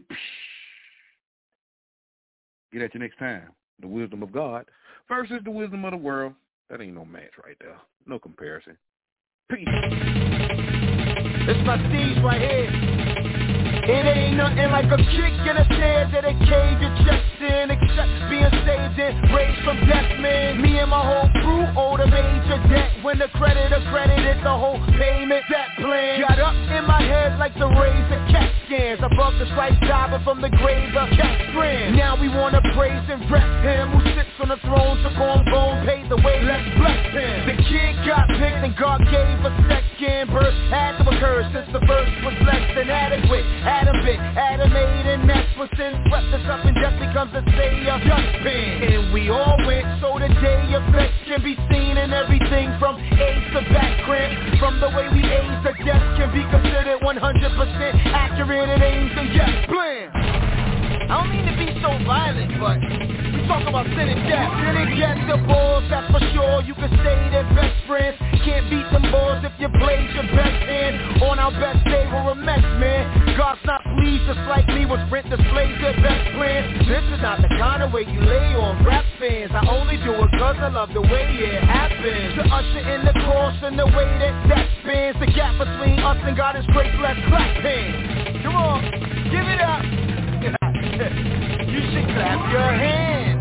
Get at you next time. The wisdom of God versus the wisdom of the world. That ain't no match right there. No comparison. Peace. It's my steez right here. It ain't nothing like a kick in the stairs that it cave your chest in, except being saved and raised from death, man. Me and my whole crew owe the major debt. When the creditor credited the whole payment, that plan got up in my head like the rays of cat scans. Above the stripes diving from the grave of cat strand. Now we wanna praise and rep him who sits on the throne, took on bone, paid the way, let's bless him. The kid got picked and God gave a second birth. Had to occur since the verse was less than adequate. Adam bit, Adam made, and that's what sin swept us up and death becomes a say of dustbin. And we all went, so the day effects can be seen in everything from AIDS to back cramp. From the way we age, the death can be considered 100% accurate. It aims and yes, blam. I don't mean to be so violent, but we talk about sin and death. Sin and death, the balls, that's for sure. You can say they're best friends. Can't beat them balls if you played your best hand. On our best day, we're a mess, man. God's not pleased, just like me when Sprint displays their best plans. This is not the kind of way you lay on rap fans. I only do it cause I love the way it happens. To usher in the cross and the way that spans. The gap between us and God is great, let's clap hands. Come on, give it up. You should clap your hands.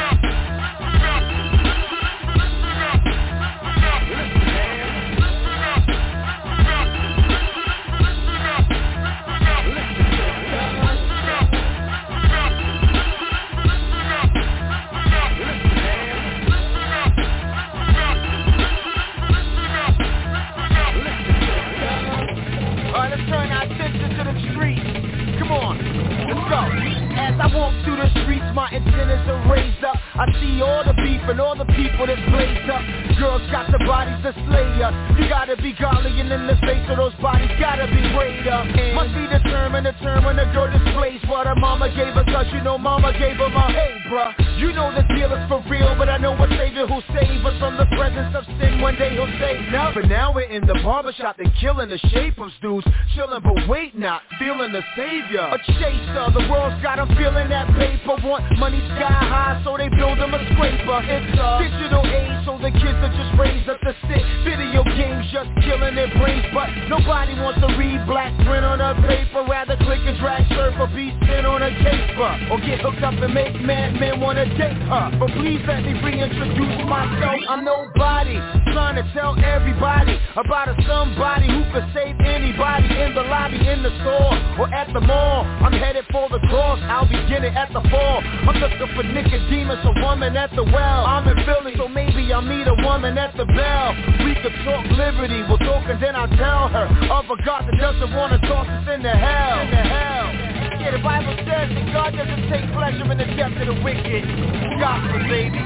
Alright, let's turn our attention to the streets. Come on, let's go. As I walk through the streets, my antennas are raised up. I see all the beef and all the people that blazed up. Girls got the bodies to slay us. You gotta be godly and in the face of those bodies gotta be weighed up. Must be determined to turn when the girl displays what her mama gave her, cause you know mama gave her my hey bruh. You know the deal is for real, but I know a savior who'll save us from the presence of sin. One day he'll say no. But now we're in the barbershop, they killing the shapers, dudes chilling but wait not, feeling the savior. A chaser, the world's got them feeling that paper. Want money sky high, so they build them a scraper. It's a digital age, so the kids are just raised up to sit. Video games just killing their brains, but nobody wants to read black print on a paper. Rather click and drag surf or be spin on a caper, or get hooked up and make madmen wanna date her. But please let me reintroduce myself. I'm nobody, trying to tell everybody about a somebody who could save anybody in the lobby, in the store, or at the mall. I'm headed for the cross, I'll begin it at the fall. I'm looking for Nicodemus, a woman at the well. I'm in Philly, so maybe I'll meet a woman at the bell. We could talk liberty, we'll talk and then I'll tell her of a God that doesn't want to toss us into hell. Yeah, the Bible says that God doesn't take pleasure in the death of the wicked. Gospel, baby.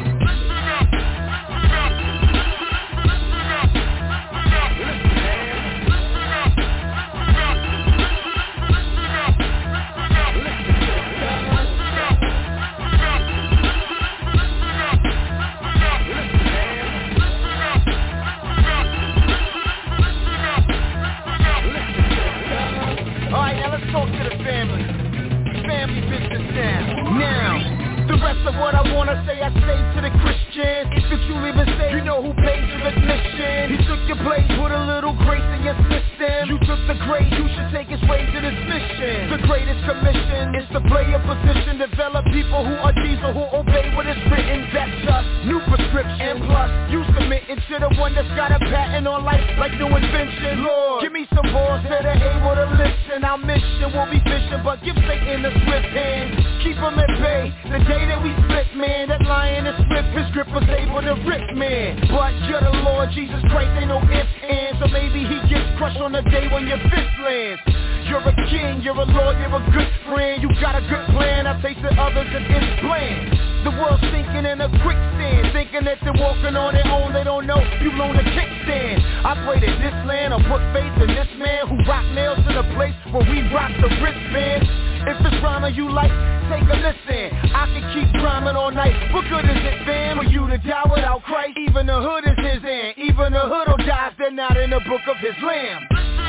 place, put a little grace in your system. You took the grade, you should take its way to this mission. The greatest commission is to play a position, develop people who are diesel, who obey what is written. That's just new prescription. And plus, you submitting to the one that's got a patent on life like new invention. Lord, give me some balls that are able to listen. Our mission will be fishing, but give Satan a swift hand. Keep him at bay, the day that we split, man. That lion is swift, his grip was able to rip, man. But you're the Lord Jesus Christ, ain't no ifs, ands. So maybe he gets crushed on the day when your fist lands. You're a king, you're a lord, you're a good friend. You got a good plan, I've tasted others and it's bland. The world's sinking in a quicksand, thinking that they're walking on their own. They don't know you've known a kickstand. I pray that this land will put faith in this man who rock nails in a place where we rock the wristband. If it's rhyming you like, take a listen. I can keep rhyming all night. What good is it, fam, for you to die without Christ? Even the hood is his end. Even the hood will die if they're not in the book of his lamb.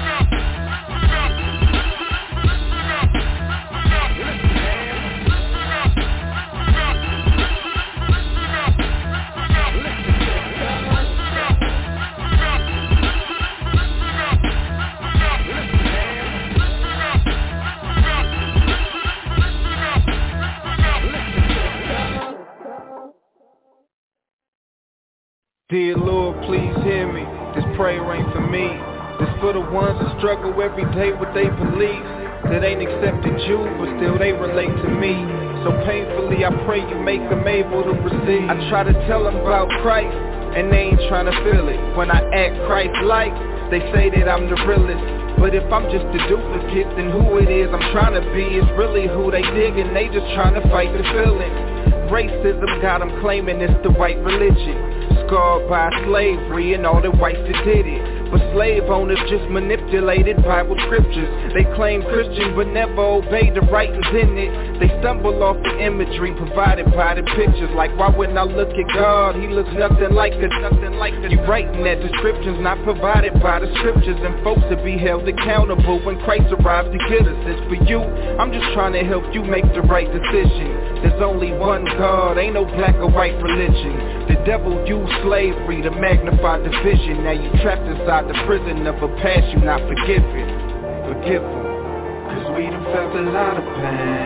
Dear Lord, please hear me. This prayer ain't for me. This for the ones that struggle every day with their beliefs, that ain't accepted you, but still they relate to me. So painfully I pray you make them able to receive. I try to tell them about Christ, and they ain't trying to feel it. When I act Christ-like, they say that I'm the realest. But if I'm just a duplicate, then who it is I'm trying to be is really who they dig, and they just trying to fight the feeling. Racism got them claiming it's the white religion, scarred by slavery and all the whites that did it. But slave owners just manipulated Bible scriptures. They claim Christian but never obey the writings in it. They stumble off the imagery provided by the pictures. Like why when I look at God, he looks nothing like the. You writing that description's not provided by the scriptures, and folks to be held accountable when Christ arrives to get us. It's for you, I'm just trying to help you make the right decision. There's only one God, ain't no black or white religion. The devil used slavery to magnify division. Now you trapped inside the prison of a past you not forgiven. Forgive them, cause we done felt a lot of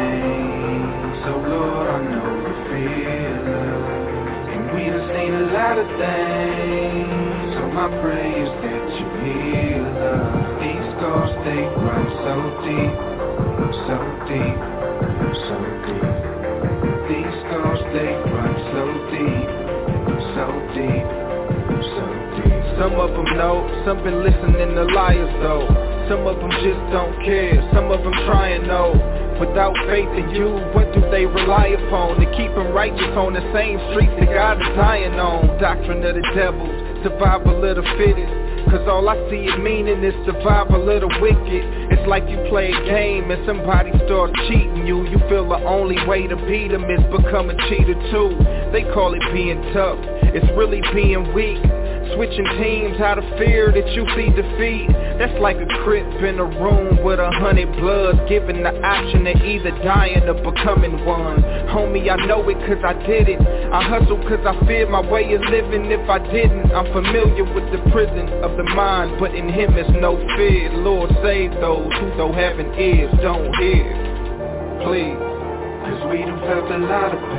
pain. So Lord, I know you feel us, and we done seen a lot of things. So my prayer is that you heal us. These scars they run so deep, so deep, so deep. These scars they run so deep, so deep, so deep. Some of them know, some been listening to liars though. Some of them just don't care, some of them trying though. Without faith in you, what do they rely upon? To keep them righteous on the same streets that God is dying on. Doctrine of the devil, survival of the fittest. Cause all I see is meaning is survival of the wicked. It's like you play a game and somebody starts cheating you. You feel the only way to beat them is become a cheater too. They call it being tough, it's really being weak. Switching teams out of fear that you see defeat. That's like a crip in a room with 100 bloods, given the option of either dying or becoming one. Homie, I know it cause I did it. I hustle cause I fear my way of living. If I didn't, I'm familiar with the prison of the mind, but in him is no fear. Lord, save those who though having ears don't hear. Please, cause we done felt a lot of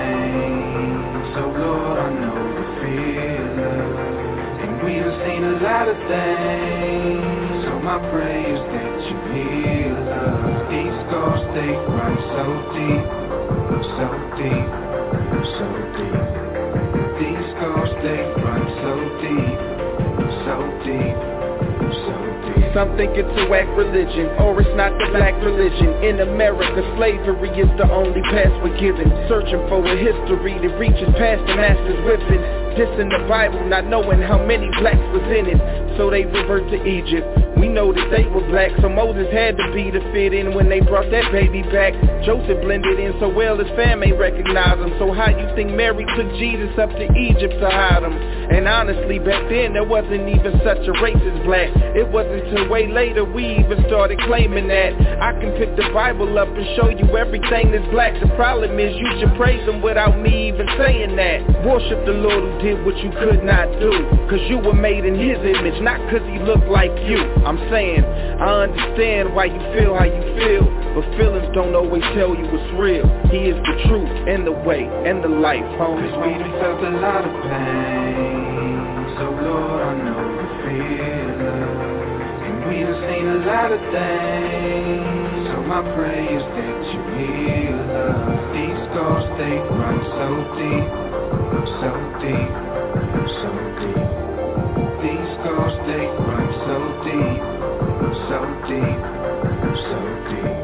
pain. So Lord, I know you feel us, and we done seen a lot of things. So my prayer is that you heal us. These scars they run so deep, so deep, so deep. These scars they run so deep, so deep, so deep. Some think it's a whack religion, or it's not the black religion. In America, slavery is the only path we're given. Searching for a history that reaches past the master's whipping. Dissing the Bible, not knowing how many blacks was in it. So they revert to Egypt, We know that they were black, so Moses had to be to fit in when they brought that baby back. Joseph blended in so well his fam ain't recognize him. So how you think Mary took Jesus up to Egypt to hide him? And honestly, back then there wasn't even such a race as black. It wasn't till way later we even started claiming that. I can pick the Bible up and show you everything that's black. The problem is you should praise him without me even saying that. Worship the Lord who did what you could not do, cause you were made in his image, not cause he looked like you. I'm saying, I understand why you feel how you feel, but feelings don't always tell you what's real. He is the truth and the way and the life, homie. Cause we done felt a lot of pain, so Lord, I know you feel us. And we done seen a lot of things, so my prayer is that you heal us. These scars, they run so deep, so deep, so deep. These scars, they run so deep, so deep, so deep.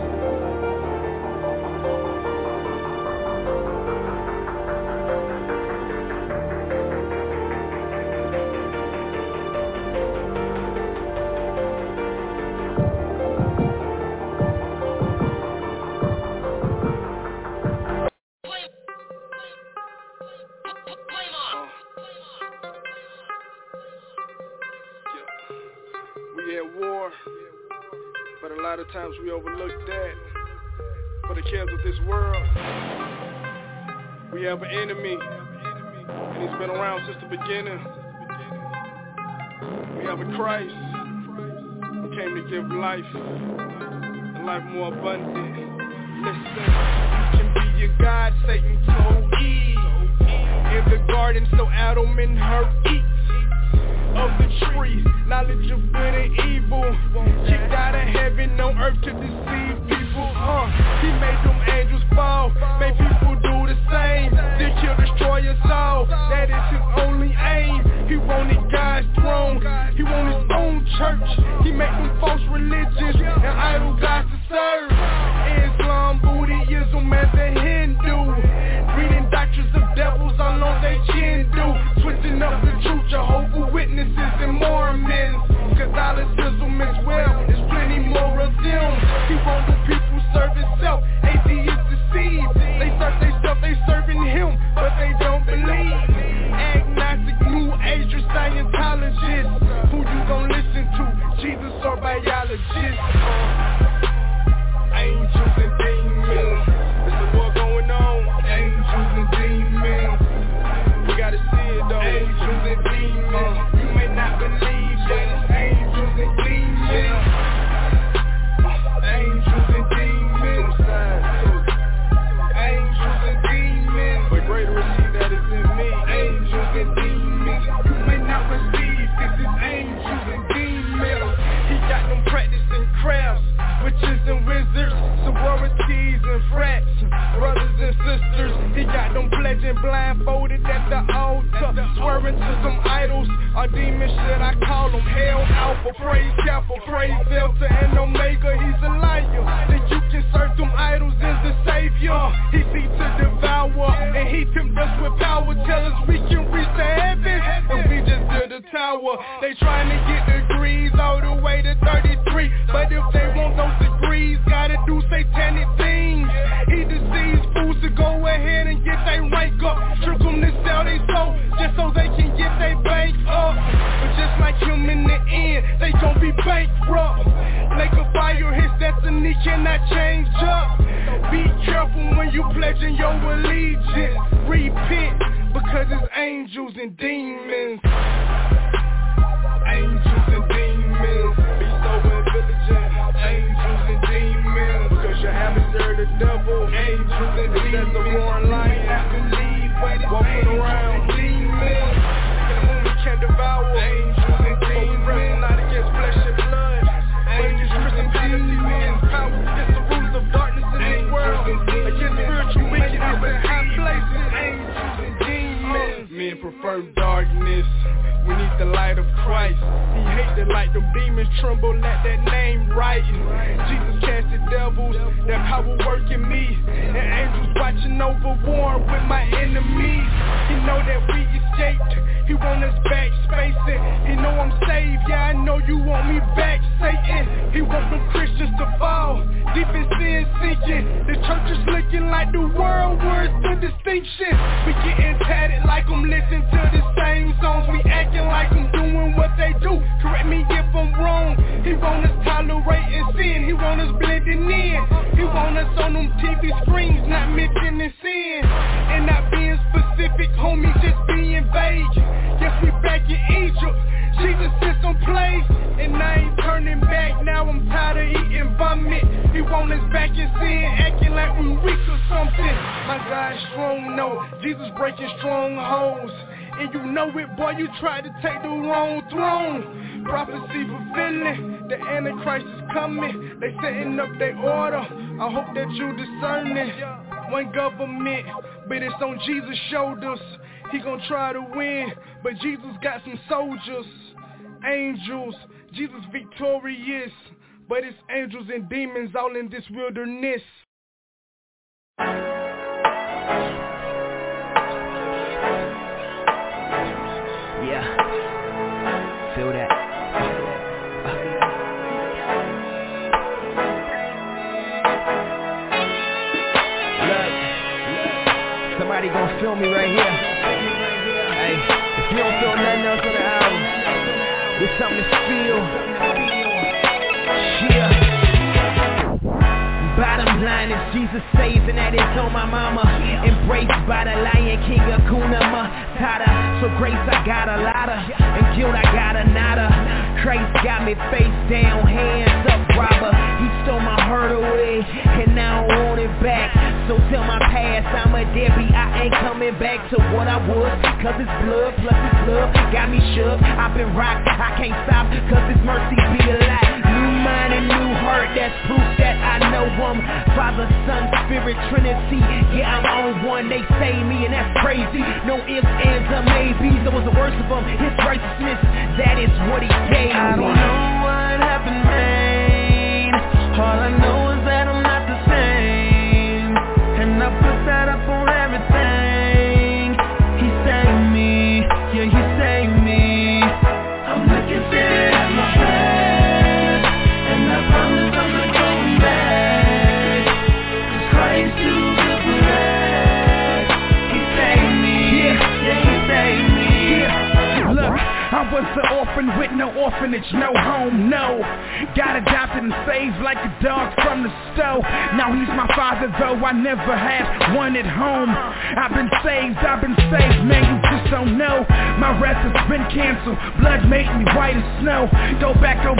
Times we overlook that. For the cares of this world, we have an enemy, and he's been around since the beginning. We have a Christ who came to give life, and life more abundant. Listen, you can be your God, Satan told Eve in the garden, so Adam and her eat of the tree, knowledge of good and evil, kicked out of heaven on earth to deceive people. He made them angels fall, made people do the same, then kill, destroy your soul. That is his only aim. He wanted God's throne, he wanted his own church. He made them false religions and idol gods to serve. Islam, Buddhism, and the Hindu, reading doctrines of devils all on their chin do, switching up the truth, Jehovah Witnesses and Mormons. Catholicism as well, there's plenty more of them. He won't do people serve himself, atheists deceive. They serve they stuff, they serving him, but they don't believe. Agnostic, New Agers, Scientologists. Who you gon' listen to, Jesus or biologists? Angels and demons, there's a war going on. Angels and demons, we gotta see it though. Angels and demons, you may not believe that it's angels and demons. Angels and demons, angels and demons, but greater is he that is in me. Angels and demons, you may not receive, this is angels and demons. He got them practicing crafts, witches and wizards, sororities and frats, brothers and sisters. He got them pledging blindfolded at the altar, swearing to some idols, or demons shit I call them. Hell Alpha, praise Kappa, praise Delta and Omega. He's a liar, that you can serve them idols as the savior. He seeks to devour, and he tempts us with power, tell us we can reach the heavens, and we just build a tower. They trying to get degrees all the way to 33, but if they want those degrees, gotta do satanic things. He deceived fools to go ahead and get their rank up, trick them to sell their soul, just so they can get their bank up. But just like him in the end, they gon' be bankrupt. Lake of fire, his destiny cannot change up. Be careful when you pledging your allegiance. Repent, because it's angels and demons. Angels and demons, be sober and vigilant. Angels and demons, because your adversary the devil. Angels and demons, that's a roaring lion. Walking around demons, the moon can devour. Angels and demons, but we wrestle not against flesh and blood. Angels, principalities and powers against the rulers of darkness in this world, against spiritual wickedness in high places. Angels and demons, men prefer darkness. We need the light of Christ. He hate the light, them demons tremble at that name right. Jesus casted devils, that power working me, and angels watching over war with my enemies. He know that we escaped, he He want us back spacing. He know I'm saved, yeah, I know you want me back, Satan. He want them Christians to fall, deep in sin sinking. The church is looking like the world, where's the distinction? We getting tatted like I'm listening to the same songs. We acting like I'm doing what they do. Correct me if I'm wrong. He want us tolerating sin. He want us blending in. He want us on them TV screens, not mentioning sin. And not being specific, homie, just being vague. Yes, we back in Egypt. Jesus is some place, and I ain't turning back. Now I'm tired of eating vomit. He want us back in sin, acting like we weak or something. My God strong, no, Jesus breaking strongholds. And you know it, boy, you tried to take the wrong throne. Prophecy fulfilling, the Antichrist is coming. They setting up their order, I hope that you discerning. One government, but it's on Jesus' shoulders. He gon' try to win, but Jesus got some soldiers, angels. Jesus victorious, but it's angels and demons all in this wilderness. Yeah, feel that. Look, somebody gon' feel me right here. Hey, if you don't feel nothing else on the album, there's something to feel. Yeah. Bottom line is Jesus saves, and that is on my mama. Embraced by the Lion King of Kuna Matata. So grace I got a lotta, and guilt I got a nada. Christ got me face down, hands up, robber. He stole my heart away, and now I want it back. So tell my past I'm a deadbeat, I ain't coming back to what I was. Cause it's blood, plus it's love, got me shook. I've been rocked, I can't stop, cause it's mercy be a lot. New mind and new heart, that's proof that I know him. Father, Son, Spirit, Trinity, yeah, I'm on one. They save me, and that's crazy. No ifs, ands, or maybes. There was the worst of them, his righteousness, that is what he gave me. I don't know what happened, man. All I know is that I'm not the same, and I put that up on everything. He saved me, yeah, he saved me. I'm looking dead at my past, and I promise I'm not going back. 'Cause Christ too good for that. He saved me, yeah, he saved me. Look, I was an orphan with no orphanage, no home, no. Got adopted and saved like a dog from the stove. Now he's my father, though I never had one at home. I've been saved, man, you just don't know. My rest has been canceled, blood made me white as snow. Go back, ah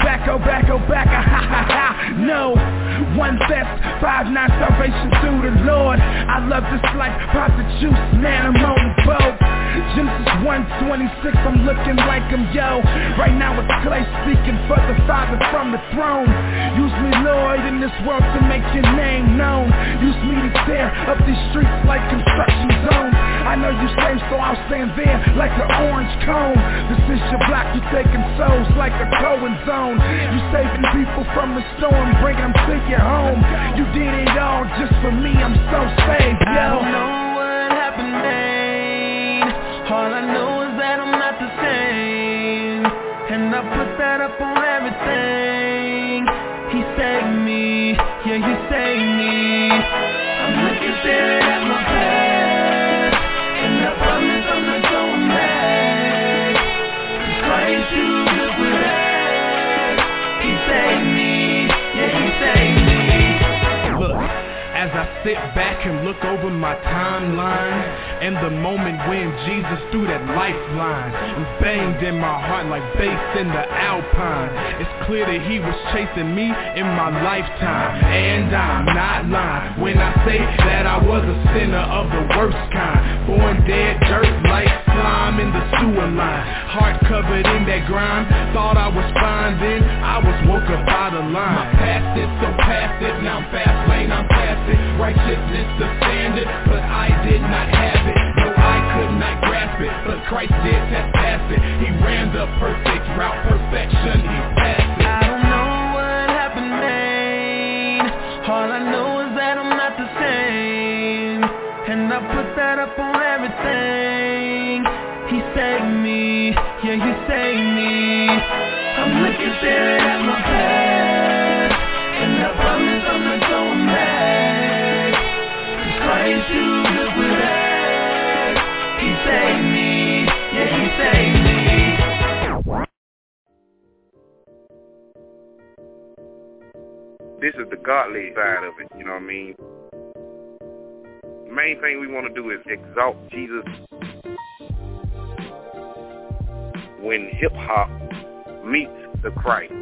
ha ha ha, no. One theft, 5-9 salvation through the Lord. I love this life, pop the juice, man, I'm on the boat. Genesis 1:26, I'm looking like I'm yo. Right now it's clay speaking for the Father from the throne. Use me, Lord, in this world to make your name known. Use me to tear up these streets like construction zones. I know you saved, so I'll stand there like an orange cone. This is your block, you taking souls like a Cohen zone. You saving people from the storm, bringing them to your home. You did it all just for me, I'm so saved, yo. I don't know what happened, man. All I know is that I'm not the same, and I put that up on everything. He saved me, yeah, he saved me. I'm looking dead at my past, and I promise I'm not going back. 'Cause Christ too good for that. He saved me, yeah, he saved me. Look, as I sit back and look over my timeline, and the moment when Jesus threw that lifeline and banged in my heart like bass in the Alpine, it's clear that he was chasing me in my lifetime. And I'm not lying when I say that I was a sinner of the worst kind. Born dead, dirt like slime in the sewer line. Heart covered in that grime, thought I was fine, then I was woke up by the line. My past is so past it, now I'm fast lane, I'm past it. Righteousness the standard, but I did not have it. No, I could not grasp it, but Christ did, that's past it. He ran the perfect route, perfection, he passed it. I don't know what happened, man. All I know is that I'm not the same, and I put that up on everything. He saved me. me, yeah, you save me. I'm looking staring at my past, and I promise I'm not going back. 'Cause Christ, you good with that. He saved me, yeah, he saved me. This is the godly side of it, you know what I mean? The main thing we want to do is exalt Jesus when hip-hop meets the Christ.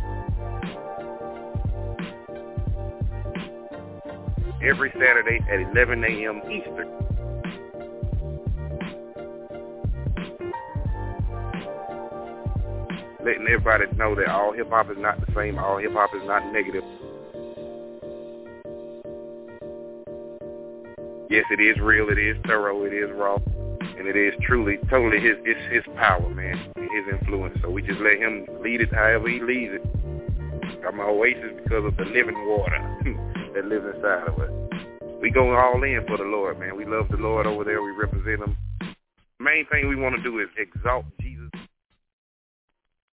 Every Saturday at 11 a.m. Eastern. Letting everybody know that all hip-hop is not the same, all hip-hop is not negative. Yes, it is real, it is thorough, it is raw, and it is truly, totally his power, man, his influence. So we just let him lead it however he leads it. I'm an oasis because of the living water that lives inside of us. We go all in for the Lord, man. We love the Lord over there. We represent him. Main thing we want to do is exalt